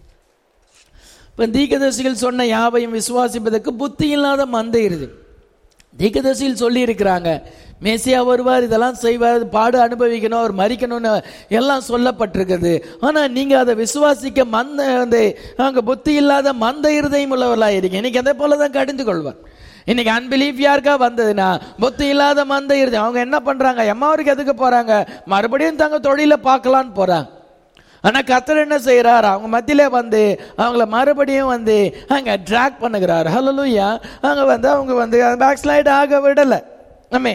தீர்க்கதரிசிகள் சொன்ன யாவையும் விசுவாசிப்பதற்கு புத்தி இல்லாத மந்த இருதயம். தீர்க்கதரிசிகள் சொல்லி இருக்கிறாங்க, மேசியா வருவார், இதெல்லாம் செய்வார், பாடு அனுபவிக்கணும், அவர் மரிக்கணும்னு எல்லாம் சொல்லப்பட்டிருக்குது. ஆனா நீங்க அதை விசுவாசிக்க மந்த வந்து அங்க புத்தி இல்லாத மந்த இருதயம் உள்ளவர்களா இருக்கீங்க. இன்னைக்கு அதே போலதான் கடிந்து கொள்வார். இன்னைக்கு அன்பிலீஃப் யாருக்கா வந்ததுன்னா புத்தி இல்லாத மந்த இருதயம். அவங்க என்ன பண்றாங்க, எம்மாவருக்கு எதுக்கு போறாங்க, மறுபடியும் தங்க தொழில பார்க்கலான்னு போறாங்க. ஆனா கர்த்தர் என்ன செய்யறார், அவங்க மத்தியிலே வந்து அவங்கள மறுபடியும் வந்து அங்க டிராக் பண்ணுகிறார். ஹல்லேலூயா. அங்க வந்து அவங்க வந்து பேக் ஸ்லைட் ஆக விடல. ஆமே.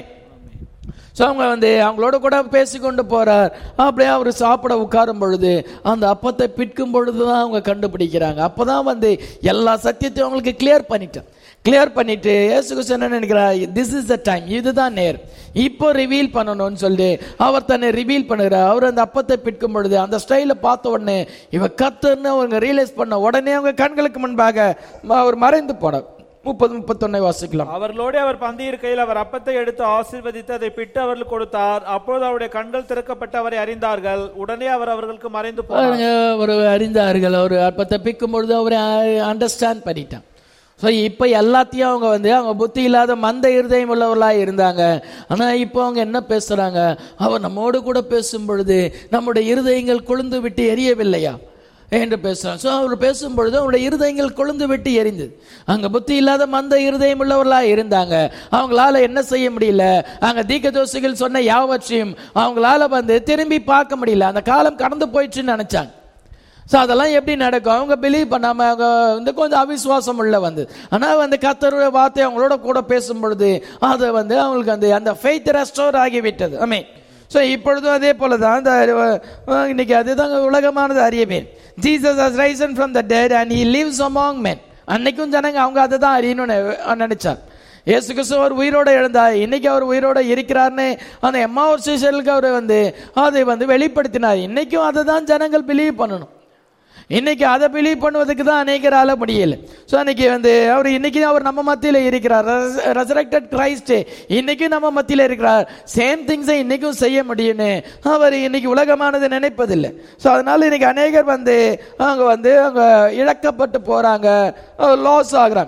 ஸோ அவங்க வந்து அவங்களோட கூட பேசிக்கொண்டு போறார். அப்படியே அவர் சாப்பிட உட்காரும் பொழுது அந்த அப்பத்தை பிற்கும் பொழுதுதான் அவங்க கண்டுபிடிக்கிறாங்க. அப்பதான் வந்து எல்லா சத்தியத்தையும் அவங்களுக்கு கிளியர் பண்ணிட்டேன். கிளியர் பண்ணிட்டு இயேசு கிறிஸ்து என்ன நினைக்கிறார், திஸ் இஸ் த டைம், இதுதான் நேர், இப்போ ரிவீல் பண்ணணும்னு சொல்லி அவர் தன்னை ரிவீல் பண்ணுகிறார். அவர் அந்த அப்பத்தை பிற்கும் பொழுது அந்த ஸ்டைல பார்த்த உடனே இவ கர்த்தர்னு அவங்க ரியலைஸ் பண்ண உடனே அவங்க கண்களுக்கு முன்பாக அவர் மறைந்து போனார். முப்பது முப்பத்தொன்னை வாசிக்கலாம். அவர்களோடு அவர் பந்தி இருக்கையில் அவர் அப்பத்தை எடுத்து ஆசீர்வதித்து அதை பிட்டு அவர்களுக்கு கொடுத்தார். அப்பொழுது அவருடைய கண்கள் திறக்கப்பட்டு அவரை அறிந்தார்கள். உடனே அவர் அவர்களுக்கு மறைந்து போனார். அவர் அறிந்தார்கள். அவர் அப்பத்தை பிக்கும் பொழுது அவரை அண்டர்ஸ்டாண்ட் பண்ணிட்டான். ஸோ இப்போ எல்லாத்தையும் அவங்க வந்து அவங்க புத்தி இல்லாத மந்த இருதயம் உள்ளவர்களாக இருந்தாங்க. ஆனால் இப்போ அவங்க என்ன பேசுகிறாங்க, அவர் நம்மோடு கூட பேசும் பொழுது நம்முடைய இருதயங்கள் கொழுந்து விட்டு எரியவில்லையா என்று பேசுகிறாங்க. ஸோ அவர் பேசும் பொழுது அவருடைய இருதயங்கள் கொழுந்து விட்டு எரிந்தது. அங்கே புத்தி இல்லாத மந்த இருதயம் உள்ளவர்களாக இருந்தாங்க. அவங்களால என்ன செய்ய முடியல, அங்கே தீர்க்கதரிசிகள் சொன்ன யாவற்றையும் அவங்களால வந்து திரும்பி பார்க்க முடியல. அந்த காலம் கடந்து போயிடுச்சுன்னு நினைச்சாங்க. ஸோ அதெல்லாம் எப்படி நடக்கும், அவங்க பிலீவ் பண்ணாம அவங்க வந்து கொஞ்சம் அவிசுவாசம் உள்ள வந்து. ஆனால் வந்து கர்த்தருடைய வார்த்தை அவங்களோட கூட பேசும் பொழுது அது வந்து அவங்களுக்கு அந்த அந்த ஃபெய்த் ரெஸ்டோர் ஆகிவிட்டது. ஆமென். ஸோ இப்பொழுதும் அதே போல தான் இந்த இன்னைக்கு அதுதான் உலகமானது அறியவே. Jesus has risen from the dead and he lives among men. அன்னைக்கும் ஜனங்க அவங்க அதை தான் அறியணும்னு நினைச்சார். இயேசு கிறிஸ்து அவர் உயிரோட எழுந்தார், இன்னைக்கு அவர் உயிரோட இருக்கிறார்னு அந்த எம்மாவூர் சீஷர்களுக்கு அவர் வந்து அதை வந்து வெளிப்படுத்தினார். இன்னைக்கும் அதை தான் ஜனங்கள் பிலீவ் பண்ணணும். இன்னைக்கு அதை பிலீவ் பண்ணுவதுக்கு தான் அநேகரால முடியல. ஸோ அன்னைக்கு வந்து அவர் இன்னைக்கு அவர் நம்ம மத்தியில் இருக்கிறார். ரெசரெக்டட் கிரைஸ்ட் இன்னைக்கும் நம்ம மத்தியில் இருக்கிறார். சேம் திங்ஸை இன்னைக்கும் செய்ய முடியும்னு அவர் இன்னைக்கு உலகமானது நினைப்பதில்லை. ஸோ அதனால இன்னைக்கு அநேகர் வந்து அவங்க வந்து அவங்க இழக்கப்பட்டு போறாங்க, லாஸ் ஆகுறாங்க.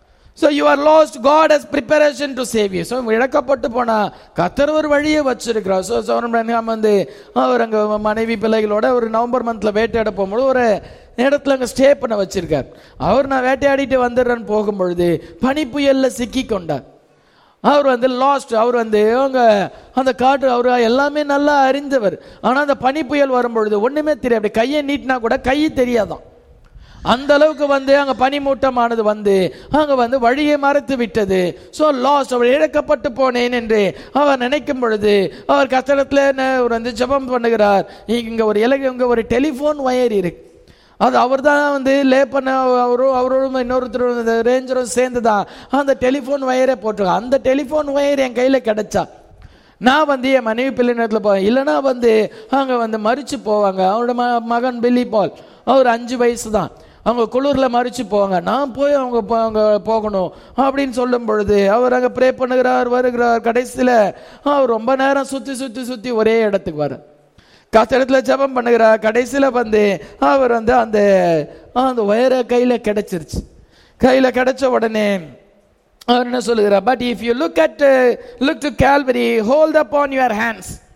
So you are lost, God has preparation to save you. So இழக்கப்பட்டு போனா கர்த்தர் ஒரு வழியை வச்சிருக்கிறார். ஸோ சௌரன் வந்து அவர் அங்கே மனைவி பிள்ளைகளோட ஒரு நவம்பர் மந்த்ல வேட்டையாட போகும்போது ஒரு இடத்துல அங்கே ஸ்டே பண்ண வச்சிருக்கார். அவர் நான் வேட்டையாடிட்டு வந்துடுறேன்னு போகும்பொழுது பனி புயல்ல சிக்கி கொண்டார். அவர் வந்து லாஸ்ட். அவர் வந்து அவங்க அந்த காட்டு அவர் எல்லாமே நல்லா அறிந்தவர். ஆனா அந்த பனி புயல் வரும்பொழுது ஒண்ணுமே தெரியாது. அப்படி கையை நீட்டினா கூட கை தெரியாதான். அந்த அளவுக்கு வந்து அங்க பனிமூட்டமானது வந்து அங்க வந்து வழியை மறைத்து விட்டது. சோ லாஸ்ட், அவர் இழக்கப்பட்டு போனேன் என்று அவர் நினைக்கும் பொழுது அவர் கர்த்தரிடத்துல ஒரு வந்து ஜெபம் பண்ணுகிறார். இங்க ஒரு இலகை இங்க ஒரு டெலிபோன் வயர் இருக்கு, அது அவர் தான் வந்து லே பண்ண, அவரும் அவரோட இன்னொருத்தர் ரேஞ்சரும் சேர்ந்துதான் அந்த டெலிபோன் வயரை போட்டிருக்காங்க. அந்த டெலிபோன் வயர் என் கையில கிடைச்சா நான் வந்து என் மனைவி பிள்ளை நேரத்தில் போவேன், இல்லைன்னா வந்து அங்க வந்து மறிச்சு போவாங்க. அவரோட மகன் பில்லி பால், அவர் அஞ்சு வயசு தான், அவங்க குளிர்ல மறிச்சு போவாங்க, நான் போய் அவங்க அங்க போகணும் அப்படின்னு சொல்லும் பொழுது அவர் அங்க ப்ரே பண்ணுகிறார், வருகிறார். கடைசியில அவர் ரொம்ப நேரம் சுத்தி சுத்தி சுத்தி ஒரே இடத்துக்கு வர கத்திரத்துல ஜெபம் பண்ணுகிறார். கடைசியில வந்து அவர் வந்து அந்த அந்த வயரை கையில கிடைச்சிருச்சு. கையில கிடைச்ச உடனே அவர் என்ன சொல்லுகிறார், but if you look at look to Calvary, hold up on your hands.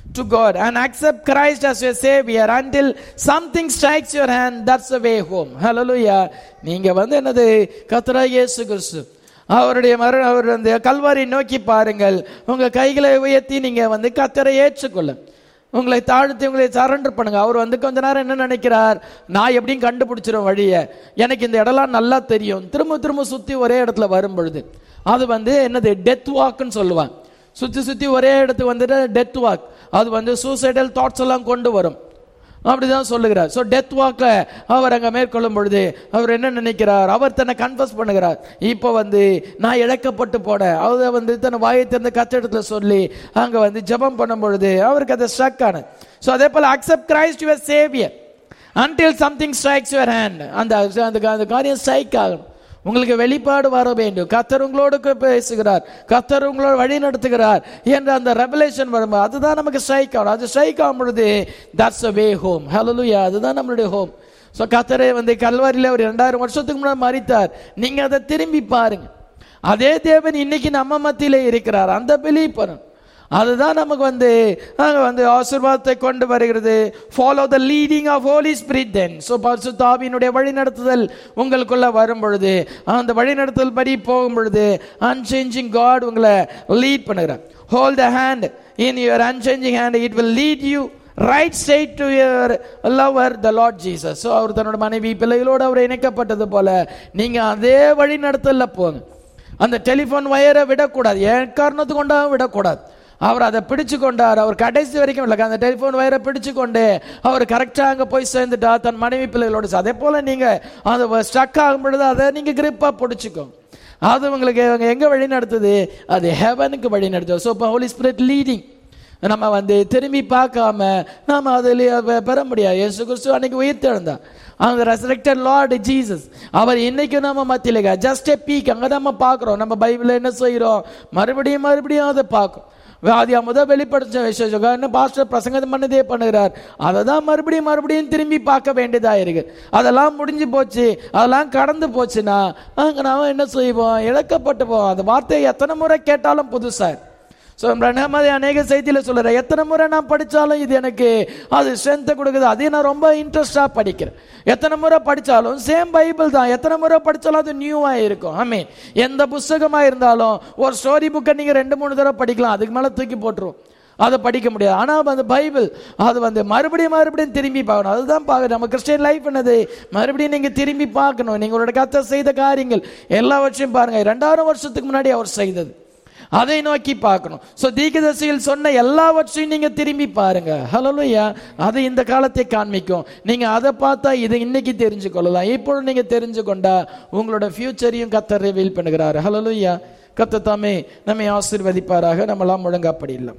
to God and accept Christ as your savior until something strikes your hand. That's the way home. Hallelujah. நீங்க வந்து என்னது கர்த்தராகிய இயேசு கிறிஸ்து அவருடைய மரண அவர் அந்த கல்வாரி நோக்கி பாருங்கள். உங்க கைகளை உயர்த்தி நீங்க வந்து கர்த்தரை ஏற்றுக்கொள்ள, உங்களை தாழ்த்தி உங்களை சரண்டர் பண்ணுங்க. அவர் வந்து கொஞ்ச நேரம் என்ன நினைக்கிறார், நான் எப்படியும் கண்டுபிடிச்சிடும் வழிய, எனக்கு இந்த இடம்லாம் நல்லா தெரியும். திரும்ப திரும்ப சுத்தி ஒரே இடத்துல வரும் பொழுது அது வந்து என்னது டெத் வாக்குன்னு சொல்லுவாங்க. சுத்தி சுத்தி ஒரே இடத்துக்கு வந்துட்டு டெத் வாக், அது வந்து சூசைடல் தாட்ஸ் எல்லாம் கொண்டு வரும். அப்படிதான் சொல்லுகிறார். ஸோ டெத் வாக்ல அவர் அங்கே மேற்கொள்ளும் பொழுது அவர் என்ன நினைக்கிறார், அவர் தன்னை கன்ஃபஸ் பண்ணுகிறார். இப்போ வந்து நான் இழக்கப்பட்டு போட அதை வந்து தன்னை வாயை திறந்த கத்திடத்துல சொல்லி அங்கே வந்து ஜெபம் பண்ணும் பொழுது அவருக்கு அதை ஸ்ட்ரக் ஆனது. ஸோ அதே போல accept Christ your saviour until something strikes your hand. அந்த அந்த காரியம் ஸ்ட்ரைக் ஆகணும், உங்களுக்கு வெளிப்பாடு வர வேண்டும். கர்த்தர் உங்களோடு பேசுகிறார், கர்த்தர் உங்களோட வழி நடத்துகிறார் என்ற அந்த ரெவலேஷன் வரும்போது அதுதான் நமக்கு ஸ்ட்ரைக் ஆகும். அது ஸ்ட்ரைக் ஆகும் பொழுது that's the way home. Hallelujah. அதுதான் நம்மளுடைய ஹோம். ஸோ கர்த்தரை வந்து கல்வாரியில் ஒரு இரண்டாயிரம் வருஷத்துக்கு முன்னாடி மரித்தார். நீங்க அதை திரும்பி பாருங்க. அதே தேவன் இன்னைக்கு நம்ம மத்தியிலே இருக்கிறார். அந்த பிலீவ் பண்ணணும். அதுதான் நமக்கு வந்து அங்கே வந்து ஆசீர்வாதத்தை கொண்டு வருகிறது. Follow the leading of holy spirit then. So பரிசுத்த ஆவியினுடைய வழி நடத்துதல் உங்களுக்குள்ள வரும் பொழுது, அந்த வழி நடத்துதல் படி போகும் பொழுது அன்சேஞ்சிங் காட் உங்களை லீட் பண்ணுகிறார். Hold the hand in your unchanging hand, it will lead you right straight to your lover the lord Jesus. So அவர் தன்னோட மனைவி பிள்ளைகளோடு அவர் இணைக்கப்பட்டது போல நீங்க அதே வழி நடத்தல போங்க. அந்த டெலிஃபோன் வயரை விடக்கூடாது, என் காரணத்துக்கு கொண்டாவும் விடக்கூடாது. அவர் அதை பிடிச்சு கொண்டார். அவர் கடைசி வரைக்கும் இல்லை, அந்த டெலிஃபோன் வயரை பிடிச்சு கொண்டு அவர் கரெக்டாக அங்கே போய் சேர்ந்துட்டா தன் மனைவி பிள்ளைகளோடு. அதே போல நீங்க அது ஸ்ட்ரக் ஆகும் பொழுது அதை நீங்க கிரிப்பா பிடிச்சிக்கோங்க. அது உங்களுக்கு எங்க வழி நடத்துது, அது ஹெவனுக்கு வழி நடத்துது. ஸோ ஹோலி ஸ்பிரிட் லீடிங் நம்ம வந்து திரும்பி பார்க்காம நாம அதில் பெற முடியாது. இயேசு கிறிஸ்து அன்னைக்கு உயிர் தெழுந்தார். அந்த ரெசரக்டட் லார்ட் ஜீசஸ் அவர் இன்னைக்கு நம்ம மத்தியில ஜஸ்ட் எ பீக் அங்கே நம்ம பார்க்குறோம். நம்ம பைபிள் என்ன செய்கிறோம், மறுபடியும் மறுபடியும் அதை பார்க்கும். வியாதியா முதல் வெளிப்படுத்த விசேஷம் பாஸ்டர் பிரசங்கம் பண்ணதே பண்ணுகிறார். அதை தான் மறுபடியும் மறுபடியும் திரும்பி பார்க்க வேண்டியதா இருக்கு. அதெல்லாம் முடிஞ்சு போச்சு, அதெல்லாம் கடந்து போச்சுன்னா அங்கே நாம என்ன செய்வோம், இழக்கப்பட்டு போவோம். அந்த வார்த்தையை எத்தனை முறை கேட்டாலும் புதுசா. ஸோ பிரம்மதி அநேக செய்தியில் சொல்லுறேன், எத்தனை முறை நான் படித்தாலும் இது எனக்கு அது ஸ்ட்ரென்த்தை கொடுக்குது, அதையும் நான் ரொம்ப இன்ட்ரெஸ்டாக படிக்கிறேன். எத்தனை முறை படித்தாலும் சேம் பைபிள் தான், எத்தனை முறை படித்தாலும் அது நியூவாக இருக்கும். ஆமே, எந்த புஸ்தகமாக இருந்தாலும் ஒரு ஸ்டோரி புக்கை நீங்கள் ரெண்டு மூணு தடவை படிக்கலாம், அதுக்கு மேலே தூக்கி போட்டுரும், அதை படிக்க முடியாது. ஆனால் அந்த பைபிள் அது வந்து மறுபடியும் மறுபடியும் திரும்பி பார்க்கணும். அதுதான் பார்க்கணும். நம்ம கிறிஸ்டியன் லைஃப் என்னது, மறுபடியும் நீங்கள் திரும்பி பார்க்கணும். நீங்களோட கர்த்தர் செய்த காரியங்கள் எல்லாவற்றையும் பாருங்க. ரெண்டாயிரம் வருஷத்துக்கு முன்னாடி அவர் செய்தது அதை நோக்கி பார்க்கணும். ஸோ தீர்க்கதரிசிகள் சொன்ன எல்லாவற்றையும் நீங்க திரும்பி பாருங்க. ஹல்லேலூயா. அது இந்த காலத்தை காண்பிக்கும். நீங்க அதை பார்த்தா இதை இன்னைக்கு தெரிஞ்சு கொள்ளலாம். இப்பொழுது நீங்க தெரிஞ்சு கொண்டா உங்களோட ஃபியூச்சரையும் கர்த்தர் ரிவீல் பண்ணுகிறார். ஹல்லேலூயா. கர்த்தர் தாமே நம்மை ஆசீர்வதிப்பாராக. நம்மளாம் முழங்காப்படி இல்லை.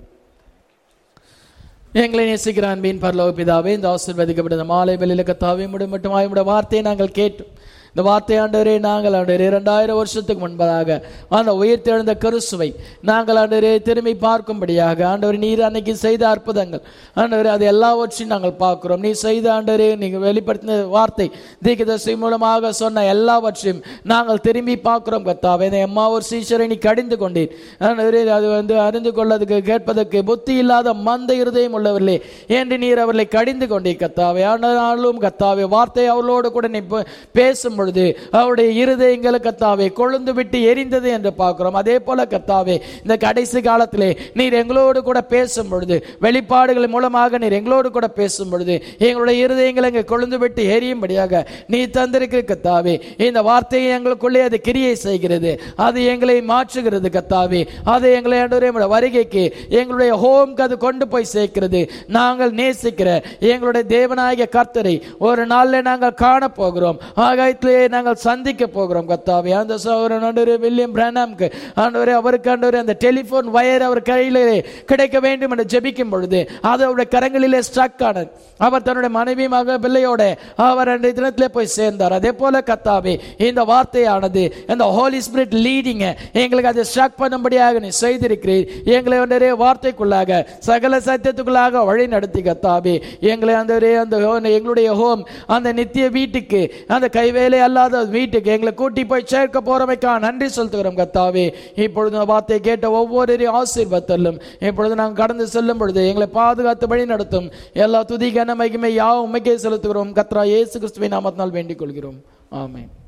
எங்களை நேசிக்கிற அன்பின் பரலோக பிதாவே, இந்த ஆசீர்வதிக்கப்பட்ட மாலை வெளியில கர்த்தாவே முடியும் மட்டும் ஆயுடைய வார்த்தையை நாங்கள் கேட்டோம். இந்த வார்த்தை ஆண்டவரே நாங்கள் ஆண்டவரே இரண்டாயிரம் வருஷத்துக்கு முன்பதாக அந்த உயிர் தெழுந்த கிறிஸ்துவை நாங்கள் ஆண்டவரே திரும்பி பார்க்கும்படியாக ஆண்டவர் நீர் அன்னைக்கு செய்த அற்புதங்கள் ஆண்டவரே அது எல்லாவற்றையும் நாங்கள் பார்க்கிறோம். நீ செய்த ஆண்டவரே நீங்கள் வெளிப்படுத்தின வார்த்தை தீர்க்கதரிசி மூலமாக சொன்ன எல்லாவற்றையும் நாங்கள் திரும்பி பார்க்கிறோம். கர்த்தாவே, இந்த எம்மா ஒரு சீஷரை நீ கடிந்து கொண்டீர் ஆண்டவரே, அது வந்து அறிந்து கொள்ளதுக்கு கேட்பதற்கு புத்தி இல்லாத மந்த இருதயம் உள்ளவர்களே என்று நீர் அவர்களை கடிந்து கொண்டீர். கர்த்தாவே, ஆனாலும் கர்த்தாவே வார்த்தை அவர்களோடு கூட நீ பேசும் பொழுது அவருடைய இருதயங்களை கர்த்தாவே கொழுந்து விட்டு எரிந்தது என்று பார்க்கிறோம். அதே போல கர்த்தாவே இந்த கடைசி காலத்திலே நீர் எங்களோடு கூட பேசும் பொழுது, வெளிப்பாடுகள் மூலமாக நீர் எங்களோடு கூட பேசும் பொழுது எங்களுடைய இருதயங்களை எங்க கொழுந்து விட்டு எரியும்படியாக நீ தந்திருக்கிற கர்த்தாவே, இந்த வார்த்தையை எங்களுக்குள்ளே அது கிரியை செய்கிறது, அது எங்களை மாற்றுகிறது கர்த்தாவே, அது எங்களை வருகைக்கு எங்களுடைய ஹோம்க்கு அது கொண்டு போய் சேர்க்கிறது. நாங்கள் நேசிக்கிற எங்களுடைய தேவனாகிய கர்த்தரை ஒரு நாளில் நாங்கள் காண போகிறோம், ஆகாயத்தில் நாங்கள் சந்திக்க போகிறோம். கர்த்தாவே, அந்த சகோதரன் ஆண்டவரே வில்லியம் பிரானம்க்கு ஆண்டவரே அவருக்கு ஆண்டவரே அந்த டெலிபோன் வயர் அவர் கையிலே கிடைக்க வேண்டும் என்று ஜெபிக்கும் பொழுது அது அவருடைய கரங்களிலே ஸ்ட்ரக் ஆனது. அவர் தன்னுடைய மனைவி மக பிள்ளையோட அவர் அந்த தினத்திலே போய் சேர்ந்தார். அதே போல கர்த்தாவே இந்த வார்த்தையானது இந்த ஹோலி ஸ்பிரிட் லீடிங் எங்களுக்கு அதை ஸ்ட்ரக் பண்ணும்படியாக நீ செய்திருக்கிறீர். எங்களை ஆண்டவரே வார்த்தைக்குள்ளாக சகல சத்தியத்துக்குள்ளாக வழி நடத்தி கர்த்தாவே எங்களை ஆண்டவரே அந்த எங்களுடைய ஹோம் அந்த நித்திய வீட்டுக்கு அந்த கைவேலை அல்லாத வீட்டுக்கு எங்களை கூட்டி போய் சேர்க்க போறமைக்கா நன்றி செலுத்துகிறோம் கர்த்தாவே. இப்பொழுது இந்த வார்த்தையை கேட்ட ஒவ்வொருவரையும் ஆசீர்வதித்தள்ளும். இப்பொழுது நாங்கள் கடந்து செல்லும் பொழுது எங்களை பாதுகாத்து வழி நடத்தும். எல்லா துதி கன மகிமை யாவும் உம்மைக்கே செலுத்துகிறோம். கர்த்தரா இயேசு கிறிஸ்துவின் நாமத்தினால் வேண்டிக் கொள்கிறோம். ஆமென்.